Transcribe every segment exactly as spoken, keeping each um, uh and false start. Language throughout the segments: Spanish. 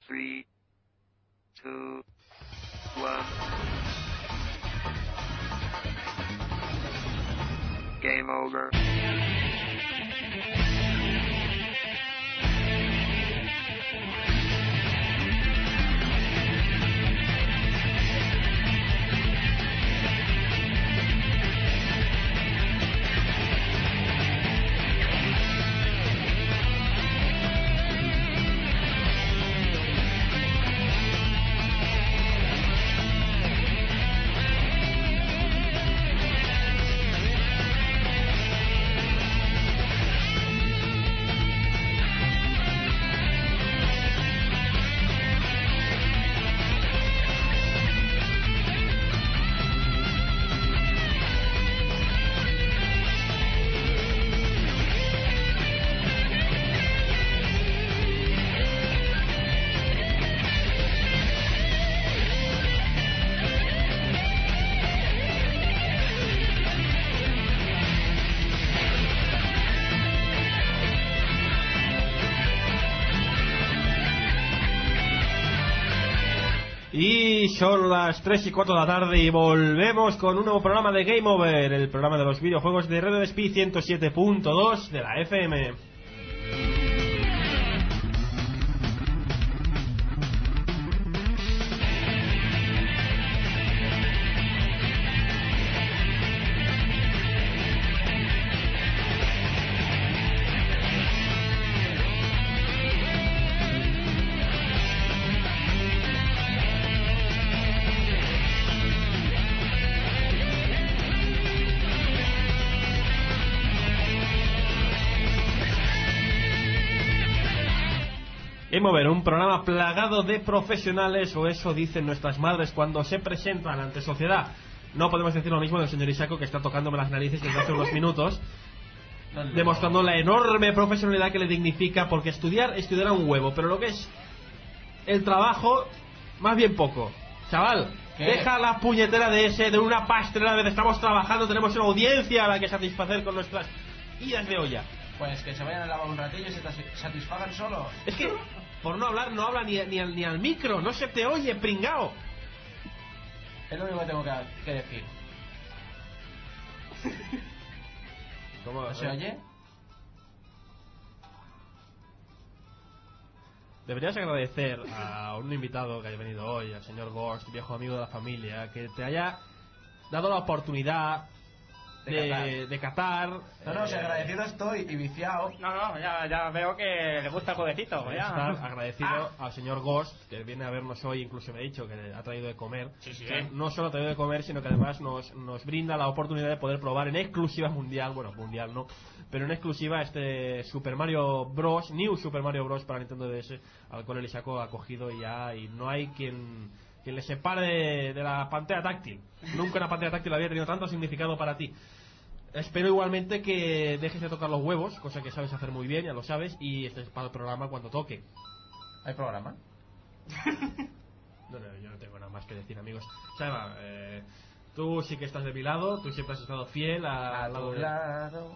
three, two, one. Game over. Y son las tres y cuatro de la tarde y volvemos con un nuevo programa de Game Over, el programa de los videojuegos de Radio Despí ciento siete punto dos de la F M. Game Over, un programa plagado de profesionales, o eso dicen nuestras madres cuando se presentan ante sociedad. No podemos decir lo mismo del señor Isako, que está tocándome las narices desde hace unos minutos, no, no, demostrando la enorme profesionalidad que le dignifica, porque estudiar, estudiará un huevo, pero lo que es el trabajo, más bien poco. Chaval, ¿qué? Deja la puñetera de ese, de una pastrera, de estamos trabajando, tenemos una audiencia a la que satisfacer con nuestras idas de olla. Pues que se vayan a lavar un ratillo y se satisfagan solos. Es que, por no hablar, no habla ni, ni, al, ni al micro, no se te oye, pringao. Es lo único que tengo que, que decir. ¿Cómo? ¿No se oye? Deberías agradecer a un invitado que haya venido hoy, al señor Ghost, viejo amigo de la familia, que te haya dado la oportunidad de, de Qatar. De Qatar. No, no, eh, si agradecido estoy y viciado. No, no, ya, ya veo que le gusta el jueguecito. Ya. Estar agradecido ah. al señor Ghost, que viene a vernos hoy, incluso me ha dicho que ha traído de comer. Sí, sí, que eh. no solo ha traído de comer, sino que además nos, nos brinda la oportunidad de poder probar en exclusiva mundial, bueno, mundial no, pero en exclusiva este Super Mario Bros, New Super Mario Bros para Nintendo D S, al cual el Isako ha cogido ya, y no hay quien... quien le separe de, de la pantalla táctil. Nunca una pantalla táctil había tenido tanto significado para ti. Espero igualmente que dejes de tocar los huevos, cosa que sabes hacer muy bien, ya lo sabes, y estés para el programa cuando toque. ¿Hay programa? No, no, yo no tengo nada más que decir, amigos. Seba, eh, tú sí que estás de mi lado, tú siempre has estado fiel a, al lado de... lado.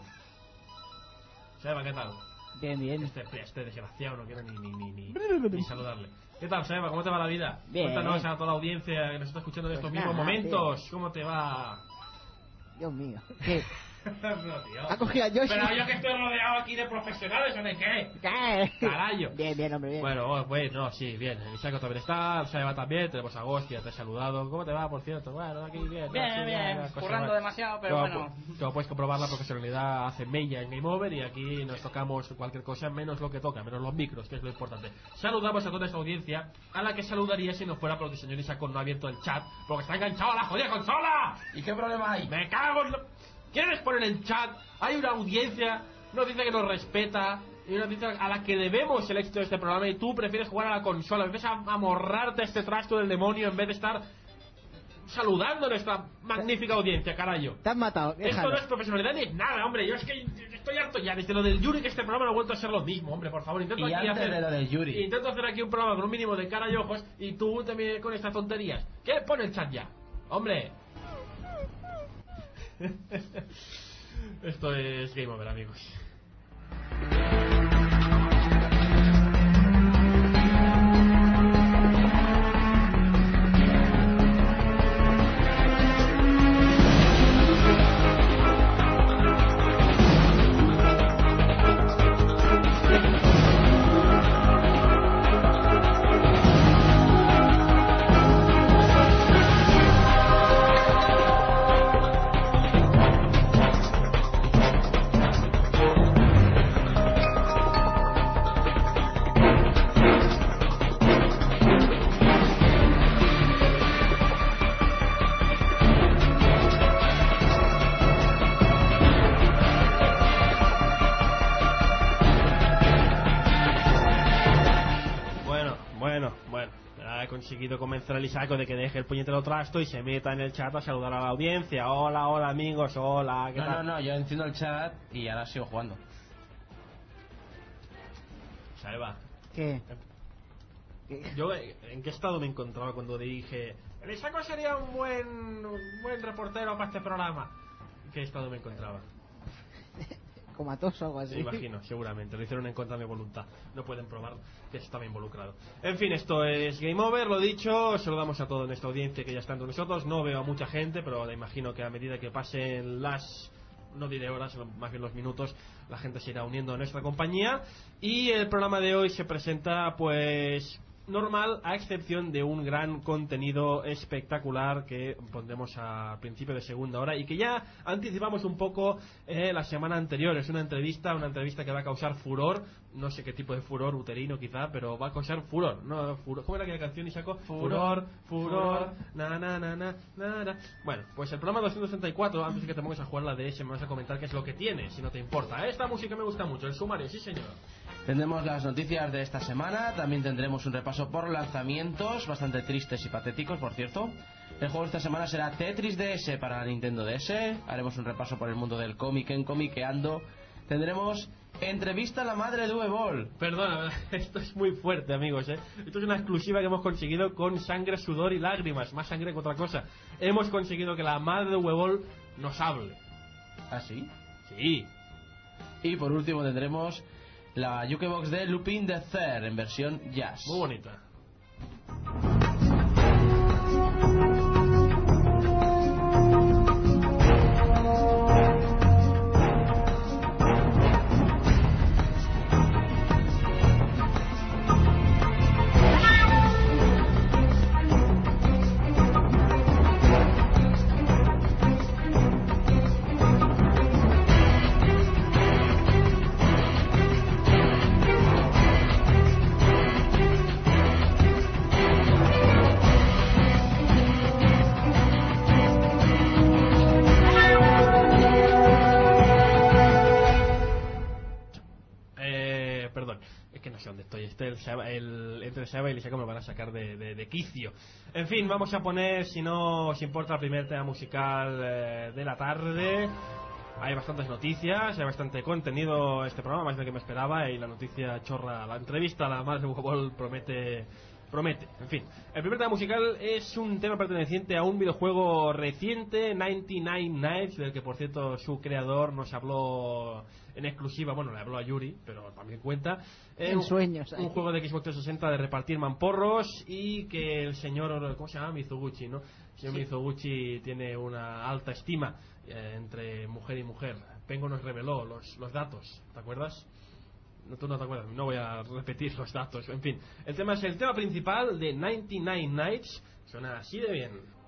Seba, ¿qué tal? Bien, bien. Este, este desgraciado no quiero ni, ni, ni, ni, ni saludarle. ¿Qué tal, Seba? ¿Cómo te va la vida? Bien. Cuéntanos a toda la audiencia que nos está escuchando en pues estos nada, mismos momentos. tío. ¿Cómo te va? Dios mío. ¿Qué? No, tío. Ha cogido a Yoshi. Pero yo que estoy rodeado aquí de profesionales, ¿o de qué? ¿Qué? Carayo. Bien, bien, hombre, bien. Bueno, pues no, sí, bien. El Isako también está, el Seba también, tenemos a Ghost, que ya te he saludado. ¿Cómo te va, por cierto? Bueno, aquí bien. Bien, sí, bien, cosa currando mal. demasiado, pero como, bueno. Como puedes comprobar, la profesionalidad hace mella en Game Over, y aquí nos tocamos cualquier cosa menos lo que toca, menos los micros, que es lo importante. Saludamos a toda esta audiencia, a la que saludaría si no fuera porque el señor Isako no ha abierto el chat, porque está enganchado a la jodida consola. ¿Y qué problema hay? Me cago en lo... ¿Quieres poner en el chat? Hay una audiencia, nos dice que nos respeta, y una audiencia a la que debemos el éxito de este programa, y tú prefieres jugar a la consola, empiezas a amorrarte a este trasto del demonio en vez de estar saludando a nuestra magnífica audiencia, carayo. Te has matado, Esto déjalo. no es profesionalidad ni es nada, hombre. Yo es que estoy harto ya desde lo del Yuri, que este programa no ha vuelto a ser lo mismo, hombre, por favor. Intento y aquí antes hacer, de lo del Yuri. Intento hacer aquí un programa con un mínimo de cara y ojos, y tú también con estas tonterías. ¿Qué? Pon el chat ya, hombre. Esto es Game Over, amigos. Bueno, bueno, ya he conseguido convencer al Isaco de que deje el puñetero trasto y se meta en el chat a saludar a la audiencia. Hola, hola amigos, hola, ¿qué No, tal? no, no, yo enciendo el chat y ahora sigo jugando. Salva. ¿Qué? ¿Qué? Yo, ¿en qué estado me encontraba cuando dije el Isaco sería un buen, un buen reportero para este programa? ¿En qué estado me encontraba? Comatoso o algo así. Me imagino, seguramente. Lo hicieron en contra de mi voluntad. No pueden probar que estaba involucrado. En fin, esto es Game Over, lo dicho. Saludamos a toda nuestra audiencia que ya está entre nosotros. No veo a mucha gente, pero me imagino que a medida que pasen las... no diré horas, más bien los minutos, la gente se irá uniendo a nuestra compañía. Y el programa de hoy se presenta, pues... normal, a excepción de un gran contenido espectacular que pondremos a principio de segunda hora y que ya anticipamos un poco eh, la semana anterior. Es una entrevista, una entrevista que va a causar furor, no sé qué tipo de furor, uterino quizá, pero va a causar furor, ¿no? Furor. ¿Cómo era aquella canción, Isaco? Furor, furor, na na na na na na. Bueno, pues el programa doscientos sesenta y cuatro, antes de que te pongas a jugar la D S, me vas a comentar qué es lo que tiene, si no te importa. Esta música me gusta mucho, el sumario, sí señor. Tendremos las noticias de esta semana, también tendremos un repaso por lanzamientos, bastante tristes y patéticos, por cierto. El juego de esta semana será Tetris D S para la Nintendo D S. Haremos un repaso por el mundo del cómic en Comiqueando. Tendremos entrevista a la madre de Uwe Boll. Perdona, esto es muy fuerte, amigos, ¿eh? Esto es una exclusiva que hemos conseguido con sangre, sudor y lágrimas, más sangre que otra cosa. Hemos conseguido que la madre de Uwe Boll nos hable. ¿Ah, sí? Sí. Y por último tendremos la Jukebox de Lupin the Third en versión jazz. Muy bonita. Dónde estoy, este, el, el, entre el Seba y el Isaco me van a sacar de, de, de quicio. En fin, vamos a poner, si no os importa, el primer tema musical eh, de la tarde. Hay bastantes noticias, hay bastante contenido este programa, más de lo que me esperaba, y la noticia chorra, la entrevista a la madre de Uwe Boll promete... promete, en fin. El primer tema musical es un tema perteneciente a un videojuego reciente, noventa y nueve Nights, del que por cierto su creador nos habló en exclusiva, bueno, le habló a Yuri, pero también cuenta. Eh, en un, sueños. Un juego de Xbox trescientos sesenta de repartir mamporros y que el señor, ¿cómo se llama? Mizuguchi, ¿no? El señor sí. Mizuguchi tiene una alta estima eh, entre mujer y mujer. Pengo nos reveló los, los datos, ¿te acuerdas? No, tú no te acuerdas, no voy a repetir los datos. En fin, el tema es el tema principal de noventa y nueve Nights. Suena así de bien.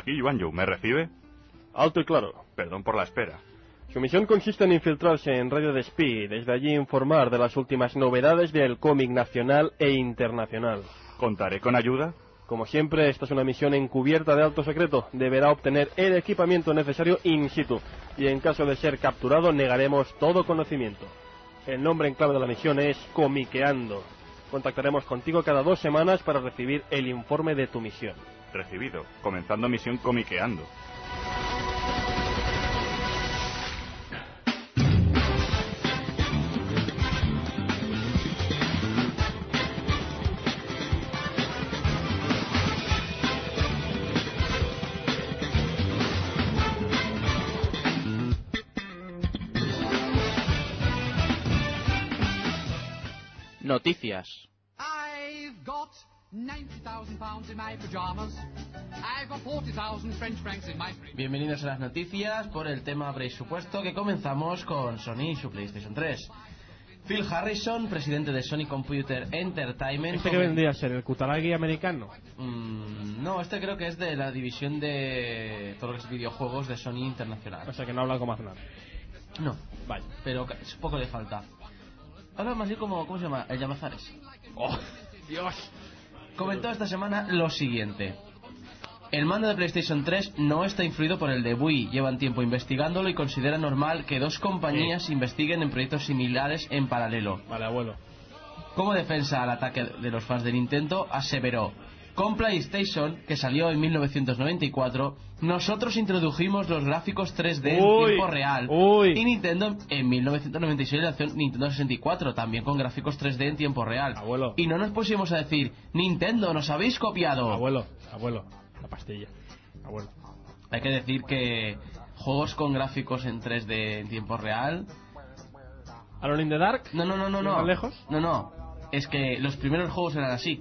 aquí Yuanyu, ¿me recibe? Alto y claro. Perdón por la espera. Su misión consiste en infiltrarse en Radio Despí y desde allí informar de las últimas novedades del cómic nacional e internacional. ¿Contaré con ayuda? Como siempre, esta es una misión encubierta de alto secreto. Deberá obtener el equipamiento necesario in situ y en caso de ser capturado negaremos todo conocimiento. El nombre en clave de la misión es Comiqueando. Contactaremos contigo cada dos semanas para recibir el informe de tu misión. Recibido. Comenzando misión Comiqueando. Noticias. I've got ninety thousand pounds in my pajamas. I've got forty thousand French francs in my fridge. Bienvenidos a las noticias por el tema presupuesto, que comenzamos con Sony y su PlayStation tres. Phil Harrison, presidente de Sony Computer Entertainment. ¿Este que vendría a ser el Kutaragi americano? Mm, no, este creo que es de la división de todos los videojuegos de Sony Internacional. O sea que no habla como Aznar. No, Vaya. pero es poco le falta. Habla más bien como, ¿cómo se llama? El Llamazares. ¡Oh, Dios! Comentó esta semana lo siguiente: el mando de PlayStation tres no está influido por el de Wii. Llevan tiempo investigándolo y considera normal que dos compañías Sí. investiguen en proyectos similares en paralelo. Vale, abuelo. Como defensa al ataque de los fans de Nintendo, aseveró: con PlayStation, que salió en mil novecientos noventa y cuatro, nosotros introdujimos los gráficos tres D en Uy, tiempo real. uy. Y Nintendo en mil novecientos noventa y seis lanzó Nintendo sesenta y cuatro, también con gráficos tres D en tiempo real. Abuelo. Y no nos pusimos a decir: Nintendo, nos habéis copiado. Abuelo, abuelo. La pastilla. Abuelo. Hay que decir que juegos con gráficos en tres D en tiempo real... ¿Alone in the Dark? No, no, no, no, no. ¿Más lejos? No, no. Es que los primeros juegos eran así.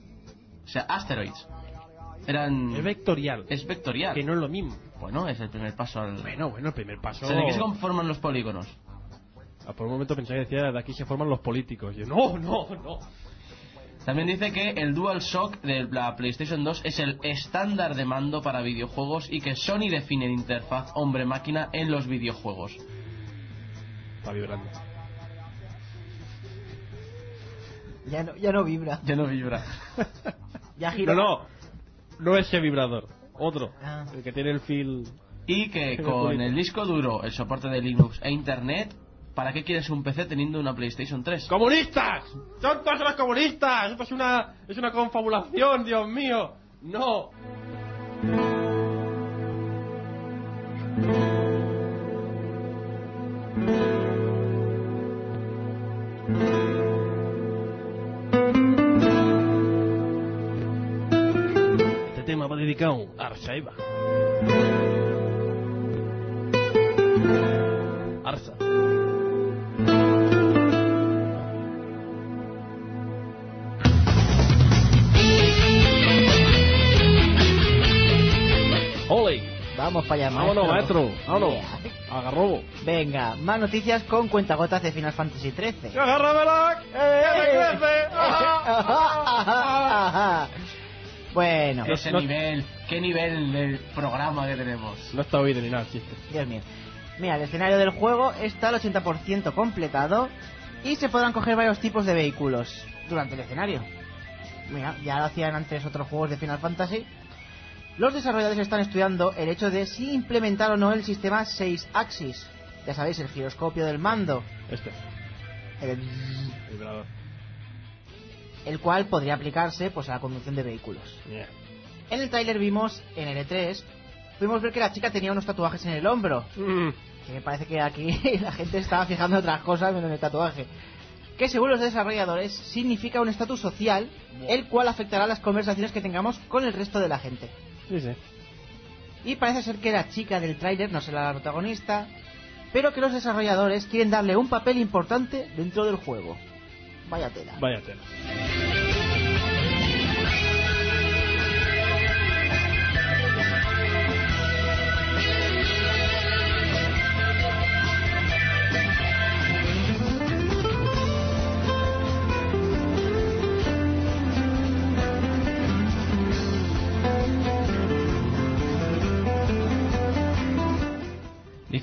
O sea, Asteroids. Eran... Es vectorial. Es vectorial. Que no es lo mismo. Bueno, es el primer paso al... Bueno, bueno, el primer paso... O sea, ¿de qué se conforman los polígonos? Ah, por un momento pensé que decía de aquí se forman los políticos. Yo, no, no, no. También dice que el DualShock de la PlayStation dos es el estándar de mando para videojuegos y que Sony define la interfaz hombre-máquina en los videojuegos. Está vibrando. Ya no, ya no vibra. Ya no vibra. Ya gira. No, no. No ese vibrador. Otro. Ah. El que tiene el feel... Y que con el disco duro, el soporte de Linux e Internet, ¿para qué quieres un P C teniendo una PlayStation tres? ¡Comunistas! ¡Son todos los comunistas! Esto es una, es una confabulación, Dios mío. No. Este tema va dedicado a Arsaiba. Arsa. ¡Ole! Vamos para allá, ¡Vámonos, maestro! ¡Vámonos! Yeah. ¡Agarrobo! Venga, más noticias con cuentagotas de Final Fantasy trece. ¡Agárramela! ¡Que me crece! Bueno, Ese no- nivel, qué nivel de programa que tenemos. No está oído ni nada el chiste. Dios mío. Mira, el escenario del juego está al ochenta por ciento completado y se podrán coger varios tipos de vehículos durante el escenario. Mira, ya lo hacían antes otros juegos de Final Fantasy. Los desarrolladores están estudiando el hecho de si implementar o no el sistema seis axis. Ya sabéis, el giroscopio del mando. Este. El, Vibrador. el cual podría aplicarse pues a la conducción de vehículos. Yeah. En el tráiler vimos, en el E tres, pudimos ver que la chica tenía unos tatuajes en el hombro. Mm. Que me parece que aquí la gente estaba fijando en otras cosas menos en el tatuaje. Que según los desarrolladores significa un estatus social, el cual afectará las conversaciones que tengamos con el resto de la gente. Sí, sí. Y parece ser que la chica del tráiler no será la protagonista, pero que los desarrolladores quieren darle un papel importante dentro del juego. Vaya tela. Vaya tela.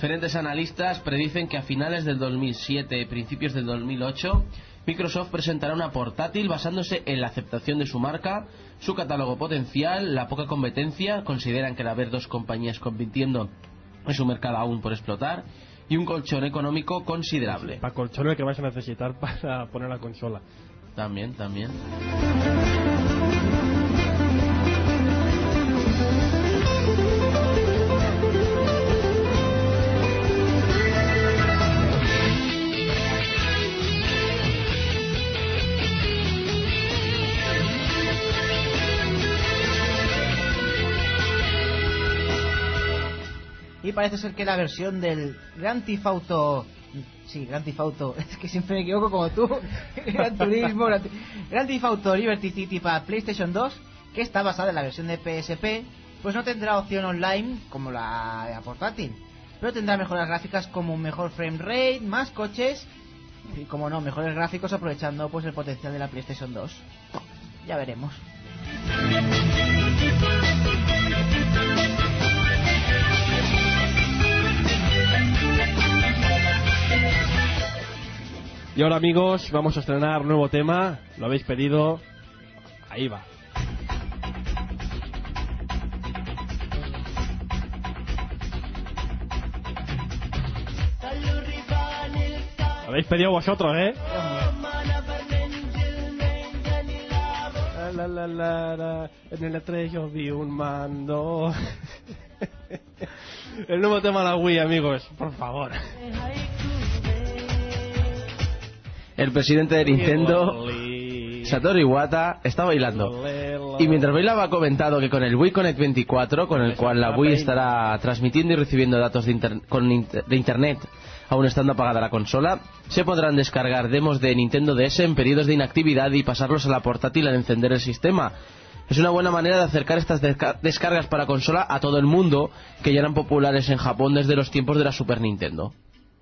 Diferentes analistas predicen que a finales del dos mil siete, principios del dos mil ocho, Microsoft presentará una portátil basándose en la aceptación de su marca, su catálogo potencial, la poca competencia, consideran que al haber dos compañías compitiendo es un mercado aún por explotar, y un colchón económico considerable. Para colchón el que vais a necesitar para poner la consola. También, también. Y parece ser que la versión del Grand Theft Auto... Sí, Grand Theft Auto, es que siempre me equivoco como tú. Gran Turismo, Gran, Grand Theft Auto Liberty City para PlayStation dos, que está basada en la versión de P S P, pues no tendrá opción online como la, la portátil, pero tendrá mejoras gráficas como un mejor frame rate, más coches y, como no, mejores gráficos aprovechando pues el potencial de la PlayStation dos. Ya veremos. Y ahora, amigos, vamos a estrenar nuevo tema. Lo habéis pedido. Ahí va. Lo habéis pedido vosotros, ¿eh? La, la, la, la, en el E tres yo vi un mando. El nuevo tema de la Wii, amigos, por favor. El presidente de Nintendo, Satoru Iwata, está bailando. Y mientras bailaba ha comentado que con el Wii Connect veinticuatro, con el cual la Wii estará transmitiendo y recibiendo datos de, inter con inter de Internet, aún estando apagada la consola, se podrán descargar demos de Nintendo D S en periodos de inactividad y pasarlos a la portátil al encender el sistema. Es una buena manera de acercar estas desca descargas para consola a todo el mundo, que ya eran populares en Japón desde los tiempos de la Super Nintendo.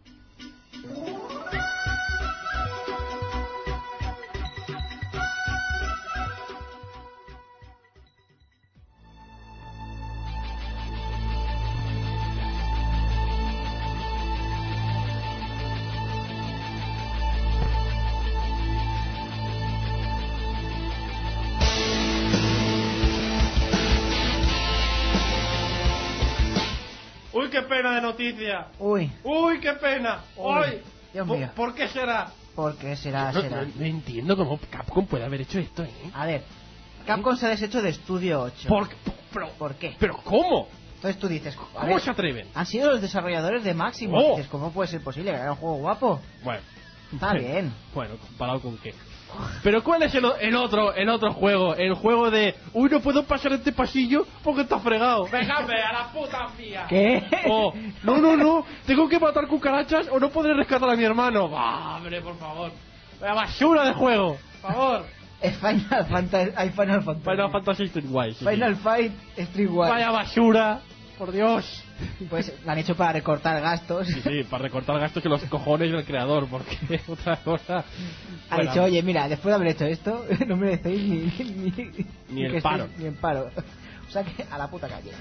Uy, qué pena de noticia. Uy. Uy, qué pena. Uy, Uy. Dios ¿Por, mío. ¿Por qué será? ¿Por qué será? No, será? no, no entiendo cómo Capcom puede haber hecho esto, ¿eh? A ver, Capcom se ha deshecho de Studio ocho. ¿Por, pero, ¿Por qué? ¿Pero cómo? Entonces tú dices, a ¿Cómo ver, se atreven? han sido los desarrolladores de Máximo. Oh. Dices, ¿cómo puede ser posible? Era un juego guapo. Bueno. Está bien. Bueno, ¿comparado con qué? Pero ¿cuál es el, el otro el otro juego? El juego de... Uy, no puedo pasar este pasillo porque está fregado. ¡Déjame a la puta mía! ¿Qué? Oh, no, no, no. Tengo que matar cucarachas o no podré rescatar a mi hermano. Ah, hombre, por favor. La basura de juego. Por favor. Es Final Fantasy. Hay Final Fantasy. Final Fantasy Streetwise. Sí, Final Fight Streetwise. Vaya basura. Por Dios. Pues lo han hecho para recortar gastos. Sí, sí, para recortar gastos que los cojones del creador, porque otra cosa... Ha Bueno, dicho, oye, mira, después de haber hecho esto, no merecéis ni, ni, Ni el que paro. estéis- Ni el paro. O sea que a la puta calle.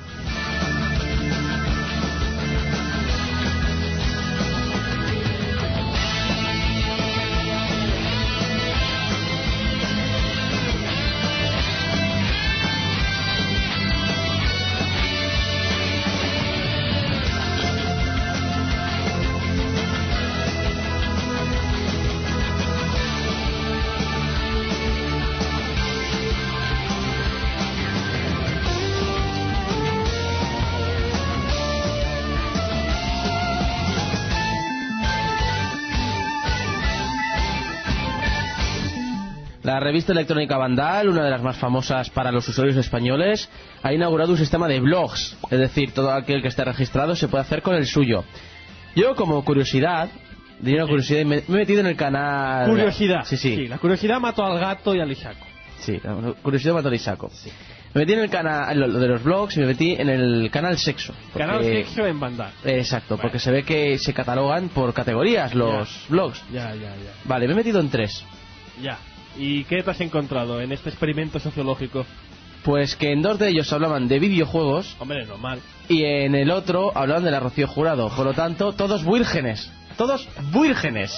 La revista electrónica Vandal, una de las más famosas para los usuarios españoles, ha inaugurado un sistema de blogs, es decir, todo aquel que esté registrado se puede hacer con el suyo. Yo, como curiosidad, diría una curiosidad, me me he metido en el canal... Curiosidad. Sí, sí. Sí, la curiosidad mató al gato y al isaco. Sí, la curiosidad mató a Isaco. Me metí en el canal, lo, lo de los blogs, y me metí en el canal sexo. porque- Canal sexo en Bandar. Exacto, Vale. porque se ve que se catalogan por categorías los Ya. blogs. Ya, ya, ya. Vale, me he metido en tres. Ya. ¿Y qué te has encontrado en este experimento sociológico? Pues que en dos de ellos hablaban de videojuegos. Hombre, normal. Y en el otro hablaban de la Rocío Jurado. Por lo tanto, todos vírgenes. Todos vírgenes.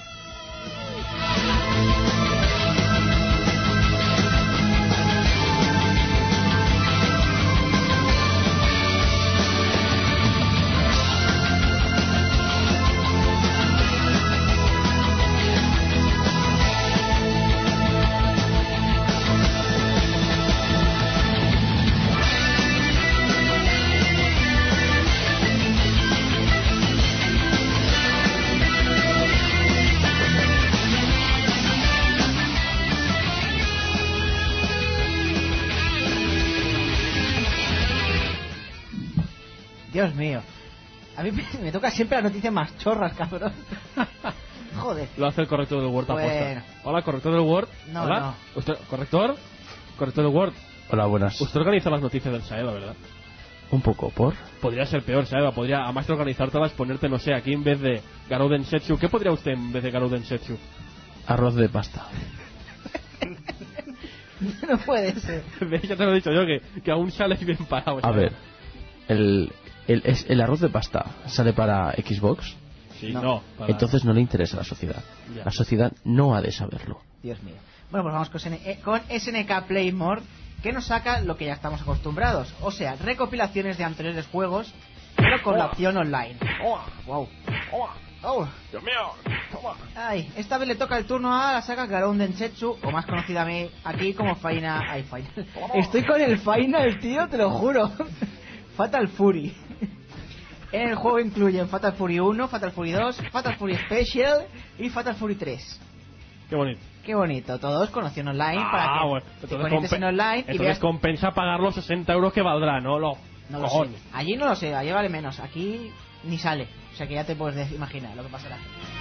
Dios mío. A mí me, me toca siempre las noticias más chorras, cabrón. Joder. Lo hace el corrector del Word Bueno. aposta. Hola, corrector del Word. No, Hola. no. ¿Usted, corrector? Corrector del Word. Hola, buenas. Usted organiza las noticias del Saeva, ¿verdad? Un poco, ¿por? Podría ser peor, Saeva. Podría, además de organizártelas, ponerte, no sé, aquí en vez de Garou Setsu. ¿Qué podría usted en vez de Garou Setsu? Arroz de pasta. No puede ser. Ya te lo he dicho yo, que, que aún sales bien parado. A Saeva. ver, el, el, es- el arroz de pasta sale para Xbox. Sí, No. no. para- Entonces no le interesa a la sociedad. Ya. La sociedad no ha de saberlo. Dios mío. Bueno, pues vamos con, S N eh, con S N K Playmore, que nos saca lo que ya estamos acostumbrados. O sea, recopilaciones de anteriores juegos, pero con la opción online. Wow. Oh. Dios mío. Toma. Ay, esta vez le toca el turno a la saga Garou Densetsu, o más conocida a mí aquí como Final. Ay, Final. Estoy con el Final, tío, te lo juro. Fatal Fury. En el juego incluyen Fatal Fury uno, Fatal Fury dos, Fatal Fury Special y Fatal Fury tres. Qué bonito. Qué bonito, todos con opción online para Ah, que bueno. te Entonces, conectes en compe- online y entonces veas. compensa pagar los sesenta euros que valdrá, ¿no? Lo, No lo sé. cojones. Allí no lo sé, allí vale menos. Aquí ni sale. O sea que ya te puedes de- imaginar lo que pasará.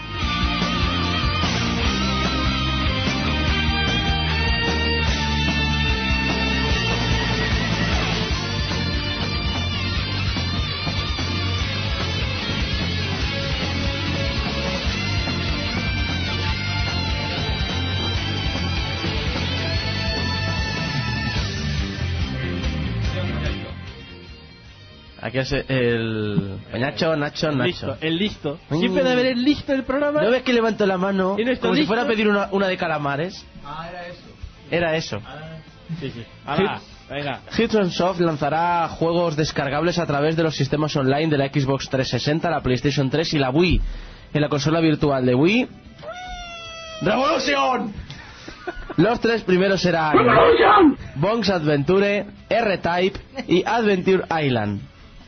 Aquí es el... Nacho, Nacho, El Nacho. listo, el listo. Mm. Siempre debe haber el listo del programa. ¿No ves que levanto la mano ¿Y no está como si listo? fuera a pedir una, una de calamares? Ah, era eso. Era eso. Sí, sí. Ahora, venga. Hudson Soft lanzará juegos descargables a través de los sistemas online de la Xbox trescientos sesenta, la PlayStation tres y la Wii. En la consola virtual de Wii... ¡Revolución! Los tres primeros serán... Bonk's Adventure, R-Type y Adventure Island.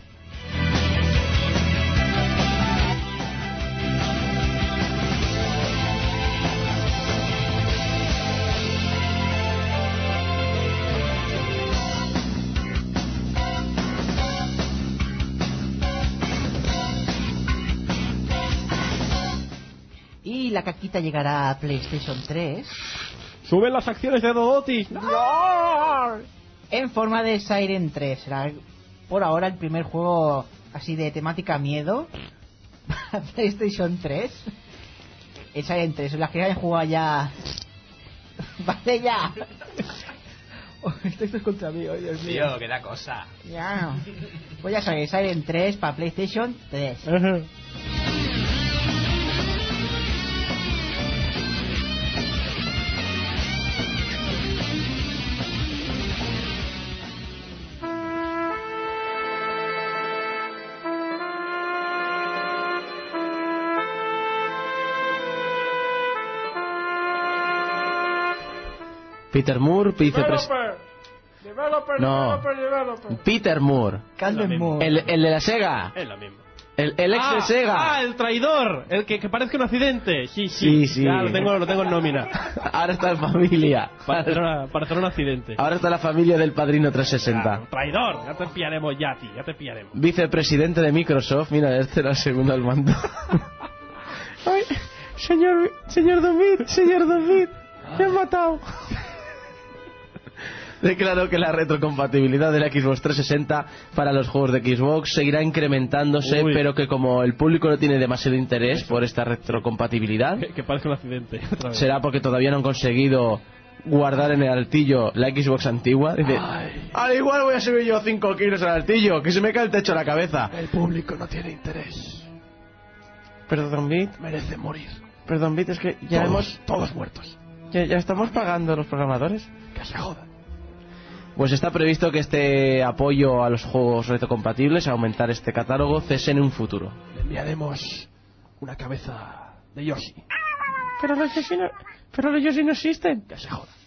Y la caquita llegará a PlayStation tres Suben las acciones de Dodoti. en forma de Siren tres. Será por ahora el primer juego así de temática miedo para PlayStation tres. El Siren tres, las que hayan jugado ya. Vale ya. Oh, esto es contra mí, oh, Dios mío. Tío, que da cosa. Ya. Pues ya sabéis, Siren tres para PlayStation tres. Peter Moore, vicepresidente... Developer, No. developer, developer. Peter Moore. Calden misma. Moore. El, el de la Sega. Es la misma. El, el ex ah, de Sega. Ah, el traidor. El que, que parece un accidente. Sí, Sí, sí. sí. Ya lo tengo, lo tengo en nómina. Ahora está en familia. Para hacer, una- para hacer un accidente. Ahora está la familia del Padrino trescientos sesenta. Claro, traidor. Ya te pillaremos ya, tío. Ya te pillaremos. Vicepresidente de Microsoft. Mira, este era el segundo al mando. Ay, señor, señor David, señor David, me han matado. Declaró que la retrocompatibilidad de la Xbox trescientos sesenta para los juegos de Xbox seguirá incrementándose, Uy. pero que como el público no tiene demasiado interés por esta retrocompatibilidad, Que, que parece un accidente. Otra vez. será porque todavía no han conseguido guardar en el altillo la Xbox antigua. Dice, Ay. al igual voy a subir yo cinco kilos al altillo, que se me cae el techo a la cabeza. El público no tiene interés. Perdón, Bit. Merece morir. Perdón, Bit, es que ya todos, hemos... todos muertos. Ya, ya estamos pagando los programadores. Que se jodan. Pues está previsto que este apoyo a los juegos retrocompatibles, a aumentar este catálogo, cese en un futuro. Le enviaremos una cabeza de Yoshi. Pero los Yoshi no, pero los Yoshi no existen. Que se jodan.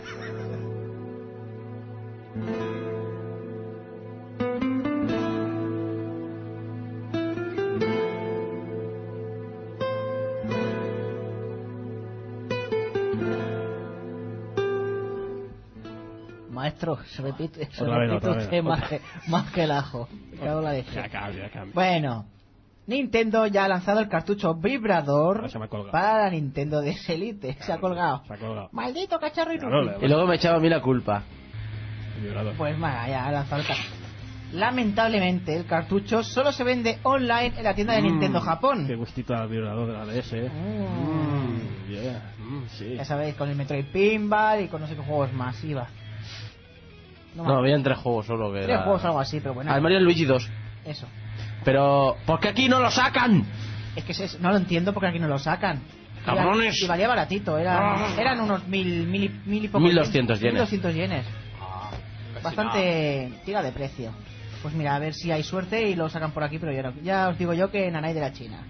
Maestro, se repite, se Otra vez, repite otra vez, usted otra más que, más que el ajo. Me cago en la leche. Ya cambia, ya cambia. Bueno, Nintendo ya ha lanzado el cartucho vibrador Ah, se me ha colgado. para la Nintendo D S Elite. Se ha colgado. Se ha colgado. Maldito cacharro Claro, inútil. le- Y luego me echaba a mí la culpa. Vibrador. Pues nada, ya ha lanzado el cartucho. Lamentablemente, el cartucho solo se vende online en la tienda de Mm, Nintendo Japón. Qué gustito al vibrador de la D S, eh. Mm. Mm, yeah, mm, sí. Ya sabéis, con el Metroid Pinball y con no sé qué juegos más iba. No, No, habían tres juegos solo que tres era... juegos o algo así, pero bueno. Al Mario y Luigi dos. Eso. Pero, ¿por qué aquí no lo sacan? Es que se- no lo entiendo porque aquí no lo sacan. ¡Cabrones! Y valía baratito, eran, eran unos mil, mil, y- mil y poco. mil doscientos yenes. mil doscientos yenes. Bastante tira de precio. Pues mira, a ver si hay suerte y lo sacan por aquí, pero ya, no- ya os digo yo que Nanai de la China.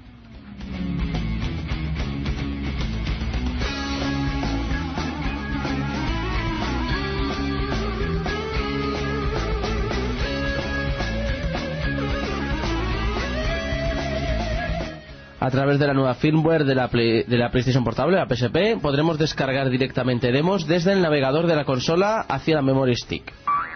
A través de la nueva firmware de la, Play- de la PlayStation Portable, la P S P, podremos descargar directamente demos desde el navegador de la consola hacia la Memory Stick.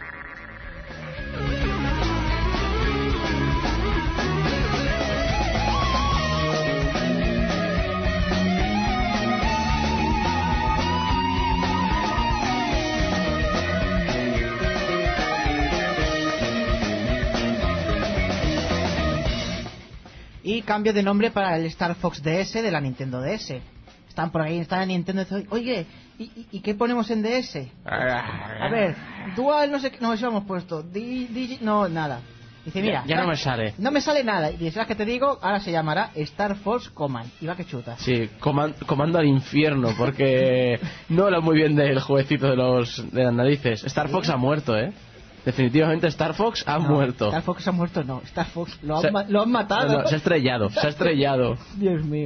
Y cambio de nombre para el Star Fox D S de la Nintendo D S. Están por ahí, están en Nintendo. Oye, ¿y, y, y qué ponemos en D S? A ver, Dual, no sé qué. No, eso hemos puesto. Di- Digi- no, nada. Dice, mira. Ya- ya no me sale. No me sale nada. Y dices, que te digo, ahora se llamará Star Fox Command. Y va que chuta. Sí, coman- comando al infierno, porque no habla muy bien del jueguecito de los de las narices. Star Fox ha muerto, ¿eh? Definitivamente Star Fox ha No, muerto. Star Fox ha muerto, no. Star Fox lo han, Se- ma- lo han matado. No, no, se ha estrellado, se ha estrellado. Dios mío.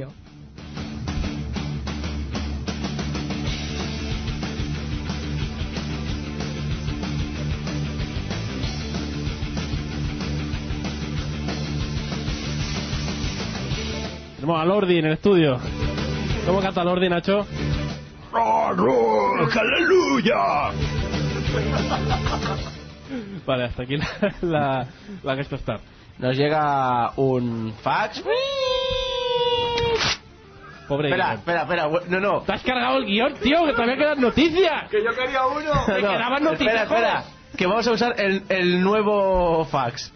Tenemos a Lordi en el estudio. ¿Cómo canta Lordi, Nacho? ¡Aleluya! Vale, hasta aquí la, la, la Guest Star. Nos llega un fax. Pobre Espera, Guillem. espera, espera. No, no. ¿Te has cargado el guión, tío? Que todavía quedan noticias. Que yo quería uno. Que quedaban noticias, Espera, espera. joder. Que vamos a usar el, el nuevo fax.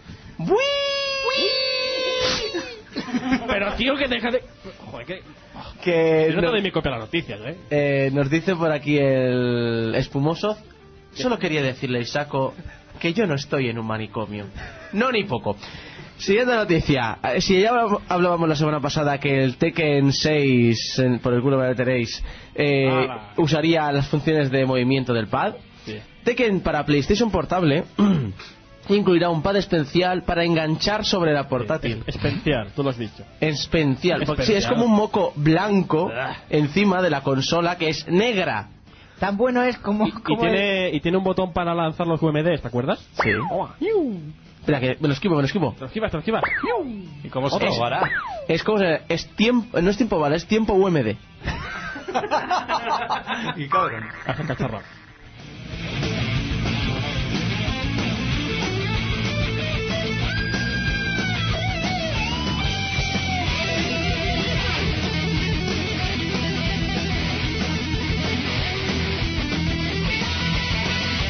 Pero, tío, que deja de... Joder, que... Que Yo no te nos, doy mi copia de las noticias, ¿eh? eh, nos dice por aquí el espumoso. Solo quería decirle, Isako, que yo no estoy en un manicomio. No, ni poco. Siguiente noticia. Eh, Si ya hablábamos la semana pasada que el Tekken seis, en- por el culo me meteréis, eh, Ala. usaría las funciones de movimiento del pad, Sí. Tekken para PlayStation Portable incluirá un pad especial para enganchar sobre la portátil. Es- Especial, tú lo has dicho. Especial, porque sí, es Especial. como un moco blanco Ah. encima de la consola que es negra. Tan bueno es como. Y como tiene, y tiene un botón para lanzar los U M Ds, ¿te acuerdas? Sí. Espera, que me lo esquivo, me lo esquivo. Te lo esquivas, te lo esquivas. ¿Y cómo se Es, probará? es como se- es tiempo, no es tiempo bala, es tiempo U M D. Y cabrón. Hace cacharro.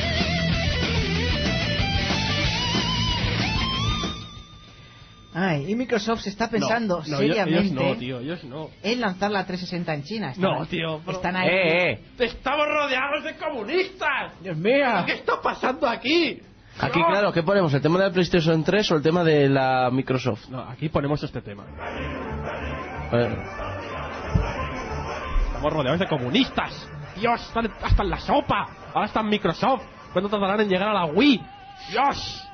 Ay, Y Microsoft se está pensando no, no, seriamente ellos no, tío, ellos no. en lanzar la trescientos sesenta en China. Están, No, tío, pero- Están ahí. Eh, eh. ¡Estamos rodeados de comunistas! Dios mío. ¿Qué está pasando aquí? Aquí, No. claro, ¿qué ponemos? ¿El tema de la PlayStation tres o el tema de la Microsoft? No, aquí ponemos este tema. Eh, Estamos rodeados de comunistas. Dios, están hasta en la sopa. Ahora está en Microsoft. ¿Cuándo tardarán en llegar a la Wii? Dios.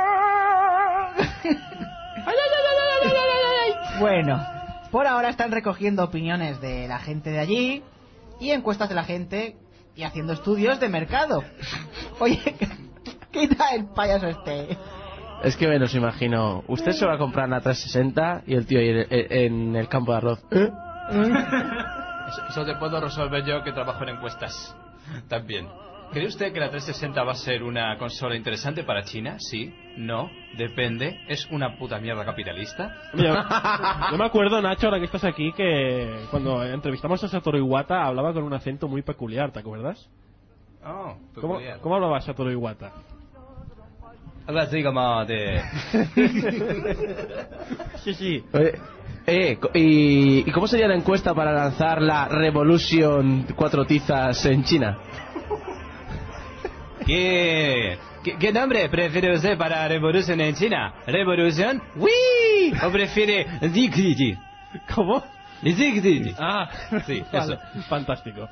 Bueno, por ahora están recogiendo opiniones de la gente de allí y encuestas de la gente y haciendo estudios de mercado. Oye, quita el payaso este. Es que me los imagino. Usted se va a comprar la trescientos sesenta y el tío ahí en, en el campo de arroz. ¿Eh? Eso, eso te puedo resolver yo, que trabajo en encuestas también. ¿Cree usted que la trescientos sesenta va a ser una consola interesante para China? Sí, no, depende. ¿Es una puta mierda capitalista? Mira, yo me acuerdo, Nacho, ahora que estás aquí, que cuando entrevistamos a Satoru Iwata hablaba con un acento muy peculiar, ¿te acuerdas? Oh, ¿Cómo, peculiar. ¿Cómo hablaba Satoru Iwata? Algo así como de... Sí, sí. Oye, eh, co- y, ¿Y cómo sería la encuesta para lanzar la Revolution cuatro tizas en China? ¿Qué, qué, qué nombre prefiere usted para Revolution en China? ¿Revolution? ¡Wii! ¿O prefiere Zigzigi? ¿Cómo? Zigzigi. Ah, Sí, vale, eso. fantástico.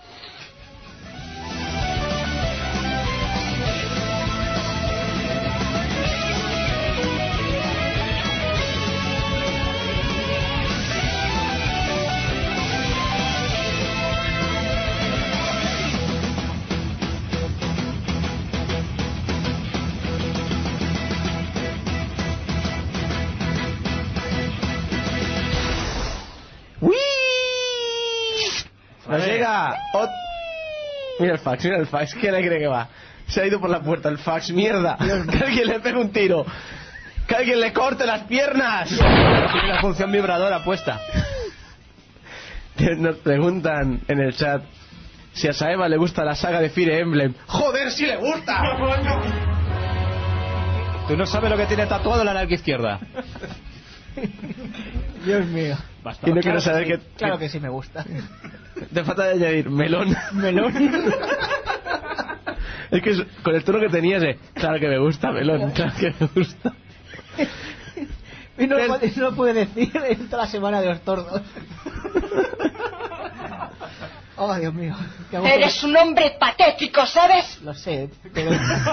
Nos llega... ot- Mira el fax, mira el fax. ¿Quién le cree que va? Se ha ido por la puerta el fax. ¡Mierda! Que alguien le pegue un tiro. ¡Que alguien le corte las piernas! Tiene la función vibradora puesta. Que Nos preguntan en el chat si a Saeva le gusta la saga de Fire Emblem. ¡Joder, si le gusta! Tú no sabes lo que tiene tatuado en la nalga izquierda. Dios mío. Basta. Y no Claro quiero saber que que... sí, claro que sí me gusta. Te falta de añadir melón. Melón. Es que es- con el tono que tenías de... Claro que me gusta, melón. Claro que me gusta. Y no, lo puede- no lo puede decir en toda la semana de los tordos. Oh, Dios mío. Qué aburrido. Eres un hombre patético, ¿sabes? Lo sé, pero...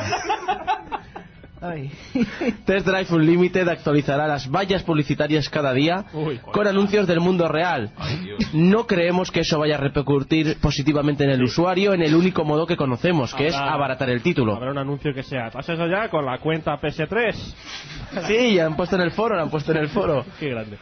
Ay. Test Drive Unlimited actualizará las vallas publicitarias cada día Uy, con anuncios del mundo real. No creemos que eso vaya a repercutir positivamente en el usuario en el único modo que conocemos, que es Habrá- abaratar el título. Habrá un anuncio que sea, ¿estás eso ya con la cuenta P S tres? Sí, ya han puesto en el foro, lo han puesto en el foro. Qué grande.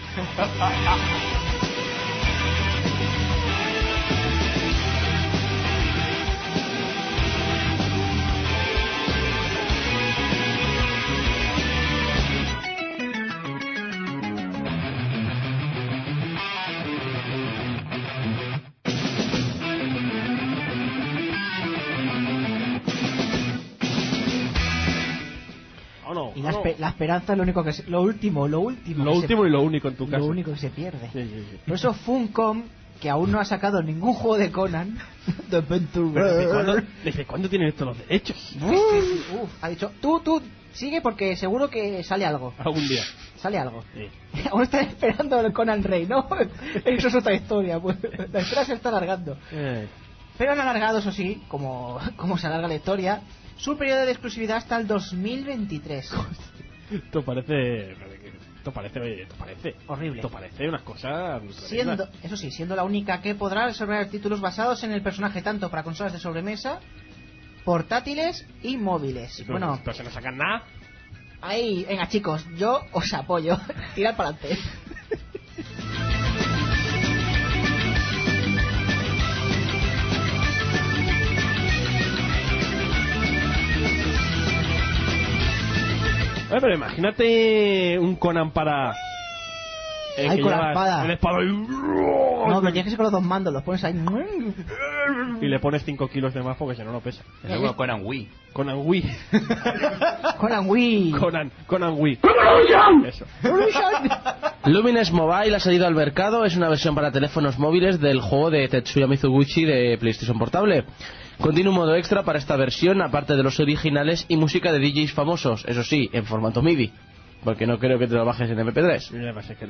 ¿O no? Y la, ¿O no? espe- la esperanza es lo único que se- lo último, lo último. Lo que último se, y lo único en tu caso. lo único que se pierde. Sí, sí, sí. Por eso Funcom, que aún no ha sacado ningún juego de Conan, de Adventure Pero ¿Desde cuándo, World, ¿Desde cuándo tienen estos los derechos? uf, uf, ha dicho, tú, tú, sigue porque seguro que sale algo. Algún día. Sale algo. Sí. Aún están esperando el Conan Rey, ¿no? Eso es otra historia, pues. La historia se está alargando. Eh, Pero han alargado, eso sí, como, como se alarga la historia, su periodo de exclusividad hasta el dos mil veintitrés. esto parece... Esto parece... Esto parece... Horrible. Esto parece unas cosas... Siendo, tremendas. eso sí, siendo la única que podrá desarrollar títulos basados en el personaje tanto para consolas de sobremesa, portátiles y móviles. Pero, Bueno, pero se no sacan nada. ahí, venga chicos, yo os apoyo. Tirad para adelante. Eh, pero imagínate un Conan para... eh, Ay, que con la llevas espada. El espada y... No pero tienes que ser con los dos mandos, los pones ahí. Y le pones cinco kilos de más porque si no, no pesa. Y luego Conan Wii. Conan Wii. Conan Wii. Conan, Conan Wii. Eso. Lumines Mobile ha salido al mercado, es una versión para teléfonos móviles del juego de Tetsuya Mizuguchi de PlayStation Portable. Contiene un modo extra para esta versión, aparte de los originales y música de D Js famosos, eso sí, en formato MIDI, porque no creo que te lo bajes en eme pe tres. Ya va a ser que no.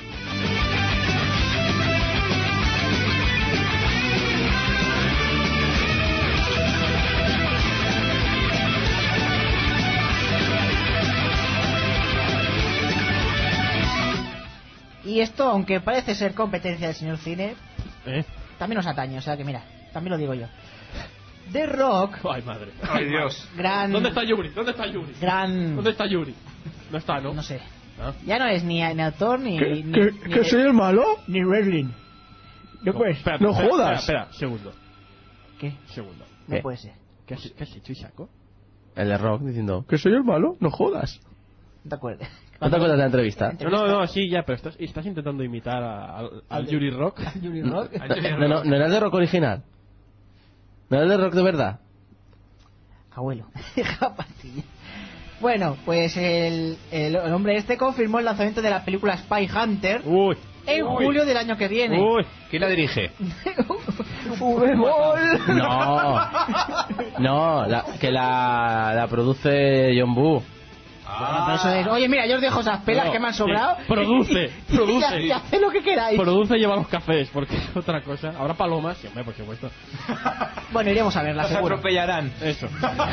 Y esto, aunque parece ser competencia del señor Cine, ¿Eh? también nos atañe, o sea que mira, también lo digo yo. The Rock. Ay, madre. Ay, Dios. Gran. ¿Dónde está Yuri? ¿Dónde está Yuri? Gran. ¿Dónde está Yuri? No está, ¿no? No sé. ¿Ah? Ya no es ni, ni autor ni. ¿Que, ni, que, ni que soy el malo? Ni wrestling. No, pues, espera, no espera, jodas. Espera, espera, segundo. ¿Qué? Segundo. No ¿Qué? puede ser. ¿Qué has, qué has hecho, Isaco? El de Rock diciendo, ¿Que soy el malo? No jodas. No te acuerdas. ¿no te acuerdas de la entrevista? No, no, no, sí, ya, pero estás, estás intentando imitar a- al, al de- Yuri Rock. Yuri Rock. No, no, no era el de Rock original. No era el de Rock de verdad. Abuelo. Deja pastilla. Bueno, pues el, el, el hombre este confirmó el lanzamiento de la película Spy Hunter Uy. en Uy. julio del año que viene. Uy. ¿Quién la dirige? V-Ball. No, no, la, que la, la produce John Boo. Bueno, pero eso es, oye, mira, yo os dejo esas pelas No, que me han sí, sobrado. produce, y, y- produce. Y, y haced lo que queráis. Produce y lleva los cafés, porque es otra cosa. ¿Habrá palomas? Sí, hombre, por supuesto. Bueno, iremos a verla, Las seguro. atropellarán. Eso.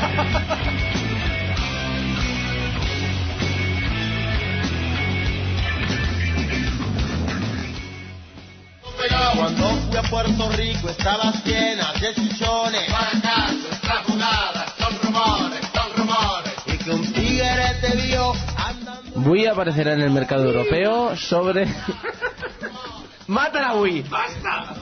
Cuando fui a Puerto Rico estabas llena de chichones. Fracaso, está jugada, son rumores, son rumores. Y que un tigre te vio andando. Wii aparecerá en el mercado europeo sobre... ¡Mata a Wii! ¡Basta!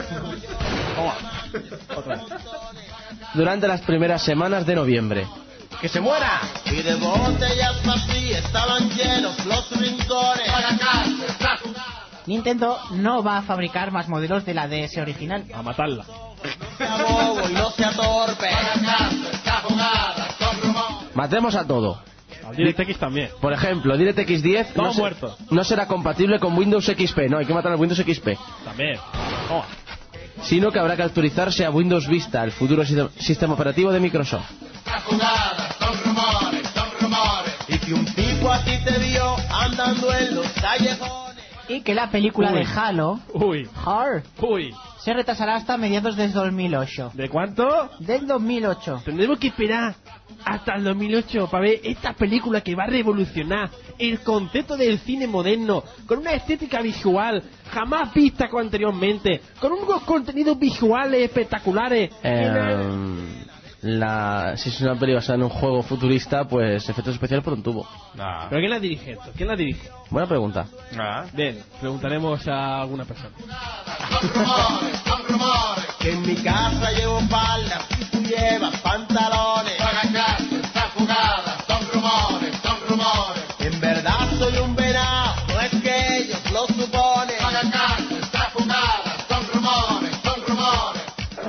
Durante las primeras semanas de noviembre. ¡Que se muera! Y de botellas vacías estaban llenos los rincones. Fracaso, está jugada. Nintendo no va a fabricar más modelos de la D S original. A matarla. No sea bobo y no sea torpe. Fracaso, está jugada, son rumores. Matemos a todo. Al DirectX también. Por ejemplo, DirectX diez no, Todos se- muertos. no será compatible con Windows X P. No, hay que matar al Windows X P. También. Oh. Sino que habrá que actualizarse a Windows Vista, el futuro si- sistema operativo de Microsoft. Está jugada, son rumores, son rumores. Y que un tipo a ti te vio andando en los callejones. Y que la película Uy. de Halo, Uy. Hard, Uy. se retrasará hasta mediados del dos mil ocho. ¿De cuánto? Del dos mil ocho. Tendremos que esperar hasta el dos mil ocho para ver esta película que va a revolucionar el concepto del cine moderno, con una estética visual jamás vista con anteriormente, con unos contenidos visuales espectaculares. Eh, la, si es una peli basada en un juego futurista, pues efectos especiales por un tubo. Ah. ¿Pero quién la dirige esto? ¿Quién la dirige? Buena pregunta. Ah. Bien, preguntaremos a alguna persona. Son rumores, son rumores. Que en mi casa llevo faldas y tú llevas pantalones. Fracaso, está jugada, son rumores, son rumores. En verdad soy un venado, no es que ellos lo suponen. Fracaso, está jugada, son rumores, son rumores.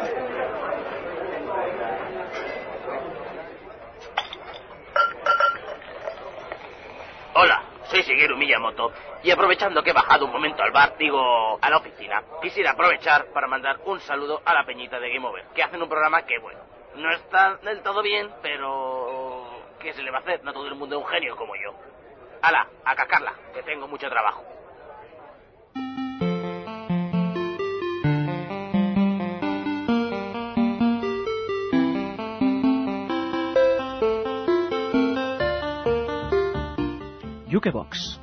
Hola, soy Shigeru Miyamoto y aprovechando que he bajado un momento al bar, digo, a la oficina, quisiera aprovechar para mandar un saludo a la peñita de Game Over, que hacen un programa que, bueno, no está del todo bien, pero ¿qué se le va a hacer? No todo el mundo es un genio como yo. Hala, a cascarla, que tengo mucho trabajo. Jukebox.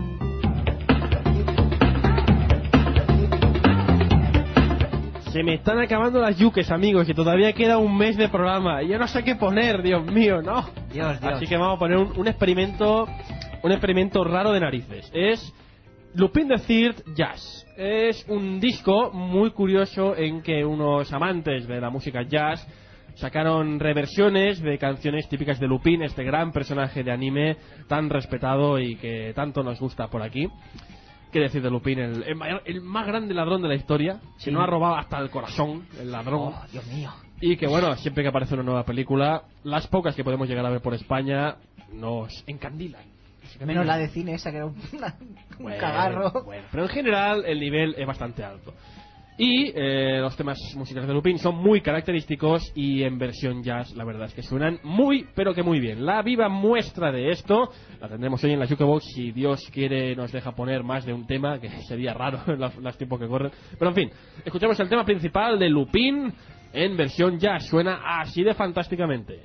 Se me están acabando las yukes, amigos, que todavía queda un mes de programa y yo no sé qué poner, Dios mío, no. Dios, Dios. Así que vamos a poner un, un experimento, un experimento raro de narices. Es Lupin the Third Jazz. Es un disco muy curioso en que unos amantes de la música jazz sacaron reversiones de canciones típicas de Lupin, este gran personaje de anime tan respetado y que tanto nos gusta por aquí. ¿Qué decir de Lupin? El, el, mayor- el más grande ladrón de la historia, Sí. que no ha robado hasta el corazón, el ladrón. Oh, Dios mío. Y que bueno, siempre que aparece una nueva película, las pocas que podemos llegar a ver por España nos encandilan. Menos la de cine esa que era un, una- un Bueno, cagarro. bueno, pero en general el nivel es bastante alto. Y eh, los temas musicales de Lupin son muy característicos y en versión jazz la verdad es que suenan muy, pero que muy bien. La viva muestra de esto la tendremos hoy en la Jukebox. Si Dios quiere nos deja poner más de un tema, que sería raro en los, los tiempos que corren. Pero en fin, escuchamos el tema principal de Lupin en versión jazz. Suena así de fantásticamente.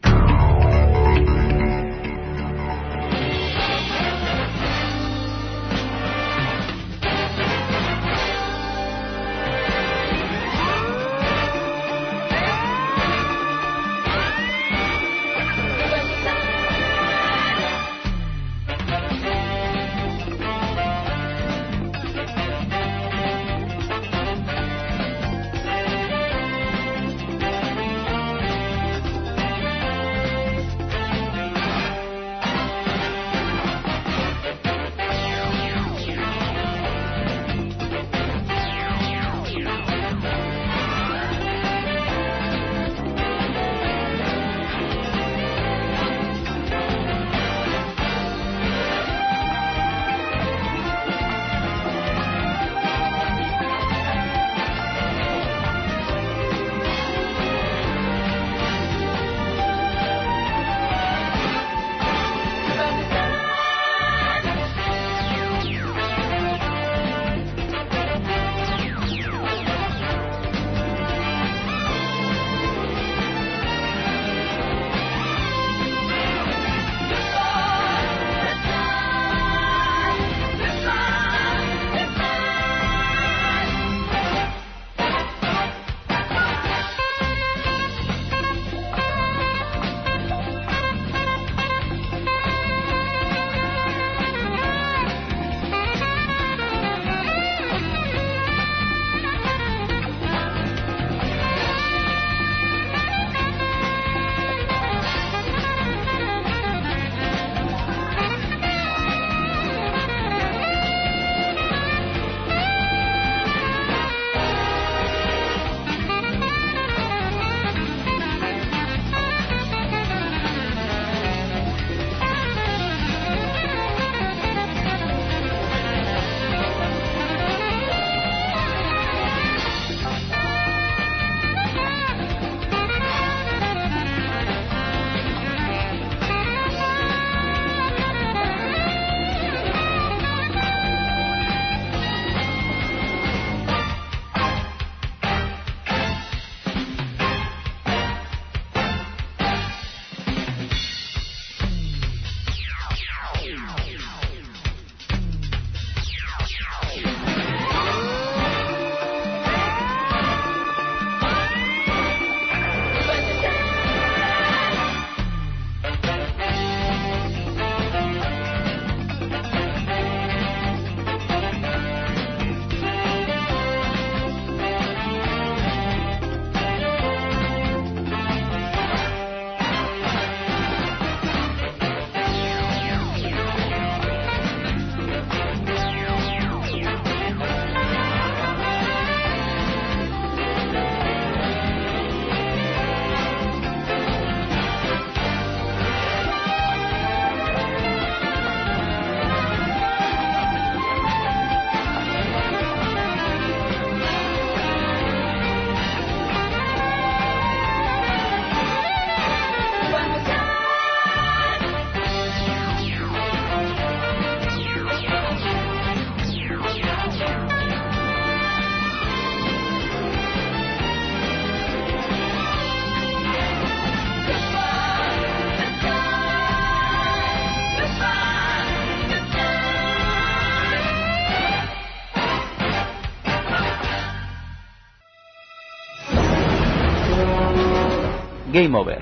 Game Over.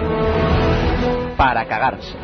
Para cagarse.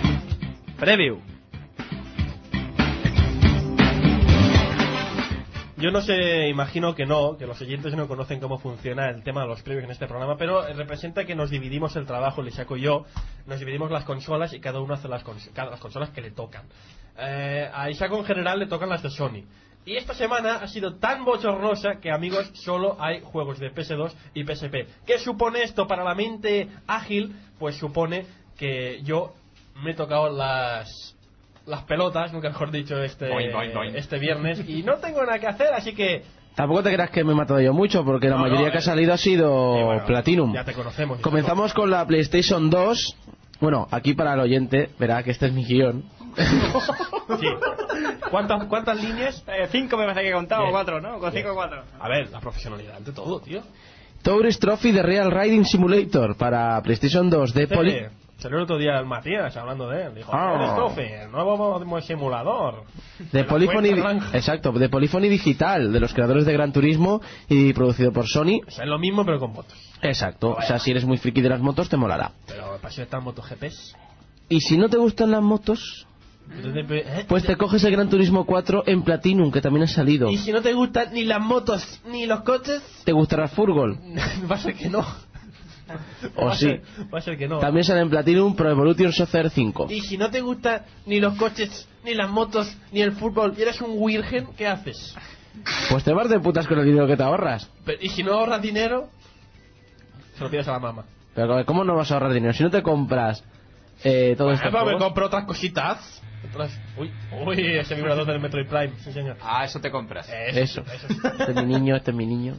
Preview. Yo no sé, imagino que no, que los oyentes no conocen cómo funciona el tema de los premios en este programa, pero representa que nos dividimos el trabajo, Lisaco y yo, nos dividimos las consolas y cada uno hace las, cons cada, las consolas que le tocan. Eh, a Isaco en general le tocan las de Sony. Y esta semana ha sido tan bochornosa que, amigos, solo hay juegos de P S dos y P S P. ¿Qué supone esto para la mente ágil? Pues supone que yo me he tocado las las pelotas, nunca mejor dicho, este, boing, boing, boing. este viernes, y no tengo nada que hacer, así que... Tampoco te creas que me he matado yo mucho, porque la No, mayoría no, que eh. ha salido ha sido Sí, bueno, Platinum. ya te conocemos. Comenzamos con la PlayStation dos. Bueno, aquí para el oyente, verá que este es mi guión. Sí. ¿Cuántas, ¿Cuántas líneas? Eh, cinco me parece que he contado, Bien. o cuatro, ¿no? Con Bien. cinco o cuatro. A ver, la profesionalidad ante todo, tío. Tourist Trophy de Real Riding Simulator para PlayStation dos de Poli... Este, salió el otro día el Matías hablando de él. Dijo, Ah. "Eres Tofe, el nuevo simulador. De la Polyphony, cuenta naranja". exacto, de Polyphony Digital, de los creadores de Gran Turismo y producido por Sony. O sea, es lo mismo pero con motos. Exacto, o sea, si eres muy friki de las motos te molará. Pero para eso están MotoGPs. Y si no te gustan las motos, ¿Eh? pues te coges el Gran Turismo cuatro en Platinum, que también ha salido. Y si no te gustan ni las motos ni los coches, ¿Te gustará el fútbol? va a ser que no. O va a sí. ser- va a ser que no. También sale en Platinum Pro Evolution Soccer cinco. Y si no te gustan ni los coches, ni las motos, ni el fútbol, y eres un virgen, ¿qué haces? Pues te vas de putas con el dinero que te ahorras. Pero- y si no ahorras dinero, se lo pides a la mamá. Pero ¿cómo no vas a ahorrar dinero? Si no te compras eh, todo esto. Bueno, me compro otras cositas. Otras... Uy, uy, ese vibrador del Metroid Prime, sí señor. Ah, eso te compras. Eso. Este es mi niño, este es mi niño.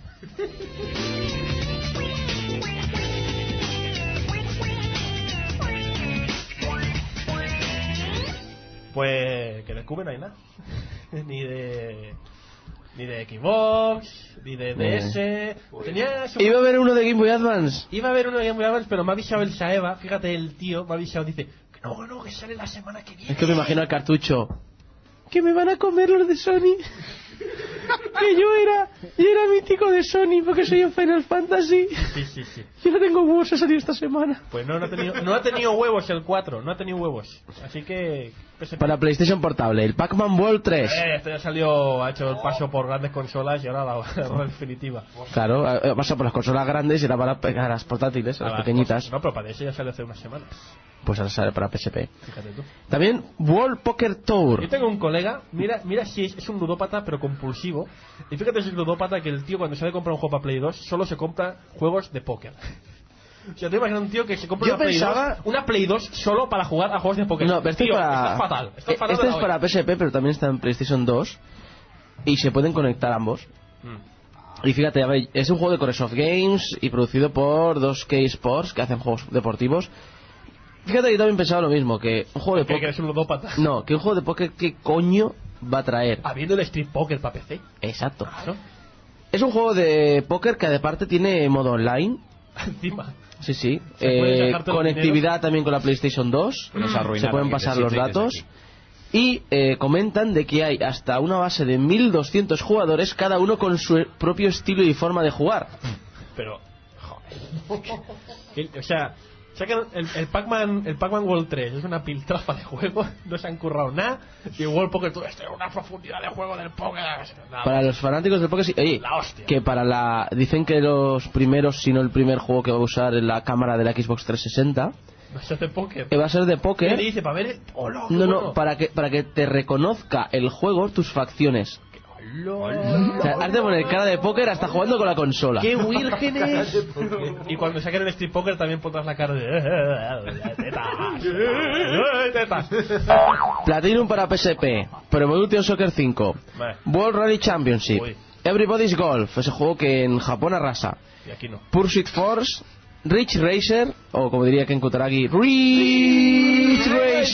Pues que de Cube no hay nada. Ni de... Ni de Xbox, ni de D S. Tenía su- Iba a haber uno de Game Boy Advance. Iba a haber uno de Game Boy Advance, pero me ha avisado el Saeva. Fíjate, el tío me ha avisado, dice que no, no, que sale la semana que viene. Es que me imagino al cartucho. Que me van a comer los de Sony. Que yo era, yo era mítico de Sony porque soy un Final Fantasy. Sí, sí, sí. Yo no tengo huevos, ha salido esta semana. Pues no, no ha tenido, no ha tenido huevos el cuatro, no ha tenido huevos. Así que... P S P. Para PlayStation Portable, el Pac-Man World tres. Eh, esto ya salió, ha hecho el paso por grandes consolas y ahora la, la definitiva. Claro, eh, pasa por las consolas grandes y ahora para pegar a las portátiles, a A las las pequeñitas. cosas- No, pero para eso ya salió hace unas semanas. Pues ahora sale para P S P. Fíjate tú. También World Poker Tour. Yo tengo un colega, mira, mira si es, es un ludópata pero compulsivo. Y fíjate si es ludópata que el tío cuando se va a comprar un juego para Play dos solo se compra juegos de póker. O sea, te imaginas un tío que se compra Yo una, Play pensaba- dos, una Play dos solo para jugar a juegos de póker. No, pero este Tío, es para... estás fatal. Estás eh, fatal este de es la para olla. P S P, pero también está en PlayStation dos. Y se pueden conectar ambos. Mm. Y fíjate, a ver, es un juego de Coresoft Games y producido por dos K Sports, que hacen juegos deportivos. Fíjate que yo también pensaba lo mismo, que un juego de Que póker... eres un ludópata. No, que un juego de póker, ¿qué coño va a traer? Habiendo el Street Poker para P C. Exacto. Claro. Es un juego de póker que aparte tiene modo online. Encima. Sí, sí. Se puede Eh, sacar todo el conectividad dinero. también con la PlayStation dos. Nos Se arruinaron pueden aquí, pasar desde los desde datos. aquí. Y eh, comentan de que hay hasta una base de mil doscientos jugadores, cada uno con su propio estilo y forma de jugar. Pero, joder. El- o sea, sacan el, el Pac-Man el Pac-Man World tres es una piltrafa de juego, no se han currado nada. Y el World Poker Tour, esto es una profundidad de juego del póker. Nada. Para los fanáticos del póker, sí. Oye, La hostia. que para la... Dicen que los primeros, si no el primer juego que va a usar en la cámara de la Xbox trescientos sesenta, No se hace póker. que va a ser de ¿Qué póker. le dice? Para ver el... ¡Hola, qué No, no, bueno! para que, para que te reconozca el juego tus facciones. ¡Hola! O sea, has de poner cara de póker hasta jugando con la consola. ¡Qué virgen es! Y cuando saquen el Street Poker también pondrás la cara de... ¡Tetas! ¡Eh, tetas! Platinum para P S P, Pro Evolution Soccer cinco, Vale. World Rally Championship, Uy. Everybody's Golf, ese juego que en Japón arrasa, Y aquí no. Pursuit Force, Rich Racer, o como diría Ken Kutaragi, Rich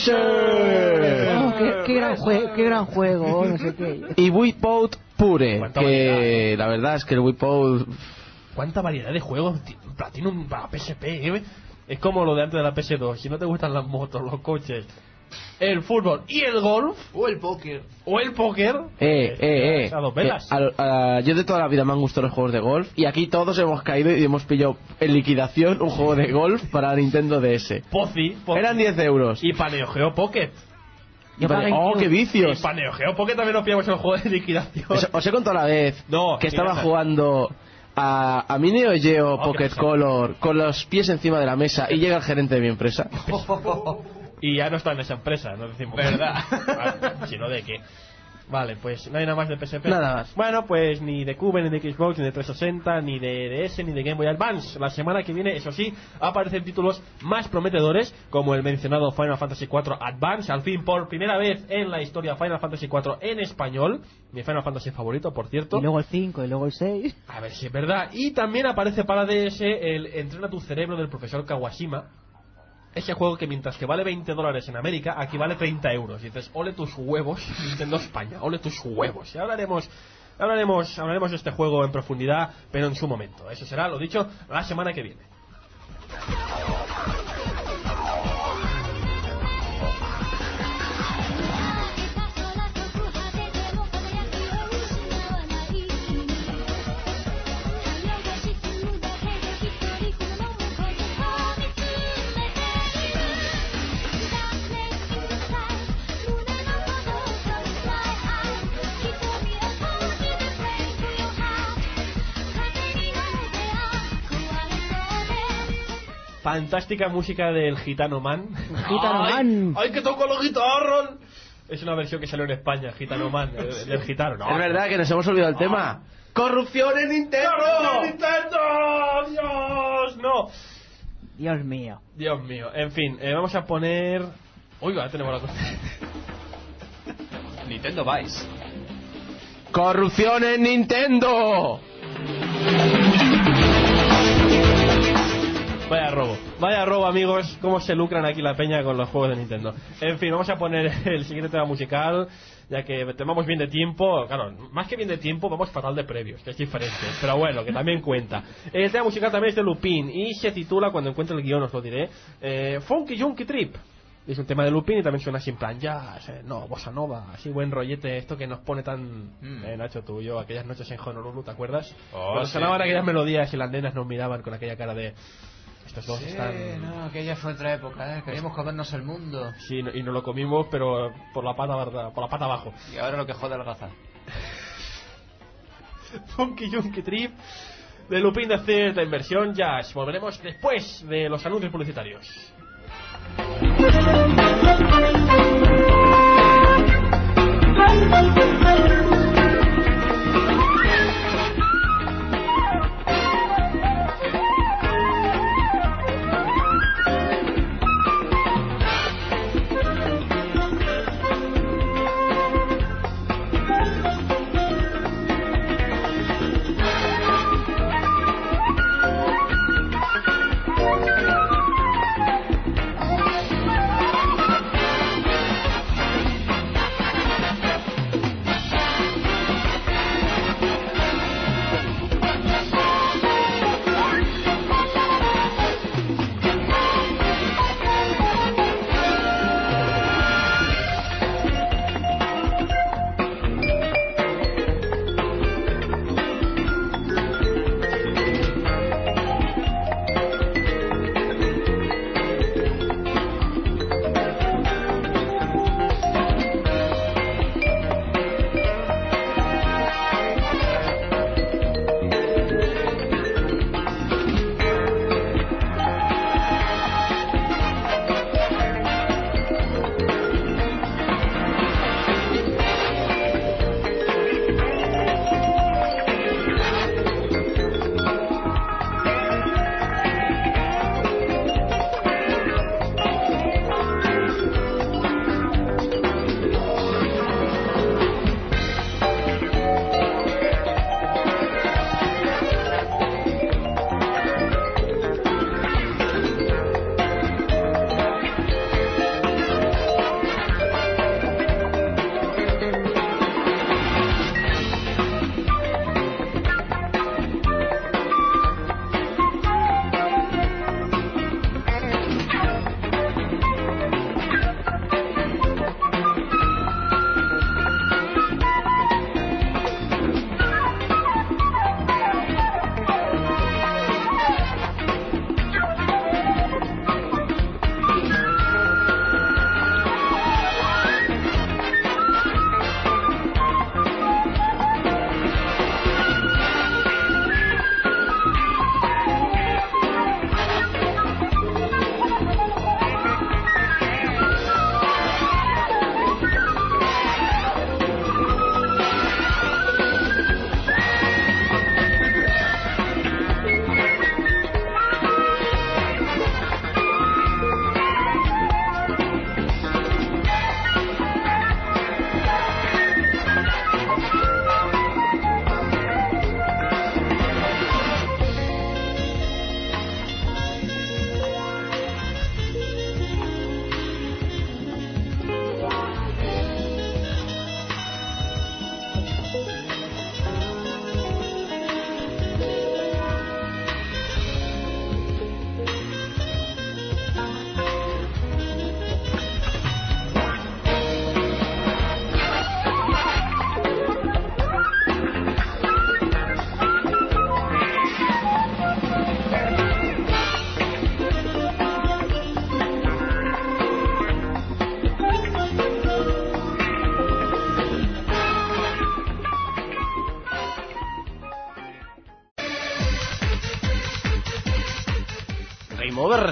Racer, Oh, qué, qué gran jue- qué gran juego, no sé qué. y Wipeout Pure, Cuánta que variedad, la verdad es que el Wipeout... ¿Cuánta variedad de juegos? Ti- Platinum para P S P, ¿eh? Es como lo de antes de la P S dos. Si no te gustan las motos, los coches, el fútbol y el golf, O el póker. o el póker, Eh, eh, eh. a dos velas. Que a- a- yo de toda la vida me han gustado los juegos de golf y aquí todos hemos caído y hemos pillado en liquidación un juego de golf para Nintendo D S. Pozzi, Pozzi. Eran diez euros. Y para Neo Geo Pocket. Yo Vale. para ¡Oh, GameCube. qué vicios! Y para Neo Geo, ¿por qué también nos pillamos el juego de liquidación? Os, os he contado la vez No, que estaba mira, jugando a, a mi Neo Geo Oh, Pocket qué pasa. Color con los pies encima de la mesa y llega el gerente de mi empresa. Y ya no está en esa empresa, no decimos. ¿Verdad? Vale, si no, ¿de qué? Vale, pues no hay nada más de P S P. Nada más. Bueno, pues ni de Cube, ni de Xbox, ni de trescientos sesenta, ni de D S, ni de Game Boy Advance. La semana que viene, eso sí, aparecen títulos más prometedores, como el mencionado Final Fantasy cuatro Advance, al fin por primera vez en la historia Final Fantasy cuatro en español. Mi Final Fantasy favorito, por cierto. Y luego el cinco, y luego el seis. A ver si es verdad. Y también aparece para D S el Entrena tu cerebro del profesor Kawashima. Ese juego que mientras que vale veinte dólares en América, aquí vale treinta euros. Y dices, ole tus huevos, Nintendo España, ole tus huevos. Y hablaremos, hablaremos, hablaremos de este juego en profundidad, pero en su momento. Eso será, lo dicho, la semana que viene. Fantástica música del Gitano Man. Gitano ¡Ay! Man. ¡Ay, que toco la guitarra! Es una versión que salió en España, Gitano Man, el- del gitano. No, Es verdad que nos hemos olvidado el tema. ¡Corrupción en Nintendo! ¡Corrupción en Nintendo! ¡Dios! No. Dios mío. Dios mío. En fin, eh, vamos a poner... Oiga, ya tenemos la cosa. Nintendo Vice. ¡Corrupción en Nintendo! Vaya robo, vaya robo, amigos. Cómo se lucran aquí la peña con los juegos de Nintendo. En fin, vamos a poner el siguiente tema musical, ya que vamos bien de tiempo. Claro, más que bien de tiempo, vamos fatal de previos, que es diferente, pero bueno, que también cuenta. El tema musical también es de Lupin y se titula, cuando encuentre el guión os lo diré, eh, Funky Junkie Trip. Es un tema de Lupin y también suena así en plan jazz, eh, no, bossa nova, así buen rollete, esto que nos pone tan... Mm. Eh, Nacho, tú y yo, aquellas noches en Honolulu, ¿te acuerdas? Oh, Cuando sí. sonaban aquellas melodías y las nenas nos miraban con aquella cara de... Estos dos Sí, están... no, aquella fue otra época, ¿eh? Queríamos comernos el mundo. Sí, no- y nos lo comimos, pero por la pata barra- por la pata abajo. Y ahora lo que jode adelgaza. Funky Junkie Trip de Lupin de cierta inversión jazz. Volveremos después de los anuncios publicitarios.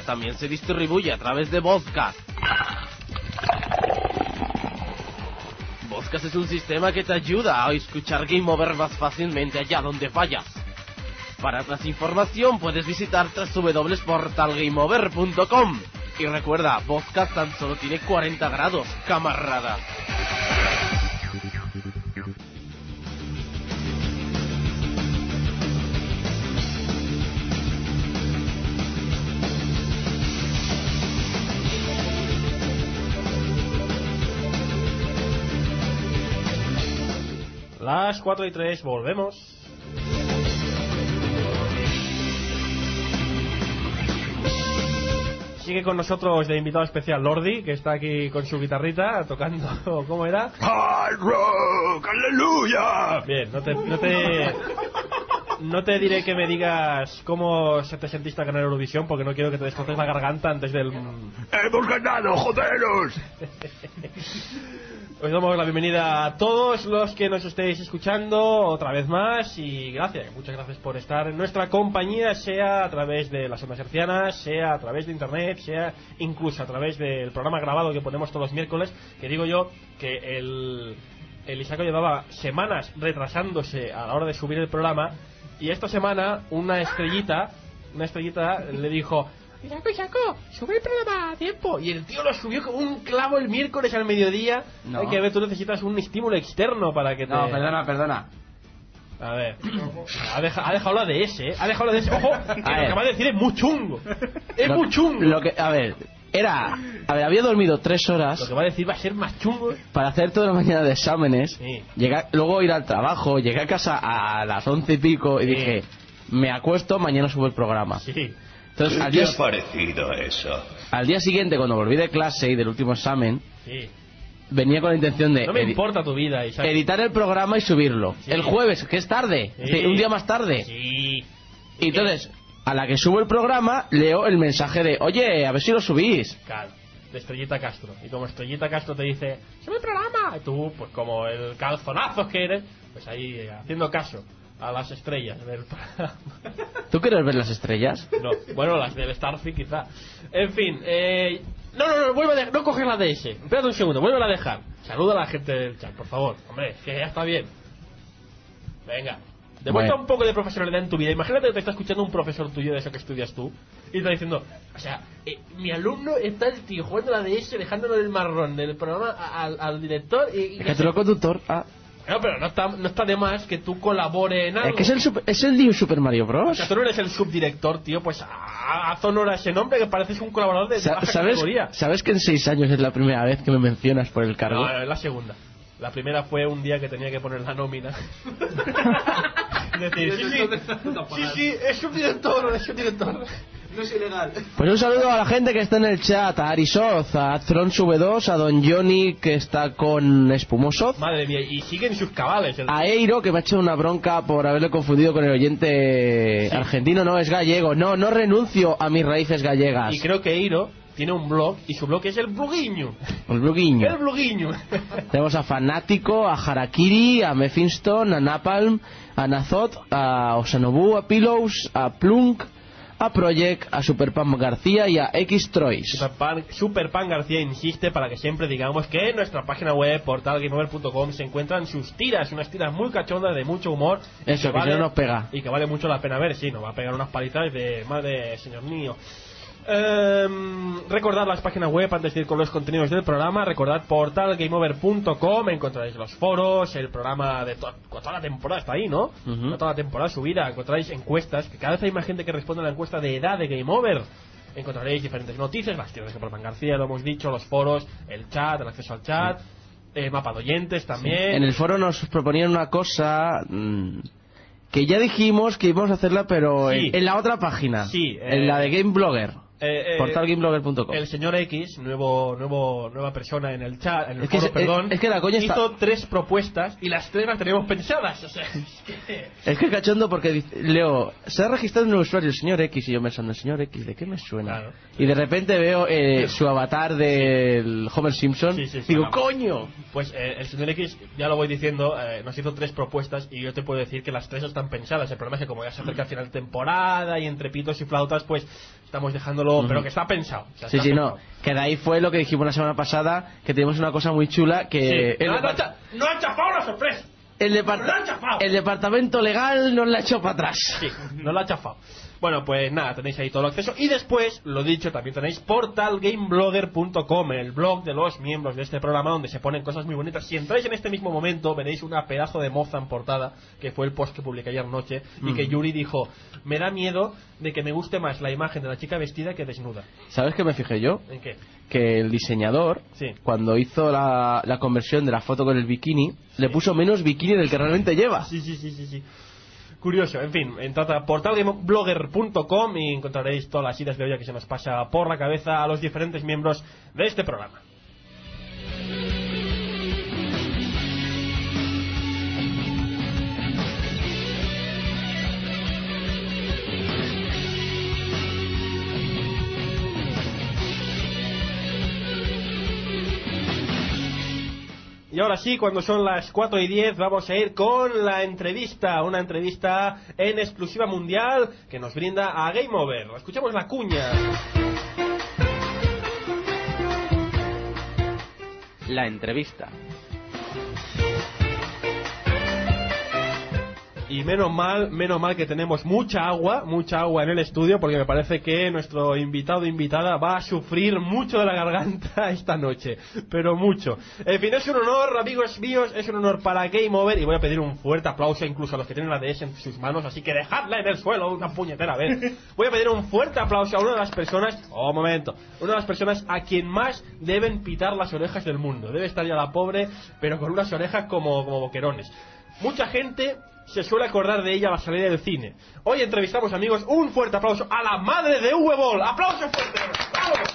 también se distribuye a través de Vodcast. Vodcast es un sistema que te ayuda a escuchar Game Over más fácilmente allá donde vayas. Para más información puedes visitar doble u doble u doble u punto portal game over punto com. Y recuerda, Vodcast tan solo tiene cuarenta grados, camarada. Las cuatro y tres, volvemos. Sigue con nosotros de invitado especial Lordi, que está aquí con su guitarrita tocando. ¿Cómo era? ¡Hard rock! ¡Aleluya! Bien, no te, no te no te diré que me digas cómo se te sentiste al ganar Eurovisión, porque no quiero que te destroces la garganta antes del... ¡Hemos ganado, joderos! Os damos la bienvenida a todos los que nos estéis escuchando otra vez más y gracias, muchas gracias por estar en nuestra compañía, sea a través de las ondas hercianas, sea a través de internet, sea incluso a través del programa grabado que ponemos todos los miércoles, que digo yo que el, el Isaco llevaba semanas retrasándose a la hora de subir el programa y esta semana una estrellita, una estrellita le dijo... Isaco, Isaco, sube el programa a tiempo. Y el tío lo subió como un clavo el miércoles al mediodía. No. Hay que ver, tú necesitas un estímulo externo para que te... No, perdona, perdona. A ver, ha, deja, ha dejado la D S, ¿eh? Ha dejado la D S. Ojo, que lo que acaba de decir es muy chungo. Es Lo- muy chungo. Lo que, a ver, era... A ver, había dormido tres horas... Lo que va a decir va a ser más chungo. Para hacer toda la mañana de exámenes, Sí. llegar, luego ir al trabajo, llegué a casa a las once y pico y Sí. dije, me acuesto, mañana subo el programa. Sí. Entonces, al ¿Qué día, te ha parecido eso? al día siguiente, cuando volví de clase y del último examen, Sí. venía con la intención de No me edi- importa tu vida, Isaac. editar el programa y subirlo. Sí. El jueves, que es tarde, Sí. es decir, un día más tarde. Sí. Y entonces, a la que subo el programa, leo el mensaje de, oye, a ver si lo subís. Claro, de Estrellita Castro. Y como Estrellita Castro te dice, ¡sube el programa! Y tú, pues como el calzonazo que eres, pues ahí eh, haciendo caso a las estrellas del programa. ¿Tú quieres ver las estrellas? No, bueno, las del Starfield quizá. En fin, eh... No, no, no, vuelve a dejar, no coges la D S. Espérate un segundo, vuelve a dejar. Saluda a la gente del chat, por favor. Hombre, que ya está bien. Venga. Demuestra Bueno. un poco de profesionalidad en tu vida. Imagínate que te está escuchando un profesor tuyo de eso que estudias tú y te está diciendo, o sea, eh, mi alumno está el tío jugando la D S, dejándole el marrón del programa a- al, al director y... y Es que te lo conductor... Ah. No, pero no está, no está de más que tú colabores en algo. Es que es el, super- es el New Super Mario O Bros. sea, tú no eres el subdirector, tío, pues a- haz honor a ese nombre que pareces un colaborador de Sa- baja ¿Sabes, categoría. ¿Sabes que en seis años es la primera vez que me mencionas por el cargo? No, es la segunda. La primera fue un día que tenía que poner la nómina. Es decir, sí, sí, sí, sí, es subdirector, es subdirector. No es ilegal. Pues un saludo a la gente que está en el chat, a Arisoz, a Throns V dos, a Don Johnny que está con Espumosoz, Madre mía, y siguen sus cabales. El... a Eiro que me ha hecho una bronca por haberle confundido con el oyente Sí. argentino, no, es gallego, no, no renuncio a mis raíces gallegas. Y creo que Eiro tiene un blog y su blog es el Bloguiño. El bloguiño. El Bloguiño. Tenemos a Fanático, a Harakiri, a Mephiston, a Napalm, a Nazot, a Osanobu, a Pillows, a Plunk, a Project, a Superpam García y a X-Troys. Superpan, Superpan García insiste para que siempre digamos que en nuestra página web portal game over punto com se encuentran sus tiras, unas tiras muy cachondas de mucho humor. Eso, que si no nos pega. Y que vale mucho la pena ver, sí, nos va a pegar unas palizas de madre señor mío. Eh, recordad las páginas web antes de ir con los contenidos del programa. Recordad portal game over punto com, encontraréis los foros, el programa de to toda la temporada está ahí, ¿no? Ujú. Toda la temporada subida, encontráis encuestas, que cada vez hay más gente que responde a la encuesta de edad de Game Over. Encontraréis diferentes noticias, las tiendas de Superman García, lo hemos dicho, los foros, el chat, el acceso al chat, el mapa de oyentes también. En el foro nos proponían una cosa mmm, que ya dijimos que íbamos a hacerla, pero Sí. en, en la otra página, Sí, en eh, la de Game Blogger. Eh, eh, portal game blogger punto com. El señor X, nuevo, nuevo, nueva persona en el chat, en el Es que foro, es- perdón, es que la coña hizo está- tres propuestas y las tres las teníamos pensadas. O sea, es que... Es que cachondo porque dice- leo, se ha registrado un nuevo usuario, el señor X, y yo pensando, el señor X, ¿de qué me suena? Claro. Y de repente veo eh, su avatar del Homer Simpson, Sí, sí, sí. digo, ¡coño! Pues eh, el señor X, ya lo voy diciendo, eh, nos hizo tres propuestas y yo te puedo decir que las tres están pensadas. El problema es que como ya se acerca el final de temporada y entre pitos y flautas, pues estamos dejando lo, Uh-huh. pero que está pensado. O sea, Sí, está sí, pensado. no. Que de ahí fue lo que dijimos la semana pasada, que tenemos una cosa muy chula que... Sí. el, No, no, depart- ha cha- no ha chafado la sorpresa. el, No depart- la ha chafado. el departamento legal nos la echó para atrás. Sí, no la ha chafado. Bueno, pues nada, tenéis ahí todo el acceso. Y después, lo dicho, también tenéis portal game blogger punto com, el blog de los miembros de este programa, donde se ponen cosas muy bonitas. Si entráis en este mismo momento, veréis una pedazo de moza en portada, que fue el post que publiqué ayer noche, y Mm. que Yuri dijo: me da miedo de que me guste más la imagen de la chica vestida que desnuda. ¿Sabes qué me fijé yo? ¿En qué? Que el diseñador, Sí. cuando hizo la, la conversión de la foto con el bikini, le puso menos bikini del que realmente lleva. Sí, sí, sí, sí, sí. Curioso, en fin, entrad a portal game blogger punto com y encontraréis todas las ideas de olla que se nos pasa por la cabeza a los diferentes miembros de este programa. Y ahora sí, cuando son las cuatro y diez, vamos a ir con la entrevista, una entrevista en exclusiva mundial que nos brinda a Game Over. Escuchemos la cuña. La entrevista. Y menos mal, menos mal que tenemos mucha agua, mucha agua en el estudio, porque me parece que nuestro invitado o invitada va a sufrir mucho de la garganta esta noche, pero mucho. En fin, es un honor, amigos míos, es un honor para Game Over, y voy a pedir un fuerte aplauso incluso a los que tienen la D S en sus manos, así que dejadla en el suelo una puñetera vez. Voy a pedir un fuerte aplauso a una de las personas, oh, un momento, una de las personas a quien más deben pitar las orejas del mundo. Debe estar ya la pobre, pero con unas orejas como, como boquerones. Mucha gente se suele acordar de ella a la salida del cine. Hoy entrevistamos, amigos, un fuerte aplauso a la madre de Uwe Boll. ¡Aplauso fuerte! ¡Vamos!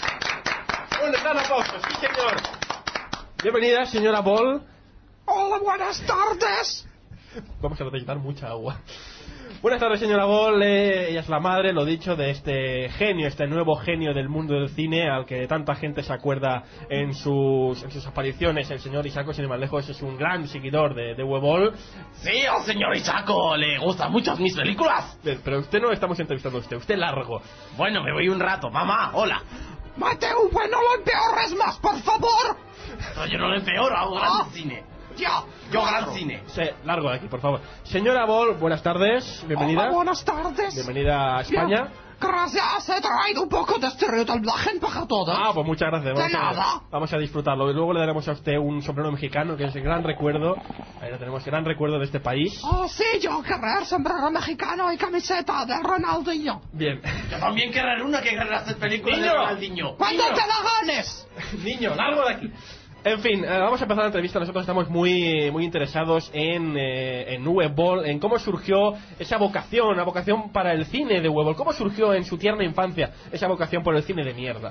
Un gran aplauso, sí señor. Bienvenida, señora Boll. Hola, buenas tardes. Vamos a necesitar mucha agua. Buenas tardes, señora Boll. Eh, ella es la madre, lo dicho, de este genio, este nuevo genio del mundo del cine, al que tanta gente se acuerda en sus, en sus apariciones. El señor Isako, sin ir más lejos, es un gran seguidor de, de Uwe Boll. Sí, al señor Isako le gustan mucho mis películas. Bien, pero usted no estamos entrevistando a usted, usted largo. Bueno, me voy un rato. Mamá, hola. Mateo, bueno, lo empeores más, por favor. No, yo no lo empeoro, hago gran Ah. cine. Ya, Yo claro. gran cine. Sí, largo de aquí, por favor. Señora Boll, buenas tardes, bienvenida. Hola, buenas tardes. Bienvenida a España. Ya, gracias, he traído un poco de estereotipaje para todos. Ah, pues muchas gracias. Vamos De a, nada. vamos a disfrutarlo. Y luego le daremos a usted un sombrero mexicano, que es el gran recuerdo. Ahí lo tenemos, gran recuerdo de este país. Oh, sí, yo querré sombrero mexicano y camiseta de Ronaldinho. Bien. Yo también querré una que querré hacer películas de Niño. Ronaldinho. Cuando Niño. te la ganes. Niño, largo de aquí. En fin, eh, vamos a empezar la entrevista. Nosotros estamos muy muy interesados en, eh, en Uwe Boll, en cómo surgió esa vocación, la vocación para el cine de Uwe Boll. ¿Cómo surgió en su tierna infancia esa vocación por el cine de mierda?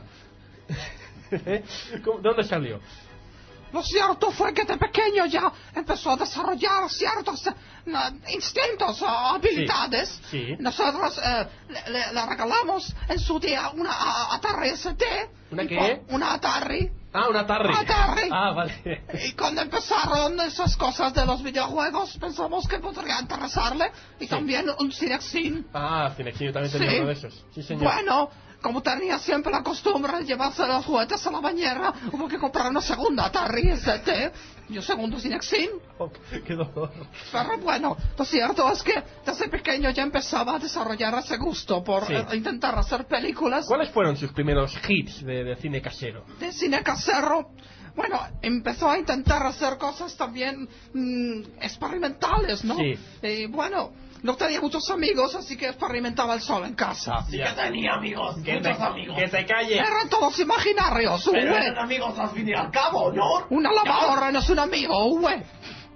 ¿Cómo- ¿De dónde salió? Lo cierto fue que de pequeño ya empezó a desarrollar ciertos eh, instintos o habilidades. Sí, sí. Nosotros eh, le, le- le regalamos en su día una a- Atari S T. ¿Una Y qué? cu- Una Atari. Ah, una Atari. Una Atari. Ah, vale. Y cuando empezaron esas cosas de los videojuegos, pensamos que podría interesarle. Y también un Cinexin. Ah, Cinexin, yo también tenía Sí. uno de esos. Sí, señor. Bueno, como tenía siempre la costumbre de llevarse los juguetes a la bañera, hubo que comprar una segunda Atari S T y un segundo Cinexin. Oh, qué dolor. Pero bueno, lo cierto es que desde pequeño ya empezaba a desarrollar ese gusto por Sí. eh, intentar hacer películas ¿Cuáles fueron sus primeros hits de, de cine casero? de cine casero. Bueno, empezó a intentar hacer cosas también mm, experimentales, ¿no? Sí. Y bueno, no tenía muchos amigos, así que experimentaba el solo en casa. Sí que tenía amigos, Que muchos te- amigos. que te calle. Eran todos imaginarios, Pero Uwe. eran amigos al fin y al cabo, ¿no? Una lavadora no es un amigo, Uwe.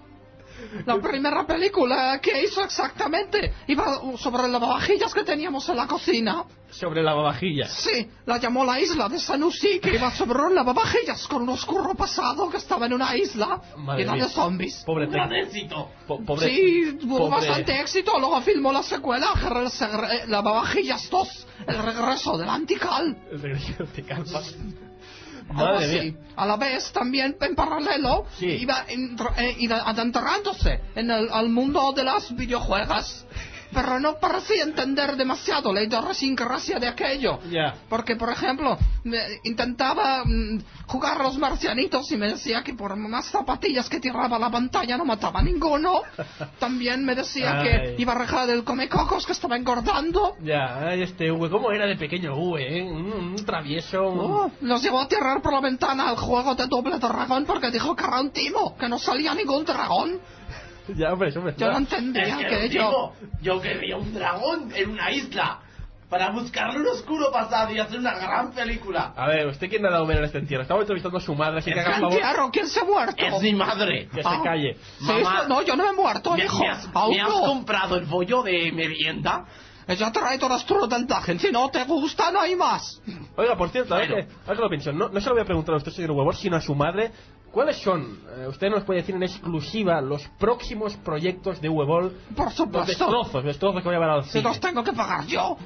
La primera película que hizo exactamente iba sobre lavavajillas que teníamos en la cocina. Sobre lavavajillas. Sí, la llamó La Isla de Sanusi, que iba sobre un lavavajillas con un oscuro pasado que estaba en una isla Madre llena mía. de zombies. Pobre Un gran tec- éxito. po- pobre, Sí, tuvo pobre- bastante éxito. Luego filmó la secuela, Re- Re- Lavavajillas dos, El regreso del Antical. El regreso de calma. Algo Madre así. mía. A la vez, también en paralelo, Sí. iba, entr- eh, iba adentrándose en el al mundo de las videojuegos. pero no parecía entender demasiado la idiosincrasia de aquello. Ya. Porque, por ejemplo, me intentaba mm, jugar a los marcianitos y me decía que por más zapatillas que tiraba a la pantalla no mataba a ninguno. También me decía Ay. que iba a rejar el comecocos, que estaba engordando. Ya, ay, este V, ¿cómo era de pequeño V, eh? Un, un travieso, un... Oh, nos llevó a tirar por la ventana al juego de Doble Dragón porque dijo que era un timo, que no salía ningún dragón. Ya, hombre, hombre. Yo no entendía Es que que lo yo... digo, yo quería un dragón en una isla para buscarle un oscuro pasado y hacer una gran película. A ver, ¿usted quién le ha dado menos en este entierro? Estamos entrevistando a su madre, así que haga el favor Entierro, ¿quién se ha muerto? Es mi madre. que Ah. se calle. Sí, Mamá, esto- no, yo no me he muerto, ¿Me, hijo. me has, Aún me has no. comprado el bollo de merienda? Ella trae todas las trudentagen. Si no te gusta, no hay más. Oiga, por cierto, ahora, Bueno. que, ahora que lo pienso, no, no se lo voy a preguntar a usted, señor Huevor, sino a su madre. ¿Cuáles son, eh, usted nos puede decir en exclusiva, los próximos proyectos de Huevol? Por Los supuesto. destrozos, destrozos que voy a llevar al Si cine. los tengo que pagar yo.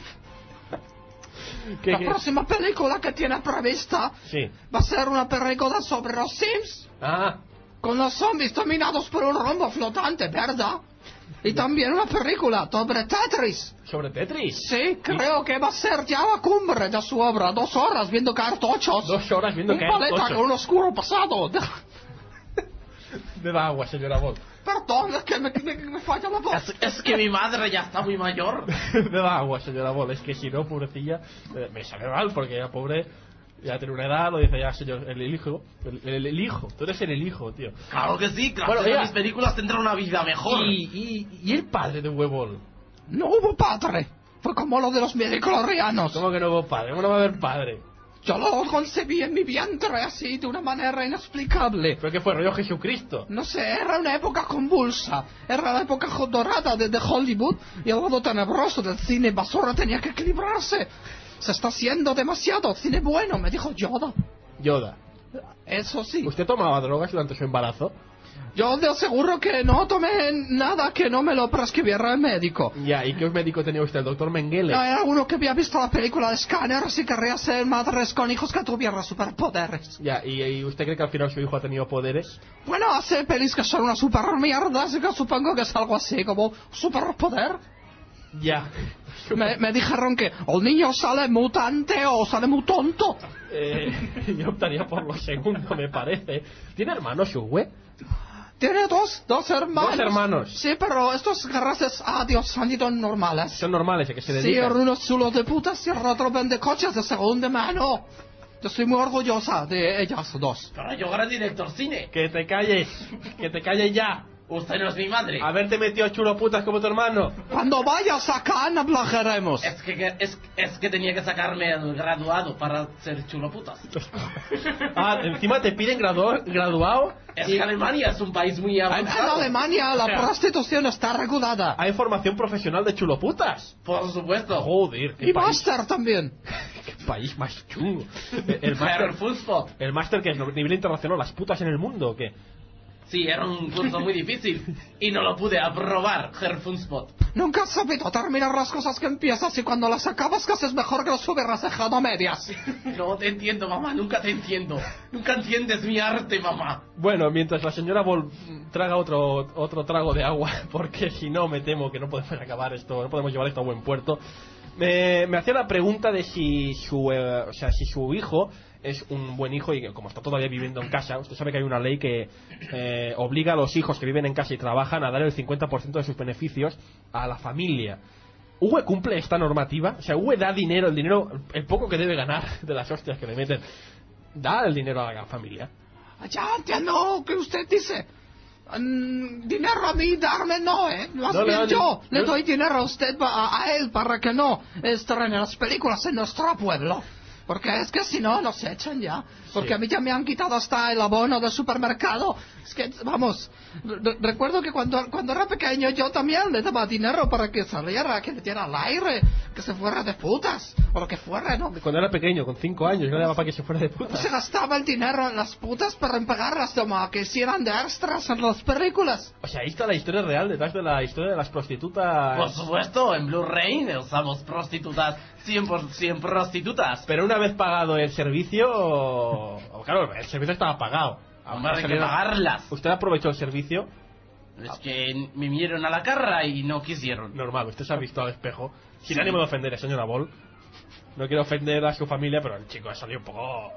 ¿Qué- La qué? próxima película que tiene prevista Sí. va a ser una película sobre los Sims. Ah, Con los zombies dominados por un rombo flotante, ¿verdad? Y también una película sobre Tetris. ¿sobre Tetris? Sí, creo que va a ser ya la cumbre de su obra. Dos horas viendo cartochos. Dos horas viendo un caer paleta tochos. con un oscuro pasado. Beba agua, señora Bol. Perdón, es que me, me- me falla la voz. Es, es que mi madre ya está muy mayor. Beba agua, señora Bol. Es que si no, pobrecilla, eh, me sabe mal, porque ya pobre... Ya tiene una edad, lo dice ya, señor, el, el hijo. El, el- el hijo, tú eres el, el hijo, tío. Claro que sí, gracias Bueno, a oiga. mis películas tendrá una vida mejor. Y, y, y el padre de Huevol. No hubo padre. Fue como lo de los midichlorianos. ¿Cómo que no hubo padre? ¿Cómo no va a haber padre? Yo lo concebí en mi vientre así, de una manera inexplicable. ¿Pero qué fue, rollo Jesucristo? No sé, era una época convulsa. Era la época jo- dorada de, de Hollywood y el lado tenebroso del cine basura tenía que equilibrarse. Se está haciendo demasiado cine bueno, me dijo Yoda. Yoda. Eso sí. ¿Usted tomaba drogas durante su embarazo? Yo te aseguro que no tomé nada que no me lo prescribiera el médico. Ya, ¿y qué médico tenía usted? ¿El doctor Mengele? No, era uno que había visto la película de Scanner y querría ser madres con hijos que tuvieran superpoderes. Ya, ¿y, ¿y usted cree que al final su hijo ha tenido poderes? Bueno, hace pelis que son una super mierda, así que supongo que es algo así como superpoder. Ya. Me, me dijeron que o el niño sale mutante o sale muy tonto. Eh, yo optaría por lo segundo, me parece. ¿Tiene hermanos, Hugo? Tiene dos, dos hermanos. Dos hermanos. Sí, pero estos gracias a Dios han ido normales. Son normales, ¿a qué se Sí, dedican? uno es chulo de putas y el otro vende coches de segunda mano. Yo estoy muy orgullosa de ellas dos. Pero yo gran director cine. Que te calles, que te calles ya. Usted no es mi madre. Haberte metido chulo putas como tu hermano. Cuando vayas a Cannes hablaremos. Es que, es, es que tenía que sacarme el graduado para ser chulo putas. Ah, encima te piden gradu- graduado. Es y- que Alemania es un país muy En, en avanzado. Alemania la O sea, prostitución está regulada. Hay formación profesional de chulo putas. Por supuesto. Joder, qué Y país, máster también. qué país más chungo. El, el Herr máster, Fußball. el máster que es nivel internacional, las putas en el mundo, ¿o qué? Sí, era un curso muy difícil y no lo pude aprobar, Herr Fußball. Nunca has sabido terminar las cosas que empiezas y cuando las acabas casi es mejor que las hubieras dejado a medias. No te entiendo, mamá, nunca te entiendo. Nunca entiendes mi arte, mamá. Bueno, mientras la señora Vol traga otro otro trago de agua, porque si no me temo que no podemos acabar esto, no podemos llevar esto a buen puerto. Me, me hacía la pregunta de si su, eh, o sea, si su hijo es un buen hijo y que como está todavía viviendo en casa, usted sabe que hay una ley que eh, obliga a los hijos que viven en casa y trabajan a dar el cincuenta por ciento de sus beneficios a la familia. ¿U E cumple esta normativa? O sea, ¿U E da dinero, el dinero, el poco que debe ganar de las hostias que le meten, da el dinero a la familia? Ya entiendo lo que usted dice. Mm, dinero a mí darme no, ¿eh? Más No le bien dan- yo no- le doy dinero a usted, pa- a, a él, para que no estrene las películas en nuestro pueblo. Porque es que si no, nos echan ya. Porque Sí. a mí ya me han quitado hasta el abono del supermercado. Es que, vamos, re- recuerdo que cuando, cuando era pequeño yo también le daba dinero para que saliera, que le diera al aire, que se fuera de putas, o lo que fuera, ¿no? Cuando era pequeño, con cinco años, yo le daba para que se fuera de puta. Se gastaba el dinero en las putas para pagarlas como que hicieran de extras en las películas. O sea, ahí está la historia real detrás de la historia de las prostitutas. Por supuesto, en Blu-ray usamos prostitutas, cien por ciento prostitutas. Pero una vez pagado el servicio, o- claro, el servicio estaba pagado. Hombre, hay que Salieron- pagarlas. ¿Usted aprovechó el servicio? Es que me miraron a la cara y no quisieron. Normal, usted se ha visto al espejo. Sin sí. ánimo de ofender, señora Ball. No quiero ofender a su familia, pero el chico ha salido un poco...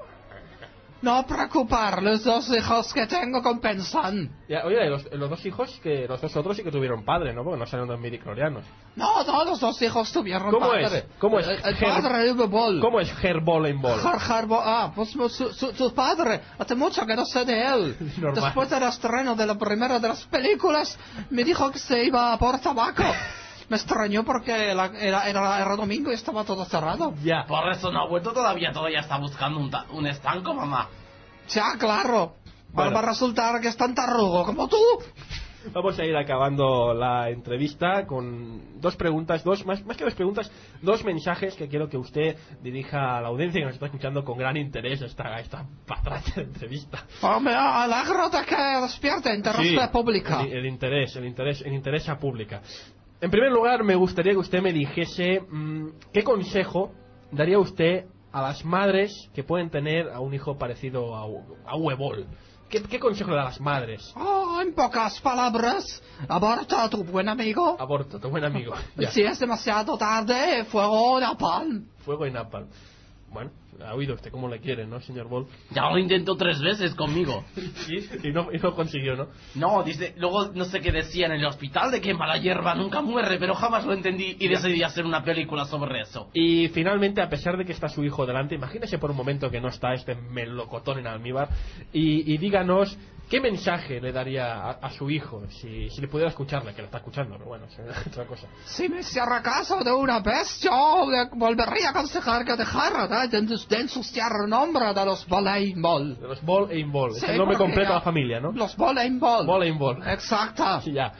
No preocupar, los dos hijos que tengo compensan. Ya, oye, los, los dos hijos, que los dos otros sí que tuvieron padre, ¿no? Porque no salieron dos midichlorianos. No, no, los dos hijos tuvieron ¿Cómo padre. Es? ¿Cómo es? El, el padre de Ball. ¿Cómo es Herbol en Ball? Her, Her, ah, pues su, su, su padre, hace mucho que no sé de él. Normal. Después del estreno de la primera de las películas, me dijo que se iba por tabaco. Me extrañó porque la, era, era, era domingo y estaba todo cerrado. Ya. Por eso no ha vuelto todavía, todavía está buscando un, ta un estanco, mamá. Ya, claro. Bueno. Va a resultar que es tan tarrugo como tú. Vamos a ir acabando la entrevista con dos preguntas, dos más, más que dos preguntas, dos mensajes que quiero que usted dirija a la audiencia que nos está escuchando con gran interés esta, esta patraña de entrevista. Oh, me alegro de que despierte interés sí, pública. El, el interés, el interés, el interés a pública. En primer lugar, me gustaría que usted me dijese mmm, qué consejo daría usted a las madres que pueden tener a un hijo parecido a, a Uwe Boll. ¿Qué, ¿Qué consejo le da a las madres? Oh, en pocas palabras, aborta a tu buen amigo. Aborta a tu buen amigo. Si es demasiado tarde, fuego y napalm. Fuego y napalm. Bueno, ha oído usted cómo le quiere, ¿no, señor Boll? Ya lo intentó tres veces conmigo. ¿Sí? Y no, y no consiguió, ¿no? No, dice, luego no sé qué decía en el hospital de que mala hierba nunca muere, pero jamás lo entendí y decidí hacer una película sobre eso. Y finalmente, a pesar de que está su hijo delante, imagínese por un momento que no está este melocotón en almíbar y, y díganos qué mensaje le daría a, a su hijo si, si le pudiera escucharle, que lo está escuchando, pero bueno, es otra cosa. Si me hiciera caso de una vez, yo le volvería a aconsejar que dejara de, de ensuciar el nombre de los voleibol. De los Ball and Ball. Sí, es el nombre completo de la familia, ¿no? Los voleibol. Ball. Ball and Ball. Exacto. Sí, ya.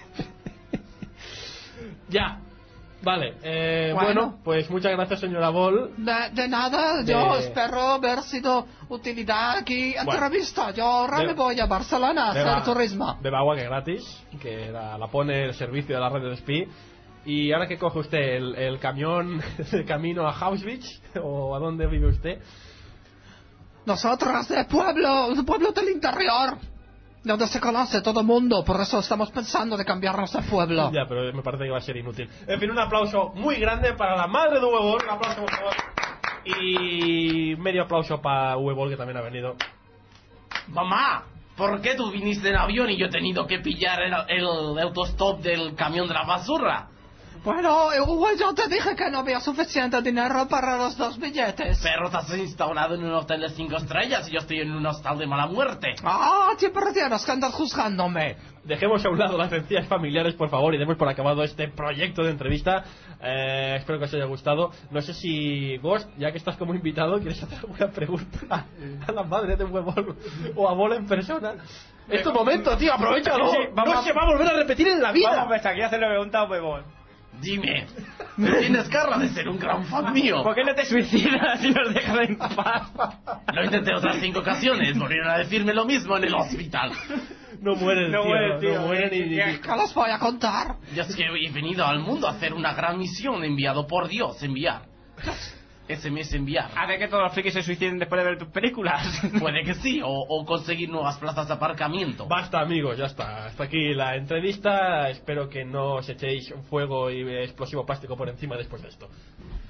Ya. Vale, eh, bueno. bueno, pues muchas gracias, señora Ball. De, de nada, de... yo espero haber sido utilidad aquí en bueno. entrevista. Yo ahora me voy a Barcelona a hacer turismo. Beba agua que gratis, que la, la pone el servicio de la red de Spí. Y ahora que coge usted el, el camión de camino a Auschwitz, o a dónde vive usted. Nosotros de pueblo, de pueblo del interior. Donde se conoce todo el mundo, por eso estamos pensando de cambiarnos de pueblo. Ya, pero me parece que va a ser inútil. En fin, un aplauso muy grande para la madre de Uwe Boll. Un aplauso, por favor. Y medio aplauso para Uwe Boll, que también ha venido. Mamá, ¿por qué tú viniste en avión y yo he tenido que pillar el, el autostop del camión de la basura? Bueno, Uwe, yo te dije que no había suficiente dinero para los dos billetes. Pero te has instalado en un hotel de cinco estrellas y yo estoy en un hostal de mala muerte. Ah, siempre tienes que andar juzgándome. Dejemos a un lado las herencias familiares, por favor, y demos por acabado este proyecto de entrevista. Eh, espero que os haya gustado. No sé si, Ghost, ya que estás como invitado, ¿quieres hacer alguna pregunta a la madre de Uwe Boll o a Boll en persona? Es tu momento, tío, aprovechalo. Sí, sí, vamos no a... se va a volver a repetir en la vida. Vamos a ver, aquí hacerle pregunta a Uwe Boll. Dime, me tienes cara de ser un gran fan mío. ¿Por qué no te suicidas y nos dejas en paz? Lo intenté otras cinco ocasiones, volvieron a decirme lo mismo en el hospital. No mueren, no tío, muere, tío. No mueren ni... ¿Qué los voy a contar? Yo es que he venido al mundo a hacer una gran misión, enviado por Dios, enviar. Ese mes enviar. A ver que todos los frikis se suiciden después de ver tus películas. Puede que sí, o, o conseguir nuevas plazas de aparcamiento. Basta, amigos, ya está. Hasta aquí la entrevista. Espero que no os echéis fuego y explosivo plástico por encima después de esto.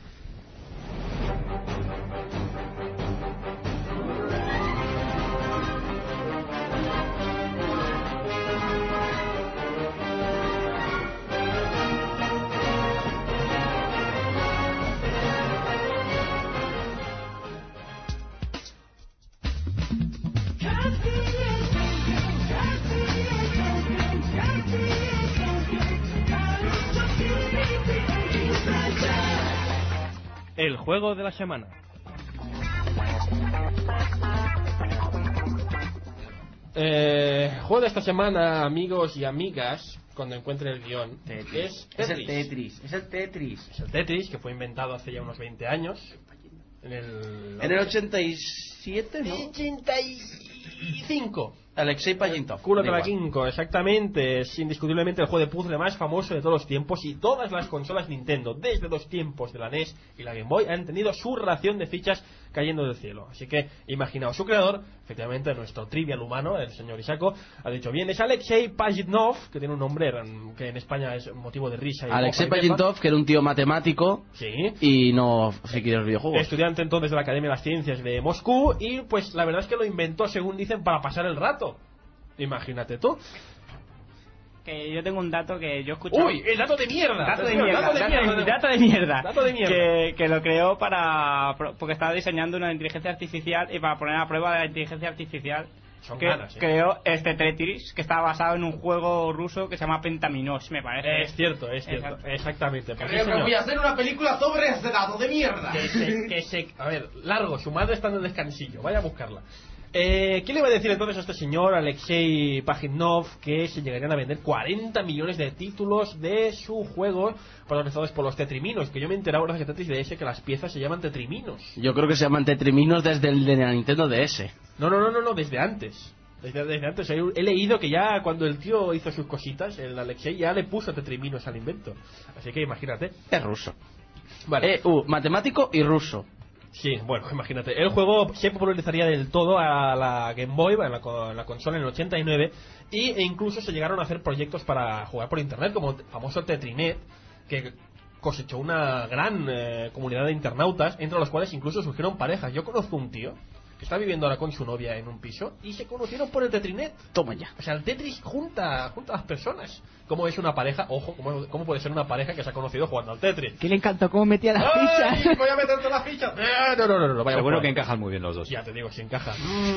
El juego de la semana. Eh, juego de esta semana, amigos y amigas, cuando encuentre el guión, es, es el Tetris. Es el Tetris. Es el Tetris, que fue inventado hace ya unos veinte años. En el... En el ochenta y siete, ¿no? ochenta y cinco. Alexei Pajitnov. Culo de la Quinco, exactamente. Es indiscutiblemente el juego de puzzle más famoso de todos los tiempos, y todas las consolas Nintendo, desde los tiempos de la N E S y la Game Boy, han tenido su ración de fichas cayendo del cielo. Así que imaginaos, su creador, efectivamente nuestro trivial humano, el señor Isako, ha dicho bien, es Alexei Pajitnov, que tiene un nombre que en España es motivo de risa. Y Alexei Pajitnov, que era un tío matemático, sí, y no friki de los videojuegos. Estudiante entonces de la Academia de las Ciencias de Moscú, y pues la verdad es que lo inventó, según dicen, para pasar el rato. Imagínate tú. Que yo tengo un dato que yo he escuchado. ¡Uy! ¡El dato de mierda! Dato de Dato mierda, de dato, mierda, de, dato de mierda. Dato de mierda. Que, que lo creó para. Porque estaba diseñando una inteligencia artificial y para poner a prueba de la inteligencia artificial. Son que ganas, ¿eh? creó este Tetris, que está basado en un juego ruso que se llama Pentaminos, me parece. Es cierto, es cierto. Exacto. Exactamente. Pues Creo sí, que voy a hacer una película sobre ese dado de mierda. Que se, que se, a ver, largo, su madre está en el descansillo, vaya a buscarla. Eh, ¿Qué le iba a decir entonces a este señor Alexei Pajitnov que se llegarían a vender cuarenta millones de títulos de su juego protagonizados por los tetriminos? Que yo me he enterado gracias a Tetris D S que las piezas se llaman tetriminos. Yo creo que se llaman tetriminos desde el de la Nintendo D S. No, no, no, no, no desde antes. Desde, desde antes. He, he leído que ya cuando el tío hizo sus cositas, el Alexei ya le puso tetriminos al invento. Así que imagínate. Es ruso. Vale. Eh, uh, matemático y ruso. Sí, bueno, imagínate. El juego se popularizaría del todo a la Game Boy, a la, a la consola en el ochenta y nueve, y, e incluso se llegaron a hacer proyectos para jugar por internet, como el famoso Tetrinet, que cosechó una gran eh, comunidad de internautas, entre los cuales incluso surgieron parejas. Yo conozco un tío que está viviendo ahora con su novia en un piso y se conocieron por el Tetrinet. Toma ya. O sea, el Tetris junta, junta a las personas. ¿Cómo es una pareja? Ojo, ¿cómo, cómo puede ser una pareja que se ha conocido jugando al Tetris? Que le encantó cómo metía las ¡Ay, fichas. voy a meterte las fichas! Eh, no, no, no, no, vaya Seguro a que jugar. encajan muy bien los dos. Ya te digo, si encaja.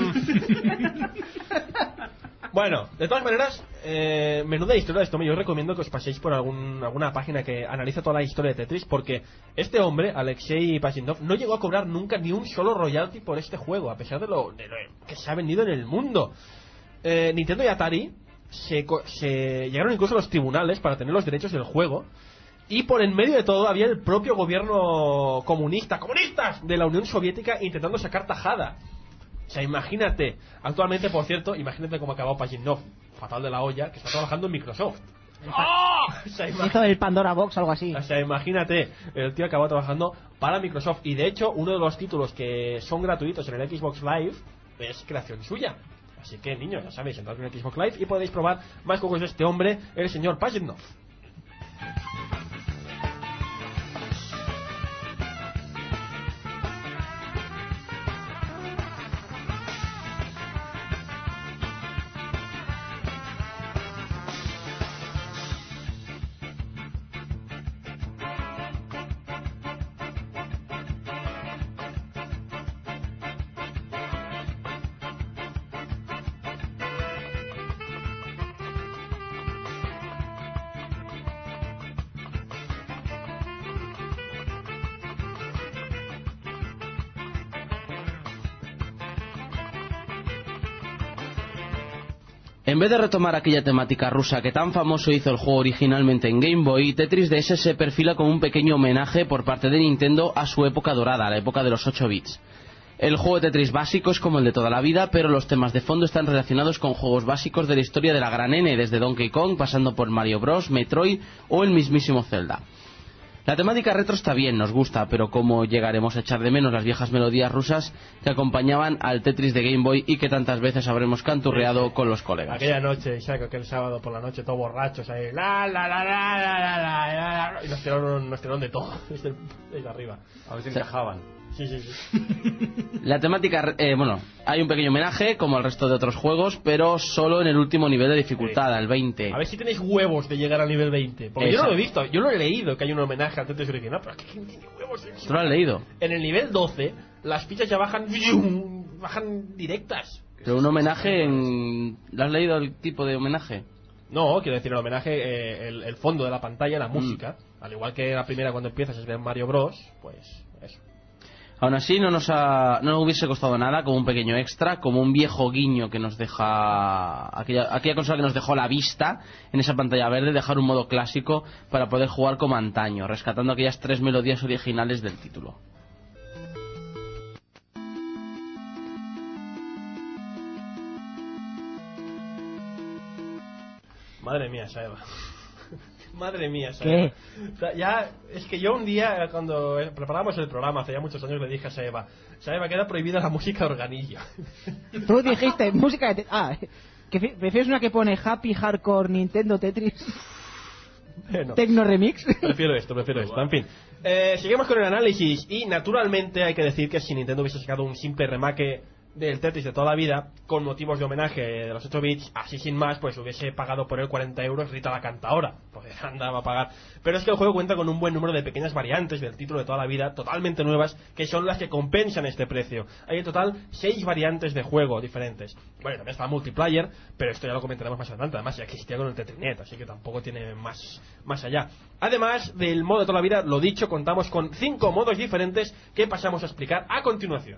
Bueno, de todas maneras, eh, menuda historia de esto. Yo os recomiendo que os paséis por algún, alguna página que analiza toda la historia de Tetris, porque este hombre, Alexei Pajitnov, no llegó a cobrar nunca ni un solo royalty por este juego, a pesar de lo, de lo que se ha vendido en el mundo. Eh, Nintendo y Atari se, se llegaron incluso a los tribunales para tener los derechos del juego, y por en medio de todo había el propio gobierno comunista, comunistas de la Unión Soviética intentando sacar tajada. O sea, imagínate, actualmente, por cierto, imagínate cómo ha acabado Pajitnov, fatal de la olla, que está trabajando en Microsoft. ¡Oh! O sea, Hizo el Pandora Box, algo así. o sea, imagínate, el tío acabó trabajando para Microsoft. Y de hecho, uno de los títulos que son gratuitos en el Xbox Live es creación suya. Así que, niños, ya sabéis, entrad en el Xbox Live y podéis probar más juegos de este hombre, el señor Pajitnov. En vez de retomar aquella temática rusa que tan famoso hizo el juego originalmente en Game Boy, Tetris D S se perfila como un pequeño homenaje por parte de Nintendo a su época dorada, la época de los ocho bits. El juego de Tetris básico es como el de toda la vida, pero los temas de fondo están relacionados con juegos básicos de la historia de la gran N, desde Donkey Kong, pasando por Mario Bros, Metroid o el mismísimo Zelda. La temática retro está bien, nos gusta, pero ¿cómo llegaremos a echar de menos las viejas melodías rusas que acompañaban al Tetris de Game Boy y que tantas veces habremos canturreado con los colegas? Aquella noche, Isaac, aquel sábado por la noche, todos borrachos ahí, la la la la la la la, la, la y nos tiraron, nos tiraron de todo, desde, desde arriba. A ver si encajaban. Sí, sí, sí. La temática, eh, bueno, hay un pequeño homenaje, como el resto de otros juegos, pero solo en el último nivel de dificultad, sí. Al veinte. A ver si tenéis huevos de llegar al nivel veinte. Porque Exacto. Yo no lo he visto, yo lo he leído, que hay un homenaje al Tetris original, pero ¿quién tiene huevos? ¿Tú lo has leído? En el nivel doce, las fichas ya bajan, bajan directas. Pero un homenaje en... ¿Lo has leído el tipo de homenaje? No, quiero decir, el homenaje, eh, el, el fondo de la pantalla, la música, mm. al igual que la primera cuando empiezas es ver Mario Bros, pues eso. Aún así no nos, ha, no nos hubiese costado nada, como un pequeño extra, como un viejo guiño que nos deja aquella, aquella consola que nos dejó la vista en esa pantalla verde, dejar un modo clásico para poder jugar como antaño, rescatando aquellas tres melodías originales del título. Madre mía, Saeva. Madre mía, ¿Qué? Saeva. Ya, es que yo un día, cuando preparamos el programa, hace ya muchos años, le dije a Saeva, Saeva, queda prohibida la música organillo. Tú dijiste música de... Te- ah, que fi- ¿prefieres una que pone Happy Hardcore Nintendo Tetris? Bueno, Tecno Remix. prefiero esto, prefiero esto. En fin, eh, seguimos con el análisis y naturalmente hay que decir que si Nintendo hubiese sacado un simple remake del Tetris de toda la vida, con motivos de homenaje de los ocho bits, así sin más, pues hubiese pagado por él cuarenta euros Rita la Cantaora, pues andaba a pagar. Pero es que el juego cuenta con un buen número de pequeñas variantes del título de toda la vida, totalmente nuevas, que son las que compensan este precio. Hay en total seis variantes de juego diferentes. Bueno, también está multiplayer, pero esto ya lo comentaremos más adelante. Además ya existía con el Tetrinet, así que tampoco tiene más, más allá. Además del modo de toda la vida, lo dicho, contamos con cinco modos diferentes que pasamos a explicar a continuación.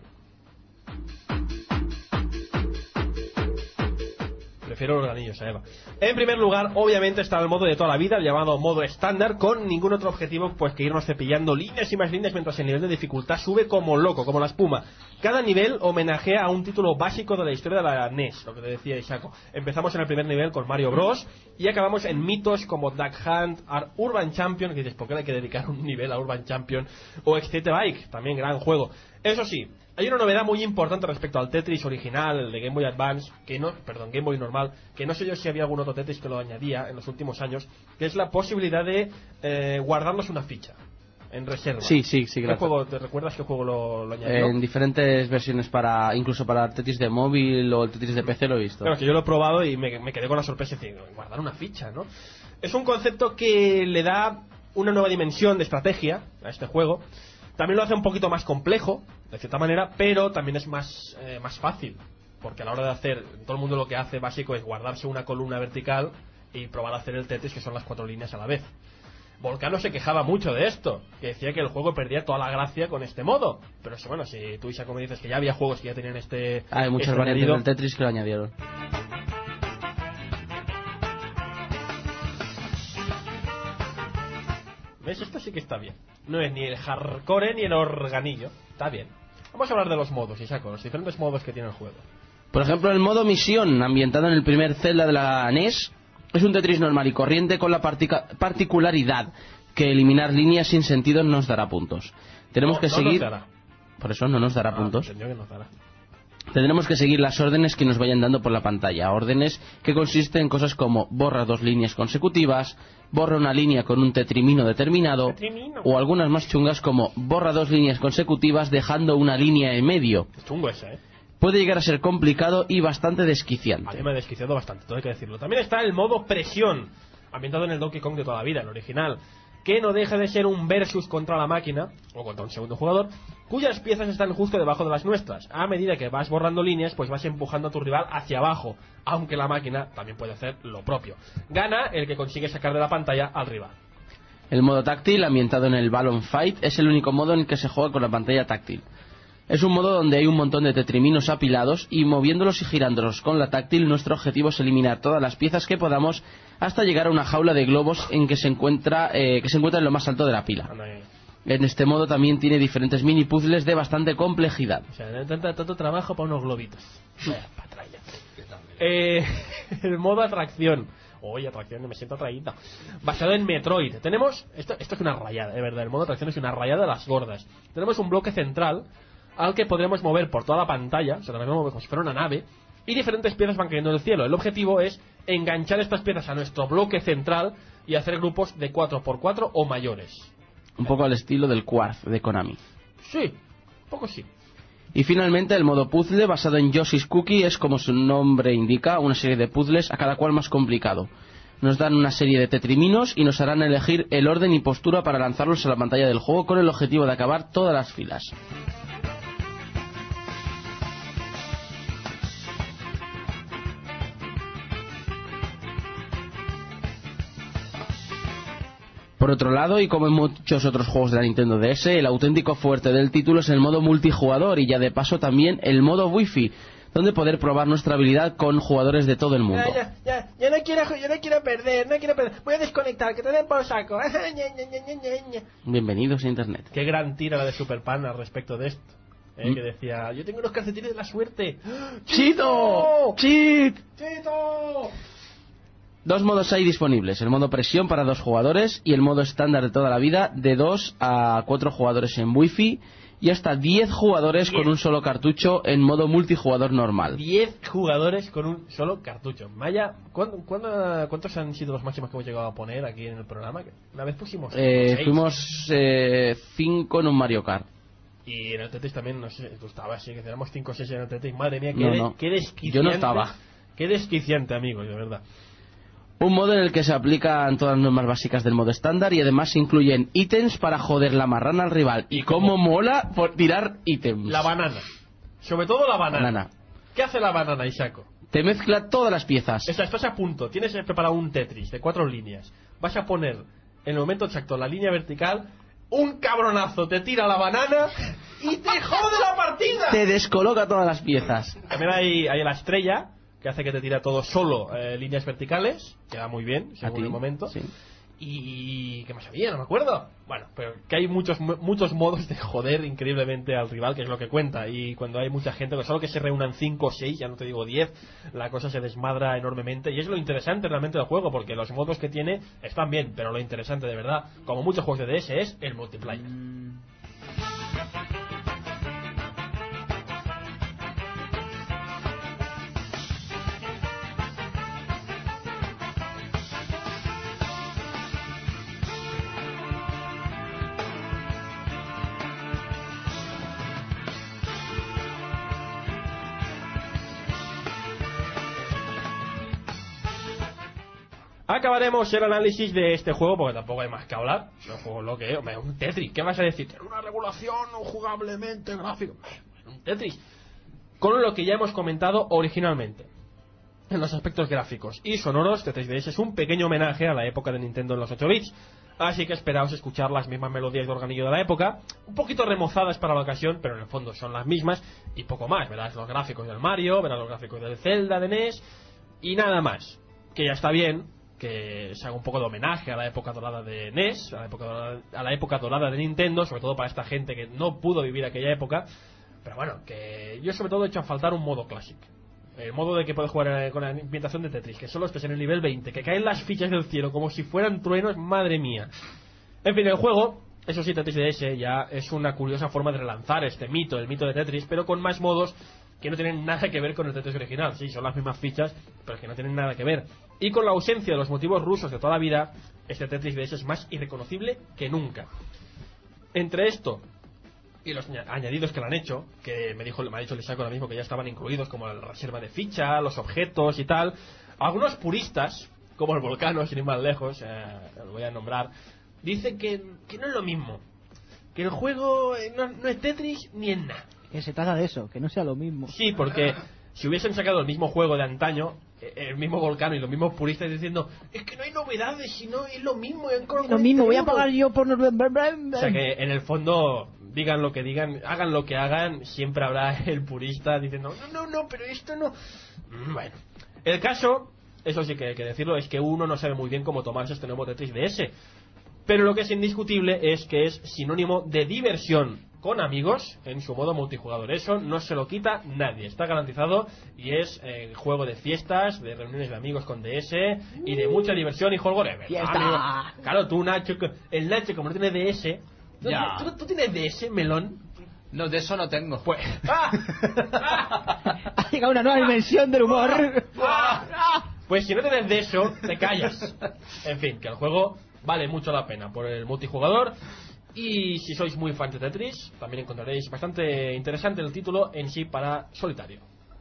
Prefiero los organillos, Eva. En primer lugar, obviamente está el modo de toda la vida, el llamado modo estándar, con ningún otro objetivo pues que irnos cepillando líneas y más líneas mientras el nivel de dificultad sube como loco, como la espuma. Cada nivel homenajea a un título básico de la historia de la N E S, lo que te decía Isako. Empezamos en el primer nivel con Mario Bros. Y acabamos en mitos como Duck Hunt, Urban Champion, que dices, ¿por qué le hay que dedicar un nivel a Urban Champion? O Excite Bike, también gran juego. Eso sí, hay una novedad muy importante respecto al Tetris original, el de Game Boy Advance, que no, perdón, Game Boy normal, que no sé yo si había algún otro Tetris que lo añadía en los últimos años, que es la posibilidad de eh, guardarnos una ficha en reserva. Sí, sí, sí, ¿Qué gracias. juego, te recuerdas qué juego lo, lo añadió? En diferentes versiones, para incluso para el Tetris de móvil o el Tetris de P C lo he visto. Claro, que yo lo he probado y me, me quedé con la sorpresa de decir, guardar una ficha, ¿no? Es un concepto que le da una nueva dimensión de estrategia a este juego. También lo hace un poquito más complejo, de cierta manera, pero también es más, eh, más fácil. Porque a la hora de hacer, todo el mundo lo que hace básico es guardarse una columna vertical y probar a hacer el Tetris, que son las cuatro líneas a la vez. Volcano se quejaba mucho de esto, que decía que el juego perdía toda la gracia con este modo. Pero eso, bueno, si tú, Isako, me dices que ya había juegos que ya tenían este... Hay muchas este variantes añadido, del Tetris que lo añadieron. ¿Ves? Esto sí que está bien. No es ni el hardcore ni el organillo. Está bien. Vamos a hablar de los modos, Isako, los diferentes modos que tiene el juego. Por ejemplo, el modo misión, ambientado en el primer Zelda de la N E S, es un Tetris normal y corriente con la partica- particularidad que eliminar líneas sin sentido nos dará puntos. Tenemos No, que no seguir... nos dará. Por eso no nos dará Ah, puntos. entendió que nos dará. Tendremos que seguir las órdenes que nos vayan dando por la pantalla. Órdenes que consisten en cosas como borra dos líneas consecutivas, borra una línea con un tetrimino determinado, Tetrimino. o algunas más chungas como borra dos líneas consecutivas dejando una línea en medio. Es chungo ese, ¿eh? Puede llegar a ser complicado y bastante A desquiciante. mí me ha desquiciado bastante, todo hay que decirlo. También está el modo presión, ambientado en el Donkey Kong de toda la vida, el original, que no deja de ser un versus contra la máquina, o contra un segundo jugador, cuyas piezas están justo debajo de las nuestras. A medida que vas borrando líneas, pues vas empujando a tu rival hacia abajo, aunque la máquina también puede hacer lo propio. Gana el que consigue sacar de la pantalla al rival. El modo táctil, ambientado en el Balloon Fight, es el único modo en el que se juega con la pantalla táctil. Es un modo donde hay un montón de tetriminos apilados y moviéndolos y girándolos con la táctil, nuestro objetivo es eliminar todas las piezas que podamos hasta llegar a una jaula de globos en que se encuentra eh, que se encuentra en lo más alto de la pila. Anda ahí. En este modo también tiene diferentes mini puzzles de bastante complejidad. O sea, tanto, tanto trabajo para unos globitos. Vaya patralla. Eh, el modo atracción. Oye, atracción, me siento atraída. Basado en Metroid. Tenemos... Esto, esto es una rayada, de verdad. El modo atracción es una rayada de las gordas. Tenemos un bloque central al que podremos mover por toda la pantalla. O sea, también como si fuera una nave. Y diferentes piezas van cayendo del cielo. El objetivo es enganchar estas piezas a nuestro bloque central y hacer grupos de cuatro por cuatro o mayores. Un poco al estilo del Quartz de Konami. Sí, un poco sí. Y finalmente el modo puzzle, basado en Yoshi's Cookie, es como su nombre indica, una serie de puzzles a cada cual más complicado. Nos dan una serie de tetriminos y nos harán elegir el orden y postura para lanzarlos a la pantalla del juego con el objetivo de acabar todas las filas. Por otro lado, y como en muchos otros juegos de la Nintendo D S, el auténtico fuerte del título es el modo multijugador y ya de paso también el modo Wi-Fi, donde poder probar nuestra habilidad con jugadores de todo el mundo. Ya, ya, ya, ya no quiero, yo no quiero perder, no quiero perder. Voy a desconectar, que te den por saco. Bienvenidos a Internet. Qué gran tira la de Super Pan al respecto de esto. Eh, ¿Mm? Que decía, yo tengo los calcetines de la suerte. ¡Chito! ¡Chit! ¡Chito! Dos modos hay disponibles, el modo presión para dos jugadores y el modo estándar de toda la vida de dos a cuatro jugadores en Wi-Fi y hasta diez jugadores diez. con un solo cartucho en modo multijugador normal. diez jugadores con un solo cartucho. Vaya, ¿cuándo, cuándo- ¿cuántos han sido los máximos que hemos llegado a poner aquí en el programa? Una vez pusimos Eh, seis. fuimos eh, cinco en un Mario Kart. Y en el Tetris también, no sé, tú estabas, sí, que éramos cinco o seis en el Tetris. Madre mía, qué, No, de- no. qué desquiciante. Yo no estaba. Qué desquiciante, amigos, de verdad. Un modo en el que se aplican todas las normas básicas del modo estándar y además se incluyen ítems para joder la marrana al rival. Y cómo mola por tirar ítems. La banana. Sobre todo la banana. Banana. ¿Qué hace la banana, Isako? Te mezcla todas las piezas. Esta- estás a punto, tienes preparado un Tetris de cuatro líneas. Vas a poner en el momento exacto la línea vertical. Un cabronazo te tira la banana y te jode la partida. Te descoloca todas las piezas. También hay, hay la estrella, que hace que te tira todo solo eh, líneas verticales. Queda muy bien, según ti, el momento. sí. Y... ¿qué más había? No me acuerdo. Bueno, pero que hay muchos muchos modos de joder increíblemente al rival, que es lo que cuenta. Y cuando hay mucha gente, pues solo que se reúnan cinco o seis, ya no te digo diez, la cosa se desmadra enormemente. Y es lo interesante realmente del juego, porque los modos que tiene están bien, pero lo interesante de verdad, como muchos juegos de D S, es el multiplayer. Acabaremos el análisis de este juego porque tampoco hay más que hablar. Es un juego lo que es, hombre, un Tetris. ¿Qué vas a decir? Tiene una regulación no jugablemente gráfico. Un Tetris. Con lo que ya hemos comentado originalmente. En los aspectos gráficos y sonoros, Tetris D S es un pequeño homenaje a la época de Nintendo en los ocho bits. Así que esperaos escuchar las mismas melodías de organillo de la época, un poquito remozadas para la ocasión, pero en el fondo son las mismas y poco más. Verás los gráficos del Mario, verás los gráficos del Zelda de N E S y nada más. Que ya está bien que se haga un poco de homenaje a la época dorada de N E S, a la época dorada, a la época dorada de Nintendo, sobre todo para esta gente que no pudo vivir aquella época. Pero bueno, que yo sobre todo he hecho a faltar un modo clásico. El modo de que puedes jugar eh, con la ambientación de Tetris, que solo estés en el nivel veinte, que caen las fichas del cielo como si fueran truenos, madre mía. En fin, el juego, eso sí, Tetris D S ya es una curiosa forma de relanzar este mito, el mito de Tetris, pero con más modos que no tienen nada que ver con el Tetris original. Sí, son las mismas fichas, pero que no tienen nada que ver. Y con la ausencia de los motivos rusos de toda la vida, este Tetris D S es más irreconocible que nunca. Entre esto y los añadidos que le han hecho, que me dijo me ha dicho Lisako ahora mismo que ya estaban incluidos, como la reserva de ficha, los objetos y tal, algunos puristas, como el Volcano, sin ir más lejos, eh, lo voy a nombrar, dicen que, que no es lo mismo, que el juego no, no es Tetris ni es nada. Que se trata de eso, que no sea lo mismo. Sí, porque si hubiesen sacado el mismo juego de antaño, el mismo Volcano y los mismos puristas diciendo es que no hay novedades, sino es lo mismo. Es lo mismo, voy a pagar yo por... O sea que en el fondo, digan lo que digan, hagan lo que hagan, siempre habrá el purista diciendo no, no, no, pero esto no... Bueno, el caso, eso sí que hay que decirlo, es que uno no sabe muy bien cómo tomarse este nuevo Tetris D S. Pero lo que es indiscutible es que es sinónimo de diversión con amigos en su modo multijugador. Eso no se lo quita nadie, está garantizado y es eh, juego de fiestas, de reuniones de amigos con D S y de mucha diversión y holgorio. ¡Fiesta! Claro, tú Nacho, el Nacho como no tiene D S, ¿tú, Ya. ¿tú, tú tienes D S, melón? No, de eso no tengo. Pues... Ha llegado una nueva dimensión del humor. Pues si no tienes de eso, te callas. En fin, que el juego vale mucho la pena por el multijugador. Y si sois muy fans de Tetris, también encontraréis bastante interesante el título en sí para solitario.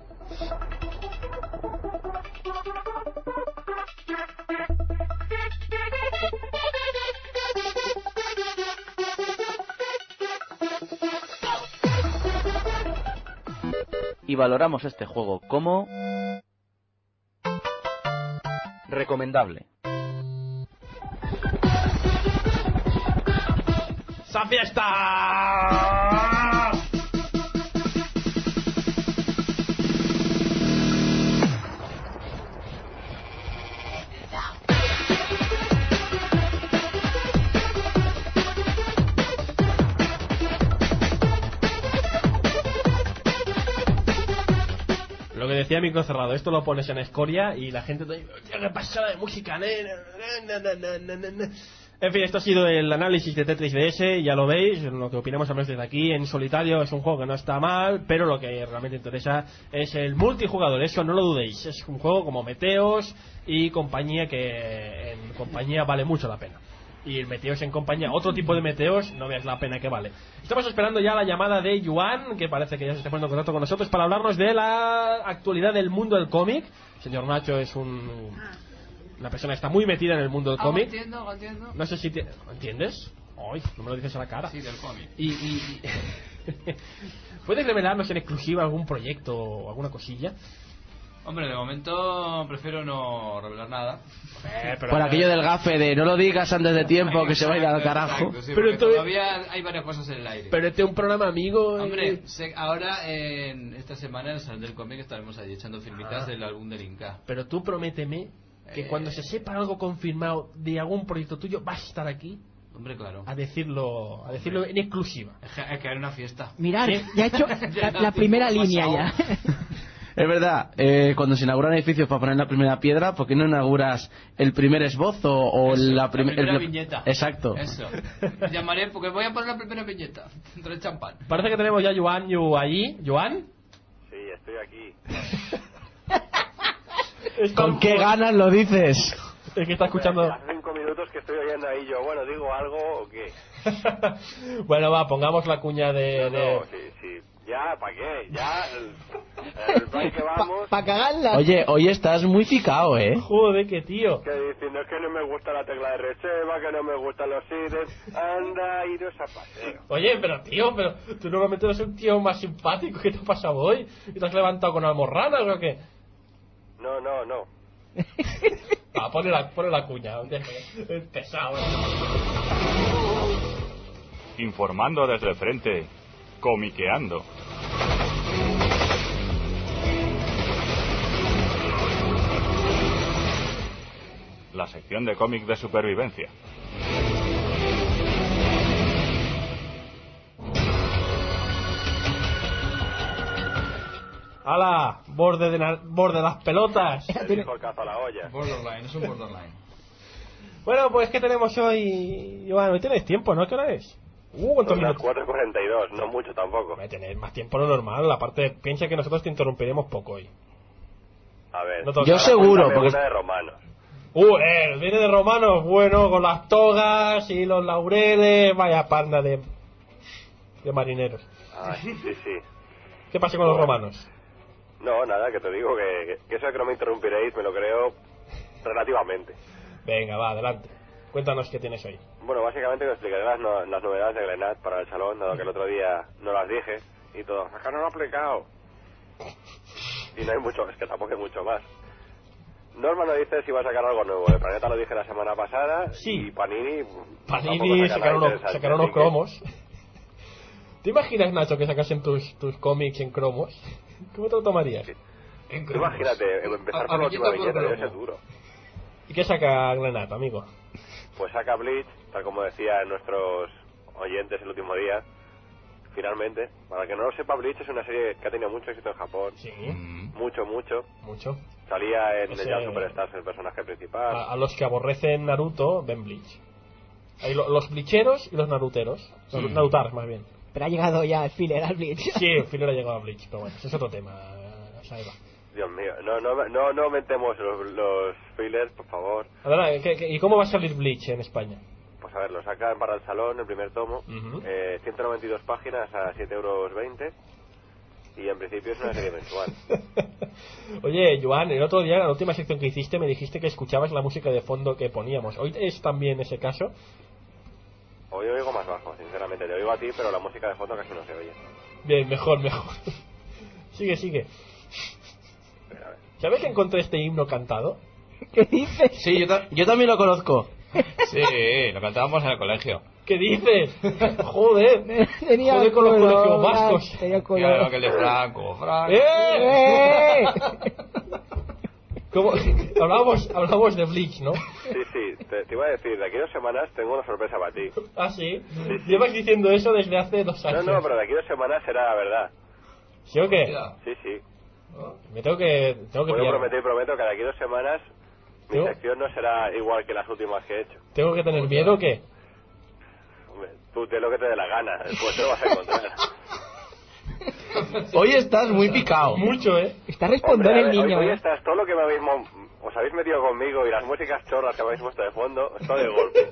Y valoramos este juego como recomendable. ¡Esa fiesta! Lo que decía micro cerrado, esto lo pones en escoria y la gente te dice, qué pasada de música, ¿eh? En fin, esto ha sido el análisis de Tetris D S, ya lo veis, lo que opinamos a menos desde aquí. En solitario es un juego que no está mal, pero lo que realmente interesa es el multijugador, eso no lo dudéis. Es un juego como Meteos y compañía, que en compañía vale mucho la pena. Y el Meteos en compañía, otro tipo de Meteos, no veas la pena que vale. Estamos esperando ya la llamada de Joan, que parece que ya se está poniendo en contacto con nosotros para hablarnos de la actualidad del mundo del cómic. Señor Nacho es un... una persona que está muy metida en el mundo del Ah, cómic. entiendo, entiendo. No sé si te... ¿entiendes? Ay, no me lo dices a la cara. Sí, del cómic. Y, y, y... ¿puedes revelarnos en exclusiva algún proyecto o alguna cosilla? Hombre, de momento prefiero no revelar nada. Eh, pero Por aquello del gafe de no lo digas antes de tiempo que se va a ir al carajo. Exacto, sí, Pero pero esto- todavía hay varias cosas en el aire. Pero este es un programa amigo. eh. Hombre, sé- ahora en esta semana en el Salón del Cómic estaremos allí echando firmitas Ah. del álbum del Inca. Pero tú prométeme que Eh. cuando se sepa algo confirmado de algún proyecto tuyo, vas a estar aquí Hombre, claro. a decirlo, a decirlo en exclusiva. Es que, es que hay una fiesta. Mirad, Sí. ya he hecho la, la primera línea ya. Es verdad, eh, cuando se inauguran edificios para poner la primera piedra, ¿por qué no inauguras el primer esbozo o Eso, la, la prim- primera el- viñeta. Exacto. Eso. Llamaré porque voy a poner la primera viñeta. Entre el champán. Parece que tenemos ya a Joan Yu allí. ¿Joan? Sí, estoy aquí. ¿Con qué ganas lo dices? Es que está escuchando. Hace cinco minutos que estoy oyendo ahí yo, bueno, ¿digo algo o qué? Bueno, va, pongamos la cuña de... No, de- no, sí, sí. Ya, ¿para qué? Ya, el, el plan que vamos... Para cagarla. Oye, hoy estás muy picado, ¿eh? Joder, qué tío. Que diciendo es que no me gusta la tecla de reserva, que no me gustan los ítems. Anda, iros a paseo. Oye, pero tío, pero tú normalmente eres un tío más simpático. ¿Qué te ha pasado hoy? ¿Y te has levantado con almorranas o qué? No, no, no. Ah, ponle la, ponle la cuña. Es pesado. ¿eh? Informando desde el frente, comiqueando. La sección de cómic de supervivencia. ¡Hala! Borde de, na- borde de las pelotas. El hijo caza la olla. Borderline, es un borderline. Bueno, pues ¿qué tenemos hoy, Joan? Hoy tenéis tiempo, ¿no? ¿Qué hora es? Uh, ¿cuántos Son las minutos? cuatro y cuarenta y dos, no mucho tampoco. Voy a tener más tiempo de lo normal. Aparte, piensa que nosotros te interrumpiremos poco hoy. A ver. No te- Yo ahora seguro, cuéntame porque... una de romanos. Uh, eh, viene de romanos, bueno, con las togas y los laureles. Vaya panda de, de marineros. Ay, sí, sí. ¿Qué pasa con los romanos? No, nada, que te digo que, que eso de que no me interrumpiréis me lo creo relativamente. Venga, va, adelante. Cuéntanos qué tienes hoy. Bueno, básicamente os explicaré las, no- las novedades de Glenat para el salón, dado que el otro día no las dije y todo. Acá no lo he aplicado. Y no hay mucho, es que tampoco hay mucho más. Norma nos dice si va a sacar algo nuevo. El Planeta lo dije la semana pasada. Sí. Y Panini. Panini sacaron unos, sacaron unos cromos. ¿Te imaginas, Nacho, que sacasen tus, tus cómics en cromos? ¿Cómo te lo tomarías? Imagínate, empezar A- por la a última viñeta por viñeta debe cromo. ser duro. ¿Y qué saca Glenat, amigo? Pues saca Bleach, tal como decían nuestros oyentes el último día. Finalmente, para el que no lo sepa, Bleach es una serie que ha tenido mucho éxito en Japón. Sí. Mucho, mucho. Mucho. Salía en Ese- The Young Superstars el personaje principal. A, a los que aborrecen Naruto, ven Bleach. Hay lo- los bleacheros y los naruteros. Los Sí. narutars, más bien. Pero ha llegado ya el filler al Bleach. Sí, el filler ha llegado a Bleach, pero bueno, ese es otro tema, Saeva. Dios mío, no, no, no, no aumentemos los, los fillers, por favor. Ahora, ¿qué- qué- ¿y cómo va a salir Bleach en España? Pues a ver, lo sacan para el salón, el primer tomo. Ujú. eh, ciento noventa y dos páginas a siete euros veinte. Y en principio es una serie mensual. Oye, Joan, el otro día, en la última sección que hiciste, me dijiste que escuchabas la música de fondo que poníamos. ¿Hoy es también ese caso? Hoy oigo más bajo, sinceramente. Te oigo a ti, pero la música de fondo casi no se oye. Bien, mejor, mejor. Sigue, sigue. ¿Sabes que encontré este himno cantado? ¿Qué dices? Sí, yo, ta- yo también lo conozco. Sí, lo cantábamos en el colegio. ¿Qué dices? Joder. Tenía Joder con los color, colegios vascos. tenía color. Claro, que el de Franco, Franco. ¡Eh! ¡Eh! ¿Cómo? Hablamos, hablamos de Bleach, ¿no? Sí, sí, te, te iba a decir, de aquí a dos semanas tengo una sorpresa para ti. ¿Ah, sí? Llevas diciendo eso desde hace dos No, años. no, pero de aquí a dos semanas será la verdad. ¿Sí o qué? Sí, sí. Me tengo que, tengo que Puedo pillar. prometer y prometo que de aquí a dos semanas mi ¿Yo? sección no será igual que las últimas que he hecho. ¿Tengo que tener miedo o qué? Hombre, tú te lo que te dé la gana, después te lo vas a encontrar. Hoy estás muy picado. Mucho, ¿eh? Está respondiendo Hombre, a el ver, niño, hoy, hoy ¿eh? estás, todo lo que me habéis mon- os habéis metido conmigo y las músicas chorras que habéis puesto de fondo, todo de golpe.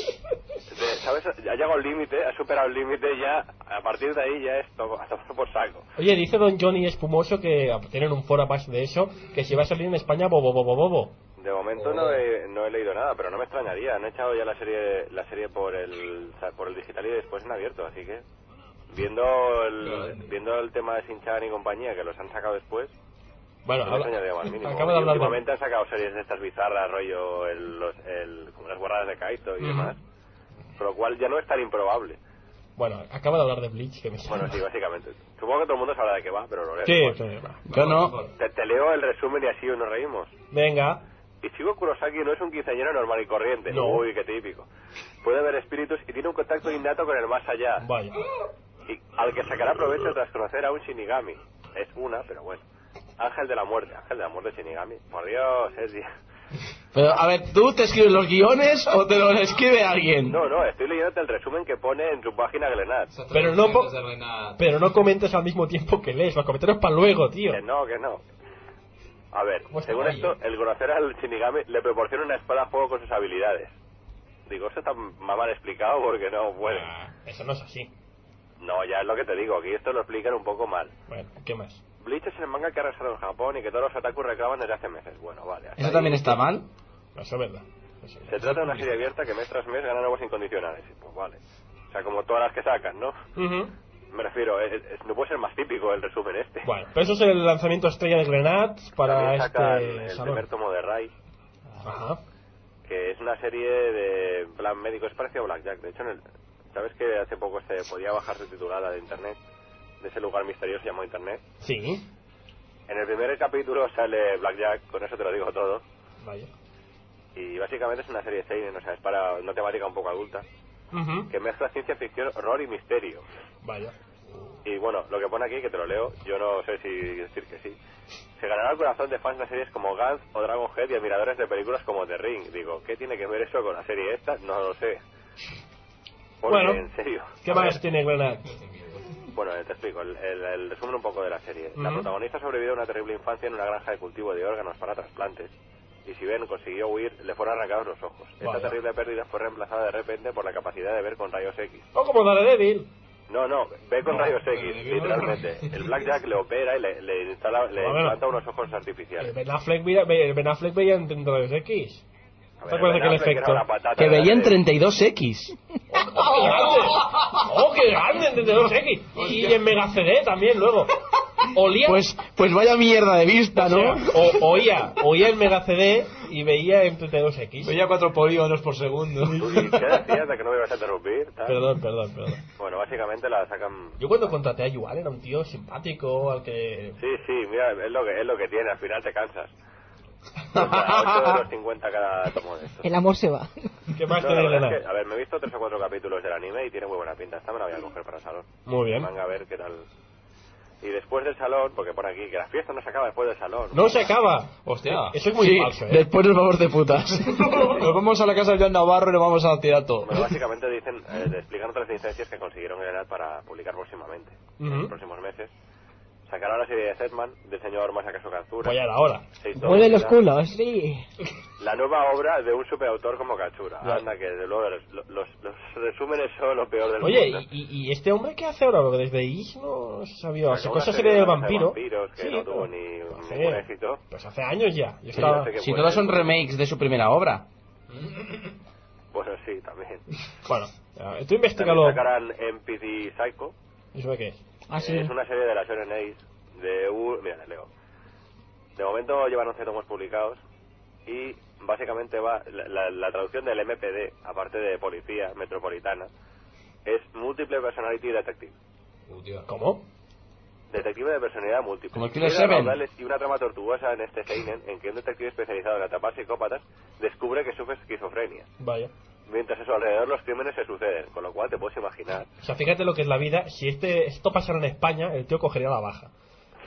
De- ¿Sabes? Ya ha llegado el límite, ha superado el límite, ya a partir de ahí ya es todo, a tomar por saco. Oye, dice Don Johnny Espumoso que tienen un foro aparte de eso, que si va a salir en España, bobo, bobo, bobo. De momento no he, no he leído nada, pero no me extrañaría. Han echado ya la serie la serie por el por el digital y después en abierto, así que viendo el, viendo el tema de Shin-Chan y compañía, que los han sacado después, Bueno, no me habla- extrañaría más mínimo. acaba de Y hablar de- últimamente han sacado series de estas bizarras, rollo el, los, el, como las guardadas de Kaito y Ujú. demás, con lo cual ya no es tan improbable. Bueno, acaba de hablar de Bleach, que me Bueno, sí, básicamente. Supongo que todo el mundo sabrá de qué va, pero lo leo. Sí, igual. sí, va. Yo no. Te, te leo el resumen y así nos reímos. Venga. Ichigo Kurosaki no es un quinceañero normal y corriente. No. Uy, qué típico. Puede ver espíritus y tiene un contacto innato con el más allá. Vaya. Y al que sacará provecho tras conocer a un Shinigami. Es una, pero bueno. Ángel de la muerte. Ángel de la muerte Shinigami. Por Dios, Eddie. Pero, a ver, ¿tú te escribes los guiones o te los escribe alguien? No, no, estoy leyendo el resumen que pone en su página Glenat. Pero no, po- pero no comentes al mismo tiempo que lees, los comentarios para luego, tío. Que no, que no. A ver, está según ahí, esto, el conocer al Shinigami le proporciona una espada a juego con sus habilidades. Digo, eso está más mal explicado porque no puede. Eso no es así. No, ya es lo que te digo, aquí esto lo explican un poco mal. Bueno, ¿qué más? Bleach es el manga que ha arrasado en Japón y que todos los otakus reclaman desde hace meses. Bueno, vale. hasta ¿Eso ahí. también está mal? No, eso es verdad. Se trata de una serie abierta que mes tras mes gana nuevos incondicionales. Y pues vale. O sea, como todas las que sacan, ¿no? Ujú. Me refiero, es- es- no puede ser más típico el resumen este. Bueno, pero eso es el lanzamiento estrella de Grenat para También sacan este el salón. primer tomo de Rai, Ajá. que es una serie de plan médico, es parecido a Blackjack. De hecho, en el, ¿sabes que hace poco se podía bajar subtitulada de internet? De ese lugar misterioso llamado internet. Sí. En el primer capítulo sale Blackjack, con eso te lo digo todo. Vaya. Y básicamente es una serie seinen, o sea, es para una temática un poco adulta, Ujú. que mezcla ciencia ficción, horror y misterio. Vaya. Y bueno, lo que pone aquí, que te lo leo, yo no sé si decir que sí. Se ganará el corazón de fans de series como Gantz o Dragon Head y admiradores de películas como The Ring. Digo, ¿qué tiene que ver eso con la serie esta? No lo sé. Porque, Bueno, en serio. ¿qué A más ver, tiene Grenat? Bueno, te explico, el, el- el resumen un poco de la serie. La Ujú. protagonista sobrevivió a una terrible infancia en una granja de cultivo de órganos para trasplantes. Y si Ben consiguió huir, le fueron arrancados los ojos. Esta Vaya. terrible pérdida fue reemplazada de repente por la capacidad de ver con rayos X. O como Daredevil. No, no, ve con No, rayos X, Daredevil. literalmente. El Blackjack le opera y le, le instala, le A ver. implanta unos ojos El artificiales. Ben Affleck veía, el Ben Affleck veía en treinta y dos X. A ¿Te ver, acuerdas Ben que el Affleck efecto? era una patata Que de veía en Daredevil. treinta y dos equis. ¡Oh, qué grande! ¡Oh, qué grande! En treinta y dos X. Y en Mega C D también, luego. Olía. Pues, pues vaya mierda de vista, o, ¿no? sea, o- oía, oía el Mega C D y veía en treinta y dos X. Veía cuatro polígonos por segundo. ¿Tú sí? ¿Qué decías de que no me ibas a interrumpir? tal? Perdón, perdón, perdón. Bueno, básicamente la sacan... Yo cuando contraté a Yuval era un tío simpático, al que... Sí, sí, mira, es lo que, es lo que tiene, al final te cansas. ocho euros cincuenta cada tomo de estos. El amor se va. ¿Qué más No, te la digo? verdad es que, a ver, me he visto tres o cuatro capítulos del anime y tiene muy buena pinta. Esta me la voy a coger para el salón. Muy bien. Manga, a ver qué tal. Y después del salón, porque pone aquí que la fiesta no se acaba después del salón. No se acaba. Hostia. Eso es muy Sí, falso, ¿eh? después nos vamos de putas. Nos vamos a la casa de Joan Navarro y nos vamos a tirar todo. Bueno, básicamente dicen, eh, te explican otras licencias que consiguieron generar para publicar próximamente, en Ujú. los próximos meses. Sacarán la serie de Zetman, del señor Masakazu Katsura. Pues ya era hora. Seis Mueve tomos, los culos, sí. La nueva obra de un superautor como Katsura. Ya. Anda, que desde luego los, los, los resúmenes son lo peor del Oye, mundo. ¿y, y, y este hombre qué hace ahora? Porque desde Is no se sabía. Sacó Sacó una esa serie serie del de vampiro. vampiros que Sí, no tuvo pero- ni hace- ningún éxito. Pues hace años ya. Yo Sí, estaba... no sé qué Si fue. todos son remakes de su primera obra. Bueno, sí, también. Bueno, tú También investigalo. sacarán M P D Psycho. ¿Eso de qué es? Ah, sí. Es una serie de la Shonen Ace de un... Mira, les leo. De momento llevan once tomos publicados y básicamente va... La, la- la traducción del M P D, aparte de policía metropolitana, es Multiple Personality Detective. ¿Cómo? Detective de personalidad múltiple. Como el Killer Tiene Seven. raudales y una trama tortuosa en este seinen en que un detective especializado en atrapar psicópatas descubre que sufre esquizofrenia. Vaya. Mientras a su alrededor los crímenes se suceden, con lo cual te puedes imaginar. O sea, fíjate lo que es la vida. Si este esto pasara en España, el tío cogería la baja.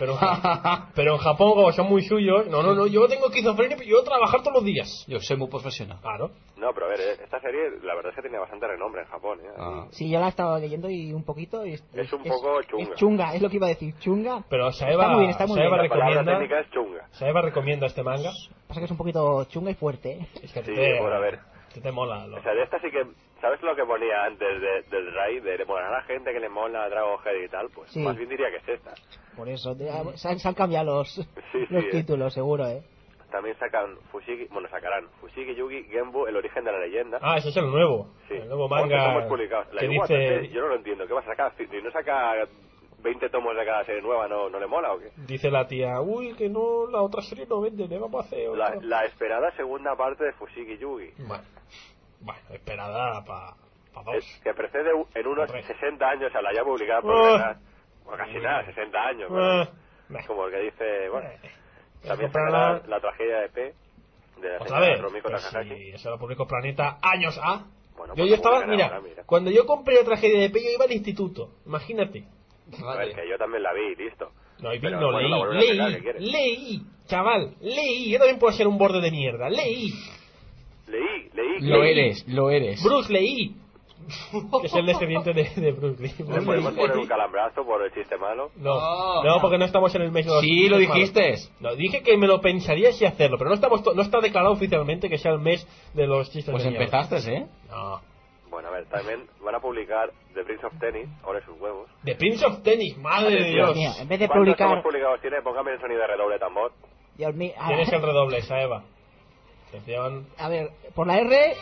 Pero, pero en Japón, como son muy suyos, no, no, no, yo tengo esquizofrenia, pero yo trabajar todos los días. Yo soy muy profesional. Claro. No, pero a ver, eh, esta serie la verdad es que tenía bastante renombre en Japón. ¿eh? Ah. Sí, yo la he estado leyendo y un poquito. Y es, Es un poco chunga. Es chunga, es lo que iba a decir, chunga. Pero Saeva, Está muy bien, está muy Saeva bien. La palabra recomienda, técnica es chunga. Saeva recomienda este manga. Pasa que es un poquito chunga y fuerte, ¿eh? Es que Sí, te, bueno, a ver. te, te mola. Lo... O sea, de esta sí que... ¿Sabes lo que ponía antes de, del Rai? De le molar a la gente que le mola Dragon Head y tal. Pues Sí. más bien diría que es esta. Por eso, te- se, han, se han cambiado los, Sí, los sí, eh. títulos, seguro, ¿eh? También sacan Fushigi... Bueno, sacarán Fushigi Yugi Genbu, el origen de la leyenda. Ah, ese es el nuevo. Sí. El nuevo ¿Cuántos manga tomos publicados? La que Iwata, dice... yo no lo entiendo. ¿Qué va a sacar? Si no saca veinte tomos de cada serie nueva, ¿no, no le mola o qué? Dice la tía, uy, que no, la otra serie no vende, le vamos a hacer otra. La, la esperada segunda parte de Fushigi Yugi. Bueno, bueno, esperada para pa dos. Es que precede u- en unos Correcto. sesenta años a la ya publicada por Oh. Granada. Bueno, casi nada, sesenta años. Ah. Bueno, como el que dice, bueno, también comprarla- saca la, la tragedia de P de la ¿Otra señora vez? Romiko Pues Takahashi. sí, eso lo publicó Planeta años A. Bueno, yo, pues yo lo estaba, publican mira, ahora, mira. cuando yo compré la tragedia de P, yo iba al instituto. Imagínate. A ver, que yo también la vi y listo. No, y vi- Pero, no, bueno, la leí, volveré a sacar, ¿qué leí, quieres? leí, chaval, leí. Yo también puedo ser un borde de mierda. Leí. Leí, leí. Lo leí. eres, lo eres. Bruce leí. Que es el descendiente de, de Bruce Lee. ¿Le Bruce podemos Lee. poner un calambrazo por el chiste malo? No, Oh. no, porque no estamos en el mes de los Sí, lo chistes malos. dijiste. No, dije que me lo pensaría si hacerlo, pero no estamos to- no está declarado oficialmente que sea el mes de los chistes Pues de mierda. empezaste, ¿eh? No. Bueno, a ver, también van a publicar The Prince of Tennis, ahora sus huevos. The Prince of Tennis, madre de Atención. Dios. Mío, en vez de ¿Cuántos publicar... tomos publicados tiene? Póngame el sonido de redoble de tambor. Dios mío, a, Tienes el redoble, esa Eva. Atención. a ver, por la R...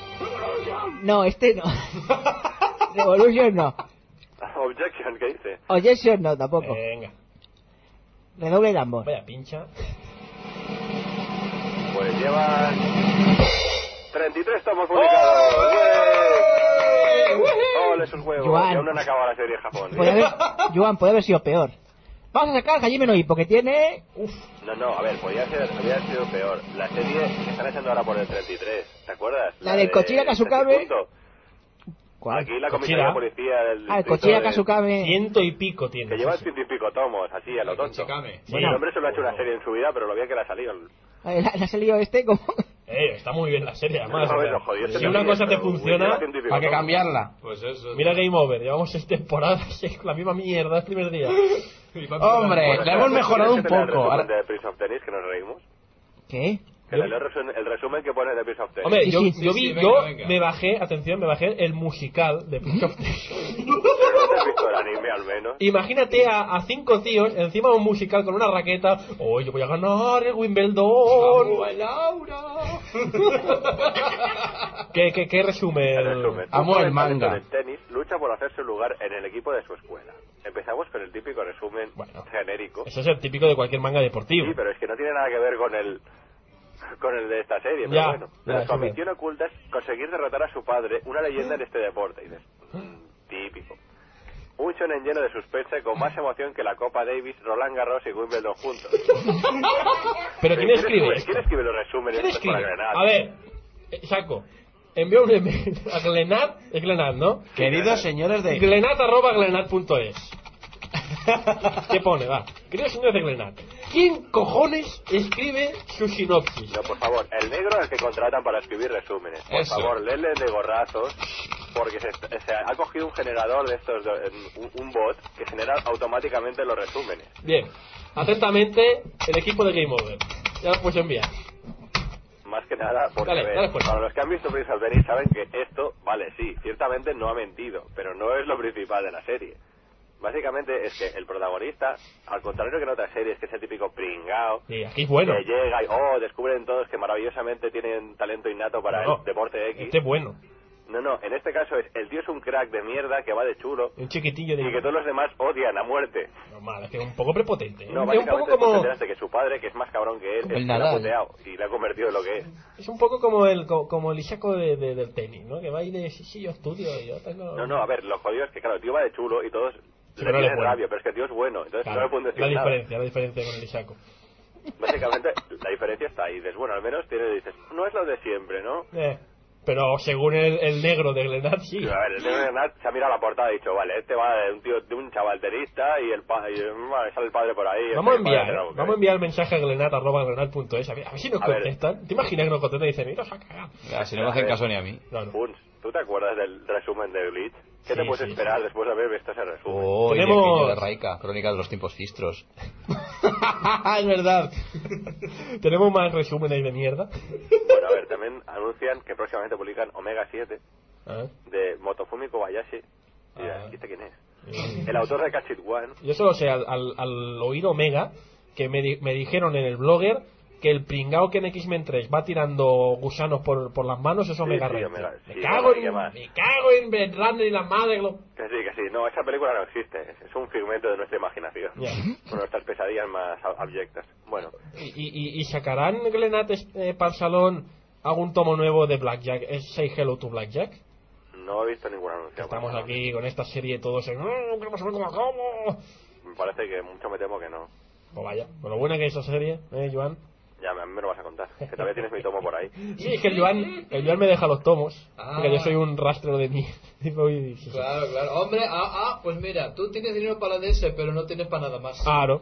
No, este no. Revolution no. Objection, ¿qué dice? Objection no, tampoco. Venga. Redoble de ambos. Vaya pincha. Pues llevan treinta y tres tomos publicados. ¡Oh! ¡Ole sus huevos! Joan. Y aún no han acabado la serie en Japón. Puede haber... Joan, puede haber sido peor. Vamos a sacar Hajime no Ippo, que tiene... Uf. No, no, a ver, podría ser, podría haber sido peor. La serie que están echando ahora por el treinta y tres, ¿te acuerdas? La del Kochira Kazukame. Punto. ¿Cuál? Aquí la Kochira. comisaría de policía del Ah, el distrito Kochira de- Kazukame. Ciento y pico tiene. Que lleva sí. ciento y pico tomos, así, a lo tonto. Chicame. Sí. Bueno, el hombre solo ha hecho una serie en su vida, pero lo bien que le ha salido. Eh, ¿Le ha salido este como...? Eh, está muy bien la serie, además. No, o sea, lo jodido es que si te una ríes, cosa te pero, güey, funciona, lleva ciento y pico ¿Para qué tomos. cambiarla? Pues eso. mira Game Over. Llevamos seis temporadas, es la misma mierda el primer día. Hombre, Bueno, la hemos mejorado un ¿quieres que te lea poco. el Ahora- resumen de Prince of Tennis, que nos reímos? ¿Qué? Que le leo el resumen, el resumen que pone de Prince of Tennis. Hombre, Sí, yo, sí, yo sí, vi, sí, venga, yo venga. me bajé, atención, me bajé el musical de Prince of Tennis. Pero no te has visto el anime, al menos. Imagínate a, a cinco tíos encima de un musical con una raqueta. Oh, yo voy a ganar el Wimbledon. Laura. ¿Qué, qué, qué resume? El resumen. Amo Un el joven talento manga. del tenis lucha por hacerse un lugar en el equipo de su escuela. Empezamos con el típico resumen Bueno. genérico. Eso es el típico de cualquier manga deportivo. Sí, pero es que no tiene nada que ver con el con el de esta serie, pero Ya, bueno. ya, Pero sí, su ambición oculta es conseguir derrotar a su padre, una leyenda en este deporte. Y dices, mm, típico. Un shonen lleno de suspense con más emoción que la Copa Davis, Roland Garros y Wimbledon juntos. Pero ¿quién escribe escribe? esto? ¿Quién escribe los resúmenes ¿Quién estos para escribe? Granada? A ver, eh, Saco, envía un email a Glenat, es Glenat, ¿no? Queridos señores de... Glenat arroba glenat punto es. ¿Qué pone? Va. Queridos señores de Glenat, ¿quién cojones escribe su sinopsis? No, por favor, el negro al que contratan para escribir resúmenes. Por Eso. favor, léele de gorrazos, porque se, se ha cogido un generador de estos, de- un, un bot, que genera automáticamente los resúmenes. Bien, atentamente, el equipo de Game Over. Ya lo puedes enviar. Más que nada, porque Dale, a ver, dale, pues. para los que han visto Prince of Tennis saben que esto, vale, sí, ciertamente no ha mentido, pero no es lo principal de la serie. Básicamente es que el protagonista, al contrario que en otras series, que es el típico pringao, Sí, aquí es bueno. que llega y, oh, descubren todos que maravillosamente tienen talento innato para No, el deporte X. Este es bueno. No, no, en este caso es, el tío es un crack de mierda que va de chulo Un chiquitillo de... y que todos los demás odian a muerte. Normal, es que es un poco prepotente. No, es un básicamente poco después te como... enteras de que su padre, que es más cabrón que él, Como es el que le ha Nadal. puteado y le ha convertido en lo que es. Es un poco como el co- como el Isaco de, de- del tenis, ¿no? Que va ahí de, sí, sí, yo estudio, yo tengo... No, no, a ver, lo jodido es que, claro, el tío va de chulo y todos Sí, le pero él es tienen bueno. rabia, pero es que el tío es bueno, entonces Claro, no le pueden decir la nada. diferencia, la diferencia con el Isaco. Básicamente, la diferencia está ahí. Dices, bueno, al menos tiene, dices, no es lo de siempre, ¿no? Eh, pero según el, el negro de Glenat, sí. A ver, el negro de Glenat se ha mirado la portada y ha dicho, vale, este va de un tío, de un chaval tenista y el pa y, vale, sale el padre por ahí. Vamos a este enviar, padre, vamos a enviar el mensaje a glenat arroba glenat punto es, a ver, a ver si nos A ver. contestan. ¿Te imaginas que nos contestan y dicen, mira, os ha cagado? Ya, si no me hacen caso ni a mí. Claro. Puns, ¿tú te acuerdas del resumen de Bleach? ¿Qué Sí, te puedes sí, esperar sí. después de haber visto ese resumen? Oh, y Tenemos- de aquello de Raika, Crónica de los tiempos fistros. es verdad. Tenemos más resúmenes de mierda. Bueno, a ver, también anuncian que próximamente publican Omega siete Ah. de Motofumi Kobayashi. Y Ah. ¿este quién es? El autor de Catch It One. Yo solo sé, al, al, al oír Omega, que me, di- me dijeron en el blogger que el pringao que en X-Men tres va tirando gusanos por, por las manos es Omega sí, Red. Omega, me, sí, cago Omega, ¿qué en, más? me cago en Blade Runner y las madres. Lo... Que sí, que sí. No, esa película no existe. Es, es un figmento de nuestra imaginación. Ya. Con nuestras pesadillas más ab- abyectas. Bueno, ¿Y, y, y sacarán Glenat eh, para el salón algún tomo nuevo de Blackjack? ¿Es Say Hello to Blackjack? no he visto ningún anuncio. Estamos bueno, aquí con esta serie todos en... "No, queremos saber cómo acabamos". Me parece que mucho me temo que no. Pues vaya, con lo buena que es esa serie, ¿eh, Joan? Ya, me- a mí me lo vas a contar. Que todavía tienes mi tomo por ahí. Sí, es que el Joan, el Joan me deja los tomos. Ah. Porque yo soy un rastrero de mí. Y voy- sí, sí. Claro, claro. Hombre, ah, ah, pues mira, tú tienes dinero para la D S, pero no tienes para nada más. Claro.